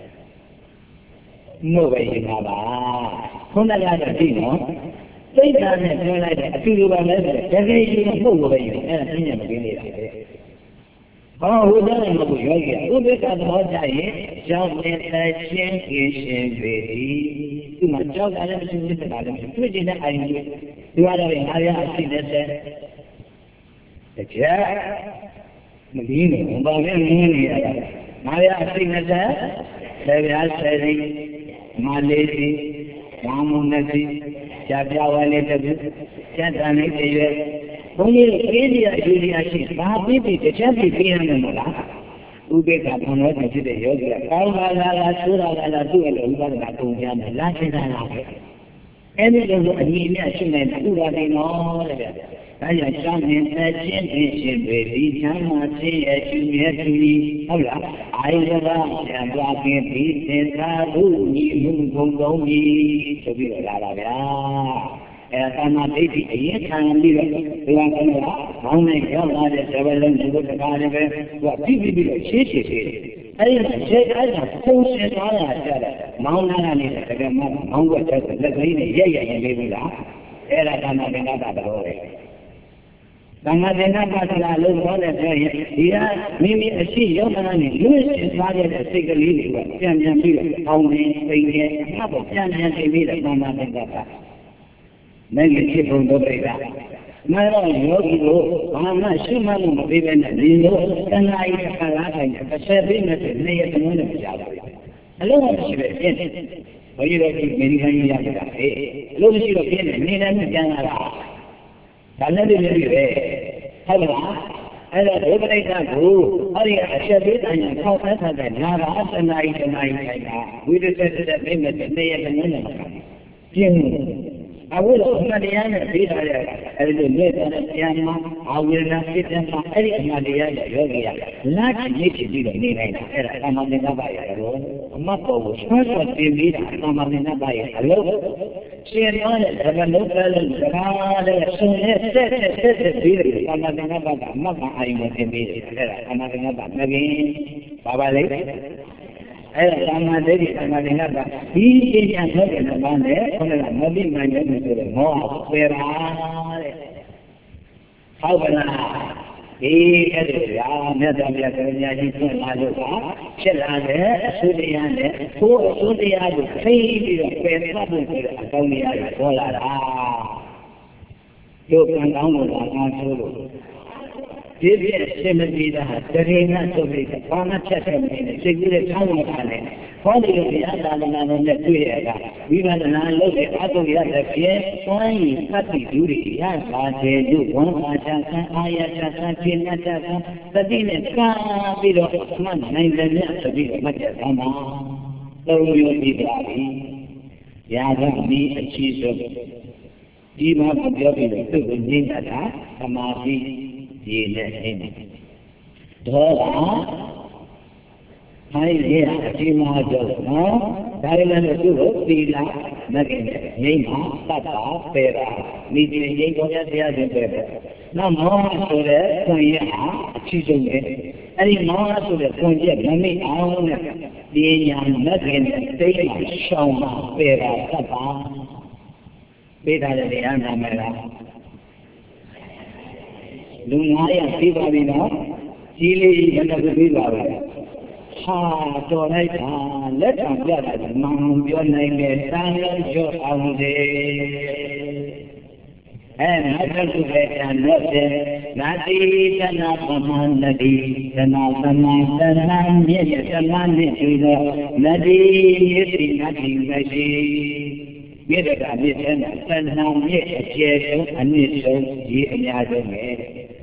Speaker 1: မို့ပဲရင်ပါပါခုနကတော့ဒီနော်စိတ်ဓာတ်နဲ့ပြောလိုက်တဲ့အတူတူပါလဲဆိုတကယ်ကြီးမဟုတ်ဘူးပဲရင်အဲ့ဒါသိဉာဏ်မကင်းနေတာပဲဟောဟိုတဲ့မဟုတ်ရောကြီးဥပိ္ပခသဘောကြရင်ကြောင့်နေတဲ့ချင်းရှင်ရှင်တွေဒီဒီမှာကြောက်တာလည်းမရှိဘူးတာလည်းတွေ့ကျင်တဲ့အိမ်ကြီးဒီကတော့ငါရအရှိနေတဲ့တကယ်မလင်းနေဘာလဲလင်းနေရတာငါရအရှိနေတဲ့ဆယ်ပြားဆယ်ရင်းမလေးစီဘာမုန်နဲ့စီကြာပြဝဲလေးတကူကျန်တန်လေးတွေရွယ်ဘုန်းကြီးအေးဒီအယူဒီအရှိဘာပြီးပြီးတခြားပြီးပြရမယ်မလားဥပေက္ခဘုံတော်ဖြစ်တဲ့ယောဂီကကောင်းပါလားလားဆိုးတာလားသူ့ရဲ့ဥပဒနာပုံပြမယ်လားရှင်းတာလားအဲ့ဒီလိုအညီအမျှရှိနေတဲ့ဥပါဒိနော်တဲ့ဗျာဒါကြောင့်ကျောင်းရင်အချင်းချင်းရှင်တွေဒီချမ်းသာခြင်းရဲ့အယူရဲ့သူကြီးဟုတ်လားအာယုကဆံသွားခြင်းဒီသင်္သာရုညီမှုဘုံကောင်းကြီးဆိုပြီးတော့လာတာဗျာအဲသာမဒိဋ္ဌိအရင်ခံပြီးတော့ဒီကောင်ကလည်းဘောင်းနဲ့ရောက်လာတဲ့ဇဘလုံးဒီလိုတကားလည်းပဲသူကပြီးပြီးတော့ရှင်းရှင်းရှင်းအဲဒီရှင်းအဲ့ဒါပုံစံသွားတာကြတယ်မောင်းလာကနေတကယ်မှမောင်းွက်ချက်လက်ကလေးနဲ့ရက်ရက်ရင်လေးပြီလားအဲ့ဒါသာမသင်္ကပ္ပတော်ပဲသာမသင်္ကပ္ပဆိုတာလို့ပြောတဲ့ဆိုရင်ဒီကမိမိအရှိရောက်လာနေလွတ်ရှင်းသွားတဲ့စိတ်ကလေးတွေကပြန်ပြန်ပြီးတော့အောင်းနေပိန်နေအမှတ်ပေါ်ပြန်ပြန်သိပြီးတော့သာမသင်္ကပ္ပနိုင်ငံဖြစ်ပုံတော့ပြတာမရောယောဂီတို့ဘာမှရှိမှမပေးဘဲနဲ့ဒီလိုတဏှာကြီးခါလာတိုင်းတစ်ဆက်ပြီးနဲ့နေရတဲ့မျိုးနဲ့ကြားပါဘူးအလုံးမရှိပဲပြင်းဘုရားတော်ကြီးမေရိကန်ကြီးရတာဟဲ့အလုံးမရှိတော့ပြင်းနေနေတိုင်းပြန်လာတာဒါလည်းဒီလိုပဲဟုတ်လားအဲ့ဒါဒုပရိက္ခကိုအဲ့ဒီအချက်ပေးတိုင်းထောက်ဆန်းတဲ့နာရာတဏှာကြီးတဏှာကြီးခိုင်တာဝိတ္တဆက်တဲ့ပြင်းနဲ့နေရတဲ့မျိုးနဲ့ပြင်းအခုတော့အမှန်တရားနဲ့ပြီးထားတဲ့အဲဒီလိုလက်တဲ့တရားမှာအဝိရဏဖြစ်တဲ့မှာအဲ့ဒီအမှန်တရားရဲ့ယောဂီရလက်ကြီးဖြစ်ပြီးတော့နေနိုင်တာအဲ့ဒါအမှန်တရားပါရဲ့တော့အမှတ်ပေါ်ကိုဆွဲဆွဲတင်ပြီးတာအမှန်တရားပါရဲ့အလုံးရှင်းတော့တဲ့ဘယ်လိုလဲလဲဒါလည်းရှင်ရဲ့ဆက်ဆက်ဆက်ဆက်ပြီးတယ်အမှန်တရားပါကအမှတ်ပါအရင်တင်ပြီးတယ်အဲ့ဒါအမှန်တရားပါမကင်းပါပါလေအဲ့ဒါသာမဒိဋ္ဌိသမာဓိကဒီအင်းအထုတ်တဲ့ဘာနဲ့ခေါင်းကမသိမှန်တယ်ဆိုတော့မောဟပယ်ပါတဲ့ဟုတ်ပါလားဒီအဲ့ဒီရာမြတ်စွာဘုရားကညာကြီးဆွလာလို့ပါဖြစ်လာတဲ့အဆူတရားနဲ့ကိုယ်အဆူတရားကိုသိပြီးတော့ပယ်ဖတ်ဖို့ဆိုတဲ့အကောင်းတရားကိုပေါ်လာတာတို့ကံကောင်းလို့လားကောင်းဆိုလို့ This is similarly the Terena to be the Pana Chesame, Sigurd Town. Follow the other man on the two we were not looking at the other fear, flying, happy duty, yes, I do one Machasan, Ayachasan, Chinatasan, the Dina Ka, Bido, Man, nine the net to be much as Hama. So you'll be happy. Yada, me, a cheese of Dima, the Joby, the Nina, Hamafi, the Dora. I hear a few more jokes, no? Parallel to Sila, Nagin, Yama, Papa, Pera, meeting Yago, the other paper. No more to the Koya, Chizum, any more to the Koya, Nami, own the young Nagin, they show my Pera, Papa, Pera, the Anamera. Lumaya, Pivavino, Chile, and the Viva. Ha, so I can let us get it. Mom, your name is Daniel Joe. And I tell you that and let it. Nadi, Tanapaman, Nadi, Tanapaman, Tanam, yes, Taman, Nadi, yes, nothing, Nadi. Get it, I miss him, Tanam, yes, yes, and yes, yes, yes,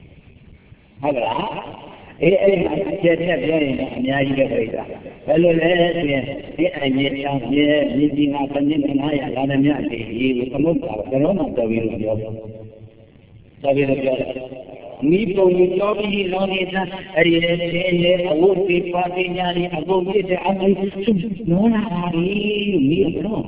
Speaker 1: yes. Eh, get that Yaga. Hello, I made some years living up and in Haya, Lanamati, with a motor, the Roman Savila. Nipo, you told me long enough, I would be parting Yari, I go with the other. No, me, no.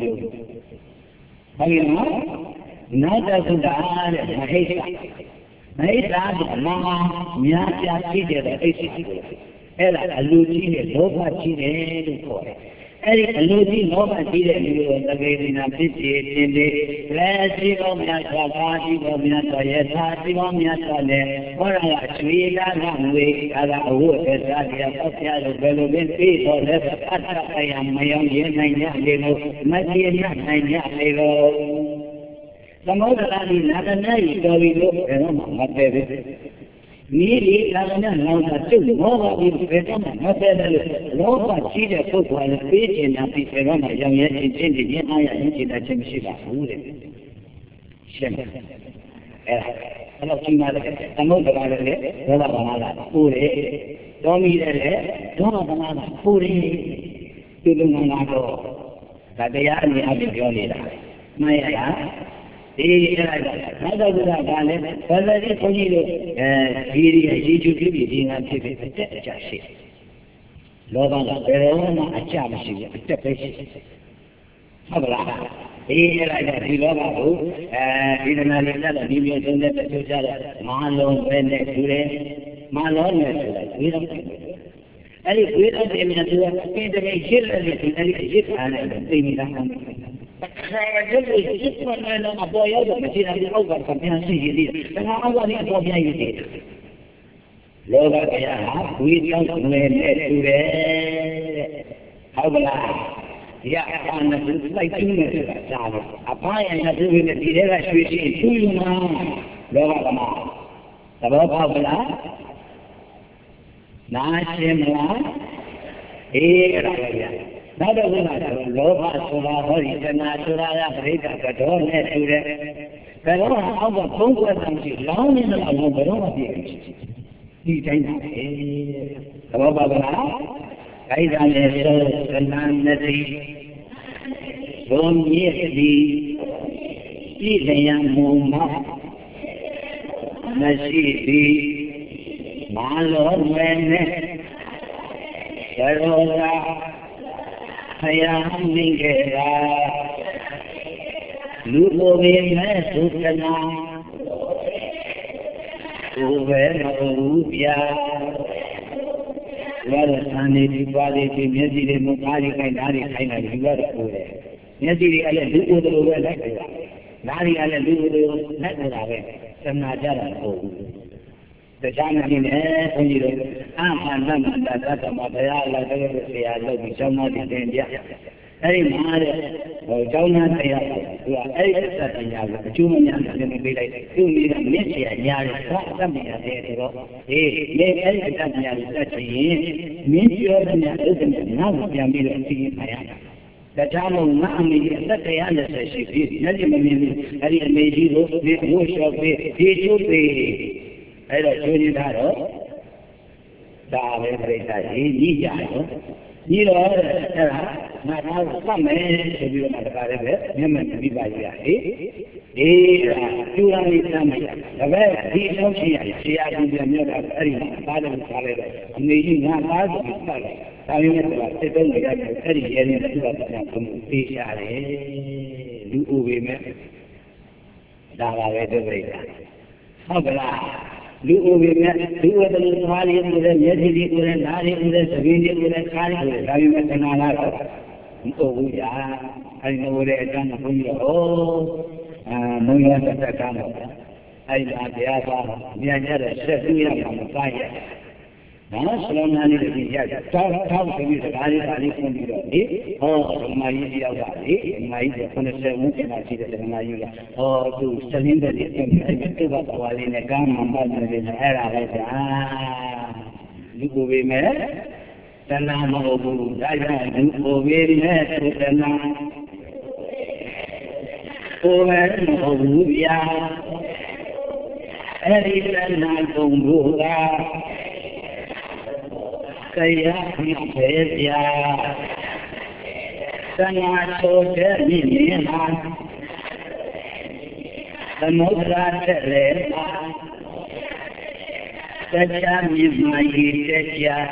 Speaker 1: Have you know? Not as a dad, I hate. Mấy ra được mà nhà cha chi để đấy ấy là lưu chi để lốp mà chi để được rồi ấy là lưu chi lốp mà chi để được là cái gì nào chi để để là chi có nhà cha ba chi có nhà cha ye cha chi có nhà cha này có là suy ra làm gì là ở cái ra cái có nhà rồi về rồi bên phía rồi là tất cả cái mấy ông gì này nhá để rồi mấy cái này nhá để rồi Samoa Rani Nadana is going to be nearly Lavana, two, Nova is better, not better, Nova, she the foot while the page and a piece of a young yet in the Yaya into the Chimshiva. Shem. Hello, Kimada, Samoa Rani, Ravana, Puri, Domi, Dona, Puri, Tudumanago, that they are the Abiyonida. Maya. Eh, هذا ولا قال فالذي قليل فيري يجي يجي يجينا في التأشير لو قال برونا أشياء مشي التأشير هذا إيه لا في لو قالوا إذا ما لنا نبي يجونا تجوزا ما لون بين سورة ما لون بين سورة أي سورة من السورة إذا يجير الذي يجير على الدين فجل الجسم أن أبوه يوضع مسيرا بالأول فمن السجدين فلا أول يأتوا بها يدير لو قال يا عبويد يوضع من السورة حولا يا أخوانا لا يتوني سعر أبايا ينسوه نتيجة شويشين كلنا لو قال ما سبب حولا ناشم لا إيه رأيا هذا هو اللغة الصلاة الجناتورة يفريد كتور نسورة فلوها أول قوة تمشي لا من الأول بروها في في جينا سبب بنا أيضا يسوع سلمان نزي يوم يهدي في زيامهما نسيبي معلوم منه شروع Hayam Mingera Lupovi Mesukana Uvena Rubia Varasani Vipadi Mediri Mukari Kainari Kaina Vivara Mediri Ala Dubu Lakura Nari Ala Dubu Lakura Samajara The China in air, I'm not that I'm a Bayala, the Somali in India.
Speaker 2: အဲ့ဒီမှာတဲ့ဟိုကျောင်းသားတရားသူကအဲ့ဒီသက်တရားကိုအကျိုးမများလည်းပေးလိုက်သူ့လေးကမြင့်เสียညာတယ်သာတတ်မြင်ရတယ်ဆိုတော့အေးလေအဲ့ဒီသက်တရားကိုတတ်ချင်ရင်မင်းပြောတဲ့ညာဥဒ္ဒနာနောက်ပြန်ပြီးတော့အသိခံရတယ်ဒါကြောင့်မို့ငါအမေကြီးအသက်တရားနဲ့ဆက်ရှိပြီမျက်စိမမြင်ဘူးအဲ့ဒီအမေကြီးကိုဒီဝှေ့လျှောက်ပြီးဒီကျိုးပေးအဲ့တော့ကျိုးနေတာတော့ဒါပဲပြိတ္တာကြီးကြီးကြရောကြီးတော့အဲ့ဒါငါသားကိုသတ်မယ်ဆိုပြီးတော့တခါလည်းပဲမျက်မှန်ပြပါရရဟေးအေးကျူရလေးသမ်းမယ်ဒါပဲဒီအဆုံးရှိရဆရာကြီးပြန်မြတ်တာအဲ့ဒီသားတယ်ခါလိုက်တော့အမေကြီးငါသားကိုသတ်တယ်ဒါရင်းနဲ့တော့စိတ်သုံးနေရတယ်အဲ့ဒီရဲနဲ့သူကပြန်ဘုံသိရှာတယ်လူဥပေမဲ့ဒါပါပဲသူပြိတ္တာဟုတ်ကလားလူဥပေမဲ့လူဝတ္တလူသွားလေးကိုလည်းမျက်စိလေးကိုလည်းနားလေးကိုလည်းသဘင်လေးကိုလည်းခါးလေးကိုလည်းဒါပေမဲ့တဏှာလာတော့မဟုတ်ဘူးကြာအဲဒီလိုတဲ့အကြောင်းကိုဘုန်းကြီးတို့အာမုံရသက်သက်ကားတော့အဲဒီမှာတရားပါမြန်ရတဲ့ဆက်ပြီးရမှာမပါရနော်ဆလုံးသားလေးတွေရကြတောင်းတောင်းပြီးစကားလေးပါလေးဖွင့်ပြီးတော့ဒီဟောဓမ္မကြီးတယောက်ကလေဓမ္မကြီးကခုနှစ်ဆယ်ဝန်းကျင်မှာရှိတဲ့ဓမ္မကြီးကဟောသူစလင်းတဲ့ဒီအဲ့ဒီသူ့ဘဝလေးနဲ့ကားမှပတ်နေတယ်အဲ့ဒါပဲကြာလူကိုပဲမဲ့တဏှာမဟုတ်ဘူးဒါကြောင့်လူကိုပဲမဲ့တဏှာကိုယ်ပဲမဟုတ်ဘူးဗျာအဲ့ဒီတဏှာကုန်ဘူးကတရားဖြစ်ပေဗျာသံဃာတော်တဲ့မြင့်မြတ်မှာသမုဒ္ဒရာတဲ့လေမှာတရားမြင့်မှာရည်တရား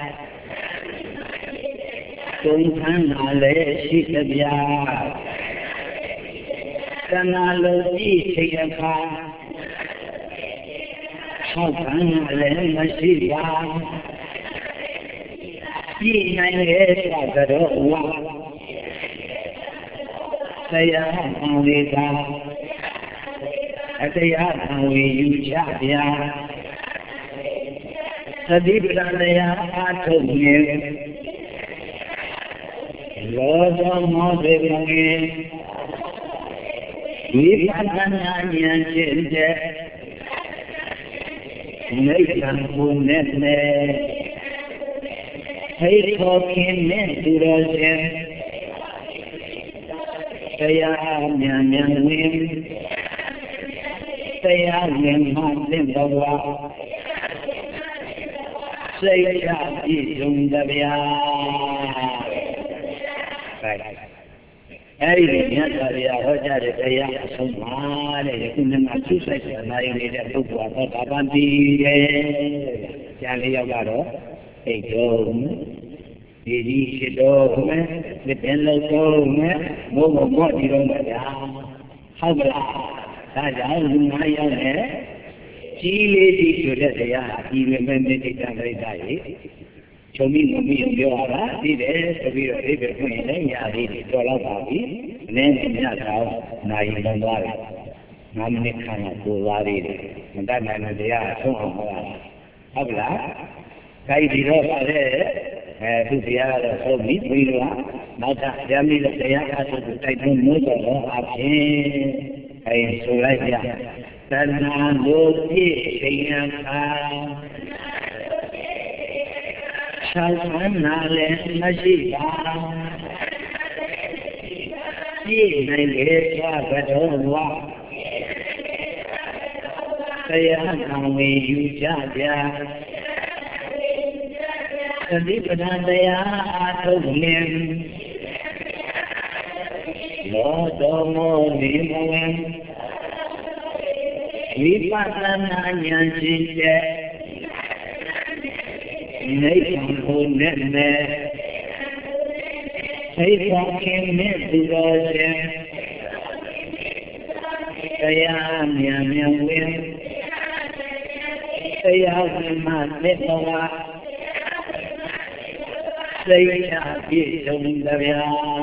Speaker 2: သုံးခန်းလာလေရှိကြဗျာသံဃာလုံးကြည့်ချိန်အခါဟောခန်းလာလေမရှိပါကြည့်နိုင်ရဲ့ကတော့ဝါတရားအံဝေကအတရားအံဝေယူချဗျာသတိပဋ္ဌာန်တရားအားထုတ်နေလောသောမောဒေဝငေဝိပဿနာဉာဏ်ချင်းတဲ့နိဗ္ဗာန်ကိုနဲ့နဲ့ဟိတ်ခေါ်ခြင်းနဲ့သူတော်ရှင်တရားမြန်မြန်ဝင်တရားဝင်မှသင်တော်ဝါစိတ်ချပြည့်စုံသဗျာအဲ့ဒီမြတ်စွာဘုရားဟောကြားတဲ့တရားအဆုံးပါတဲ့ဒီနေ့မှာသူဆိုင်တဲ့နိုင်နေတဲ့ပုဂ္ဂိုလ်ကတော့ဒါပန်တည်ရဲ့ကျန်လေးယောက်ကတော့အိတ်တော်ဒီကြီးရှိတော်မယ်ဒီပင်လုံးတော်မယ်မိုးမမော့ဒီတော့မှာဟုတ်ကလားဒါကြောင့်လူမရောက်နဲ့ကြီးလေးကြီးဆိုတဲ့တရားဒီလိုမဲ့နေတိတ်တံပြိတ္တာရေချုံမိမမိပြောရတာဒီတယ်ဆိုပြီးတော့အိဗေဖွင့်ရင်ညာလေးတွေတော်တော့ပါပြီနည်းနည်းညတော့နိုင်လုံးသွားတယ်ငါးမိနစ်ခန့်ကပိုသွားသေးတယ်မတတ်နိုင်တဲ့တရားအဆုံးအောင်ဟောတာဟုတ်ကလားခိုင်ဒီတော့ပါလေအဲသူတရားကတော့ဆုံးပြီပြီးတော့နောက်ထပ်ရမ်းပြီးတော့တရားအားထုတ်တိုက်တွန်းလို့ဆိုတော့အဖြစ်အဲဆိုလိုက်ကြသဏ္ဍာန်လိုပြည့်ချိန်ခါခြားဆန်းလာလည်းမရှိပါပြည့်နိုင်လေသာကတော့ဝါတရားခံဝေယူကြဗျာသတိပဋ္ဌာန်တရားအားထုတ်နေလောတော်မောဒီမဝင်ဝိပဿနာဉာဏ်ရှိတဲ့နိဗ္ဗာန်ကိုနဲ့နဲ့သိတော်ခြင်းနဲ့သူတော်ရှင်တရားမြန်မြန်ဝင်တရားဝင်မှသက်တော်စိတ်ချပြည့်စုံကြဗျာ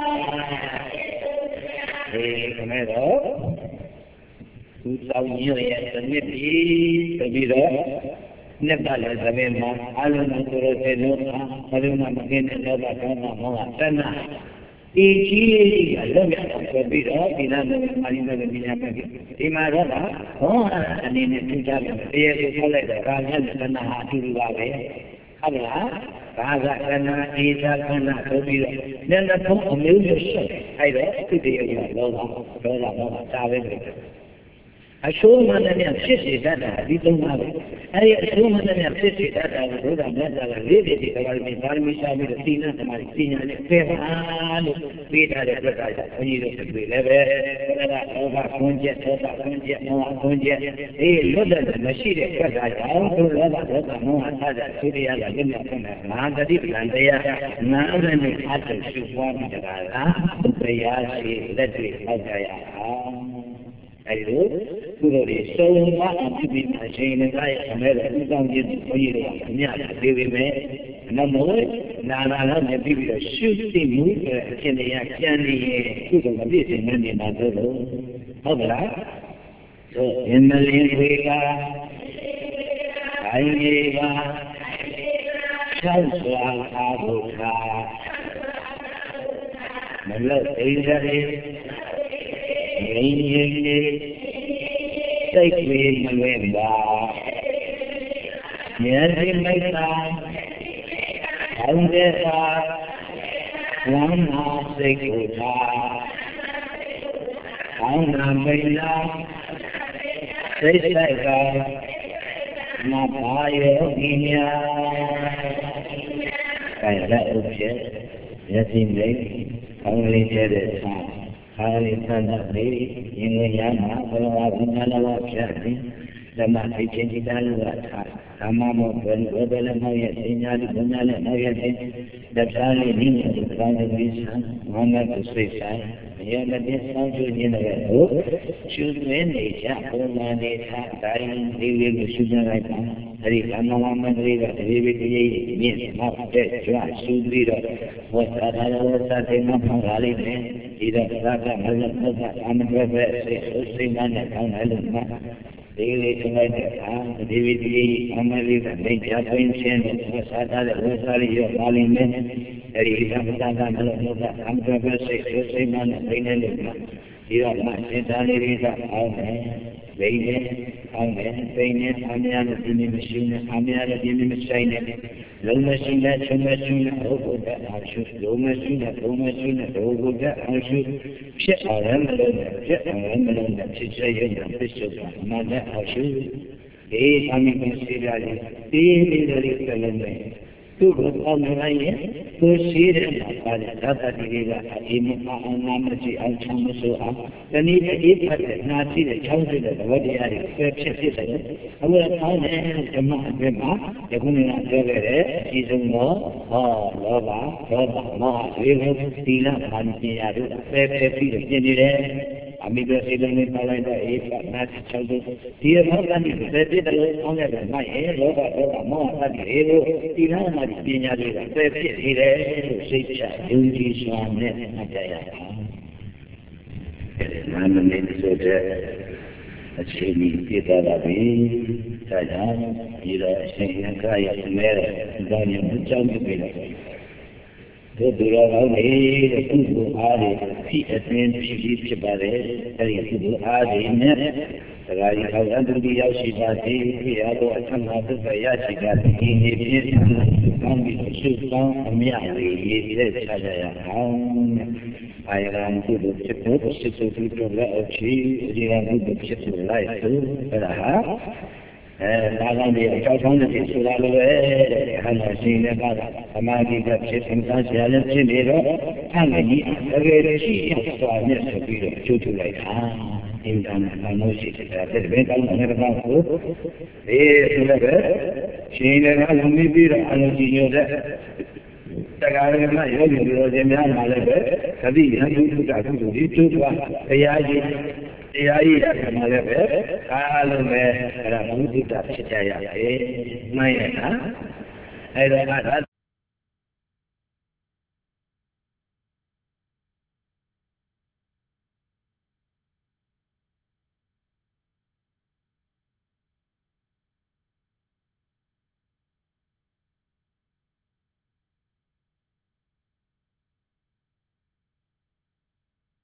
Speaker 2: ဒီကနေ့တော့သူတောင်းရရဲ့တနည်းပြီးပြီးတော့နှစ်ပတ်လည်းသမီးမှာအလုံးစုံကိုယ်ရဲ့လုံးအလုံးမကင်းတဲ့တော့တော့တော့မောဟတဏ္ဍဒီကြီးလေးကလက်ရအောင်ဆိုပြီးတော့ဒီနာမည်ပါဠိနဲ့မြင်ရမယ်ဒီမှာတော့ဟောအနေနဲ့သင်ကြားတယ်တရားကိုပြောလိုက်တဲ့ကာယနဲ့တဏှာအတူတူပါပဲဟုတ်လားဘာသာကဏအေသာကဏဆိုပြီးတော့ဉာဏ်သုံးအမျိုးမျိုးရှိအဲ့တော့သူတရားကလောဘဒေါသမောဟဒါပဲအရှုံးမှန်တဲ့ဖြစ်စေတတ်တာဒီသုံးပါပဲအဲ့ဒီအရှုံးမှန်တဲ့ဖြစ်စေတတ်တာကိုဘုရားမြတ်စွာဘုရားလေးတွေဒီကဘာလို့ပါရမီရှာပြီးတော့သီလသမာဓိပညာနဲ့ပြပါလို့ပေးထားတဲ့အတွက်ကြောင့်ဘုန်းကြီးတို့တွေလည်းပဲအဲ့ဒါလောဘခွန်ကျက်ဒေါသခွန်ကျက်မောဟခွန်ကျက်အေးလွတ်တဲ့မရှိတဲ့အတွက်ကြောင့်သူလောဘဒေါသမောဟထားတဲ့သူတရားကလည်းမြတ်ဖြစ်တယ်ငါတတိပံတရားငါအဲ့ဒါနဲ့အတူရှုပွားပြီးတကားလားတရားရှိလက်တွေဟောက်ကြရအောင်အဲဒီလိုသူတို့တွေစုံမအဖြစ်ပြီးအချိန်နဲ့ကြာရအမဲတဲ့ဥဆောင်ခြင်းဘုန်းကြီးတွေကအများကြီးပြေးပေမဲ့နောက်မို့နာနာနဲ့ပြီးပြီးတော့ရှုသိမှုဆိုတဲ့အဖြစ်တွေကကျန်နေရင်သူတို့မပြည့်စုံနေမှာဆိုလို့ဟုတ်ကလားဆိုအင်မလင်းတွေကအိုင်ကြီးပါဆောက်စွာအားထုတ်တာမလို့အိန္ဒြေငြိမ်းငြိမ်းလေးစိတ်တွေမလွဲပါဉာဏ်ရှိမိတ်တာအောင်းတဲ့သာဝမ်းနာစိတ်ကိုသာအောင်းနာမိတ်လာစိတ်ဆိုင်ကမပါယောဂီများအဲဒါဥပ္ပေယသိမိတ်အောင်းလေးတဲ့သာအာရိသန္တလေးယင်ငယ်ရမှာဘဝဝိညာဏဝဖြတ်ပြီးဓမ္မသိချင်းဒီတာလူကထားဓမ္မမောဘယ်ဘယ်ဘယ်လည်းမောရဲ့အညာလေးဘုညာနဲ့မောရဲ့တဲ့တရားလေးနည်းနဲ့ဒီကောင်းတဲ့วิสัยဝမ်းနဲ့စိတ်ဆိုင်ရမတဲ့ဆောင်းကျွင်းနေတဲ့ကိုရှုသွင်းနေကြဘုံမှန်နေတာတိုင်းဒီလေးကိုရှုကြလိုက်ပါအဲဒီဓမ္မဝမန္တလေးကတည်းကတည်းကမြင့်မောက်တဲ့ကျွမ်းရှုပြီးတော့ဝတ်သာသာဝတ်သာတဲ့မှာပါလာလိမ့်မယ်ဒီတော့သာကမလတ်မတ်အမှန်ပဲပဲစိတ်စိတ်နဲ့ကောင်းတယ်လို့မှဒီလေးထင်လိုက်တဲ့အခါဒီဝိတ္တိအမှန်လေးကနေကြပွင့်ခြင်းနဲ့သာသာတဲ့ဝတ်သာလေးရောပါလိမ့်မယ်အဲဒီကမ္ဘာကမလတ်မတ်အမှန်ပဲစိတ်စိတ်နဲ့ဘိနေလို့မှဒီတော့မှစေတလေးတွေကအောင်းတယ်ဘိနေအောင်းတယ်ဘိနေအများနဲ့ဒီနေ့မရှိနဲ့အများနဲ့ဒီနေ့မရှိနဲ့လုံးမရှိနဲ့ချုံမရှိနဲ့ဘုဂုတ္တအားရှုလုံးမရှိနဲ့ဘုံမရှိနဲ့ဘုဂုတ္တအားရှုဖြစ်အောင်လည်းမလုပ်နဲ့ဖြစ်အောင်လည်းမလုပ်နဲ့ဖြစ်စေရတဲ့ဖြစ်စုံမှန်တဲ့အားရှုဒီအမိကိုစေရလေးဒီလေးလေးကလည်းနဲ့သူ့ကိုအောင်းနိုင်ရင်သူရှိတဲ့အခါကျတော့ဓာတ်တိတွေကအအေးမအောင်နာမရှိအောင်ချမ်းမဆိုအောင်တနည်းအေးဖတ်တဲ့နာရှိတဲ့ချောင်းရှိတဲ့ဘဝတရားတွေဆွဲဖြစ်ဖြစ်တယ်အခုလည်းအောင်းတယ်ဓမ္မအတွင်းမှာယခုနေ့ကပြောခဲ့တဲ့အစီအစဉ်တော့ဟောလောဘဒေါသမောဟတွေကိုသီလဘာပညာတို့ဆွဲဖြစ်ပြီးပြနေတယ်အမိတို့စိတ်လုံးနဲ့ပါလိုက်တဲ့အေးဖတ်နာချောင်းတို့ဒီဘောကနေ့ဆွဲဖြစ်တယ်လို့အောင်းရတယ်မှရဲ့လောဘဒေါသမောဟတွေကိုသီလဘာပညာတွေကဆွဲဖြစ်နေတယ်လို့စိတ်ချယုံကြည်စွာနဲ့မှတ်ကြရအောင်နာမည်ဆိုတဲ့အချိန်ကြီးပြည့်သွားပါပြီ။ဒါကြောင့်ဒီတော့အရှင်ရကရဲ့အမဲတဲ့ဒါညမကြောက်ပြလိုက်။ဒီဒီရောကောင်းနေတဲ့ကုသိုလ်အားတွေဖြစ်အသွင်ဖြစ်ပြီးဖြစ်ပါတယ်။အဲဒီကုသိုလ်အားတွေနဲ့တရားကြီးဟောအတုတိရောက်ရှိပါစေ။ဒီအားတော့အထမသစ္စာရရှိပါစေ။ဒီနေ့ပြည့်စုံကောင်းပြီးရှုကောင်းအမြတ်တွေရည်ရည်တဲ့ခြားကြရအောင်။အာရံကုသိုလ်ဖြစ်ဖို့စိတ်ဆိုးတို့လည်းအဖြစ်ဒီကကုသိုလ်ဖြစ်ဖို့လိုက်ဆိုအဲ့ဒါဟာအဲဒါကလည်းအကြောင်းဆောင်တဲ့ဆိုတာလိုပဲတဲ့ဟာလာရှင်လည်းကသမာဓိကဖြစ်စဉ်သားဆရာလည်းဖြစ်နေတော့အဲ့ဒီကြီးတကယ်ရှိရစွာနဲ့ဆိုပြီးတော့ကျိုးထူလိုက်တာအင်တာနက်အလို့ရှိတဲ့တဲ့ဘယ်ကောင်းတဲ့ကောင်ကိုဒီဆိုလည်းပဲရှင်လည်းကလုံပြီးတော့အလုံးကြီးညိုတဲ့တရားရမရောဂီတို့ရှင်များလာလည်းပဲသတိရယူထုတာကုသိုလ်ဒီကျိုးသွားတရားကြီးတရားကြီးရမှာလည်းပဲအားလုံးပဲအဲ့ဒါဘုဒ္ဓဖြစ်ကြရတယ်မှန်ရဲ့နော်အဲ့ဒါက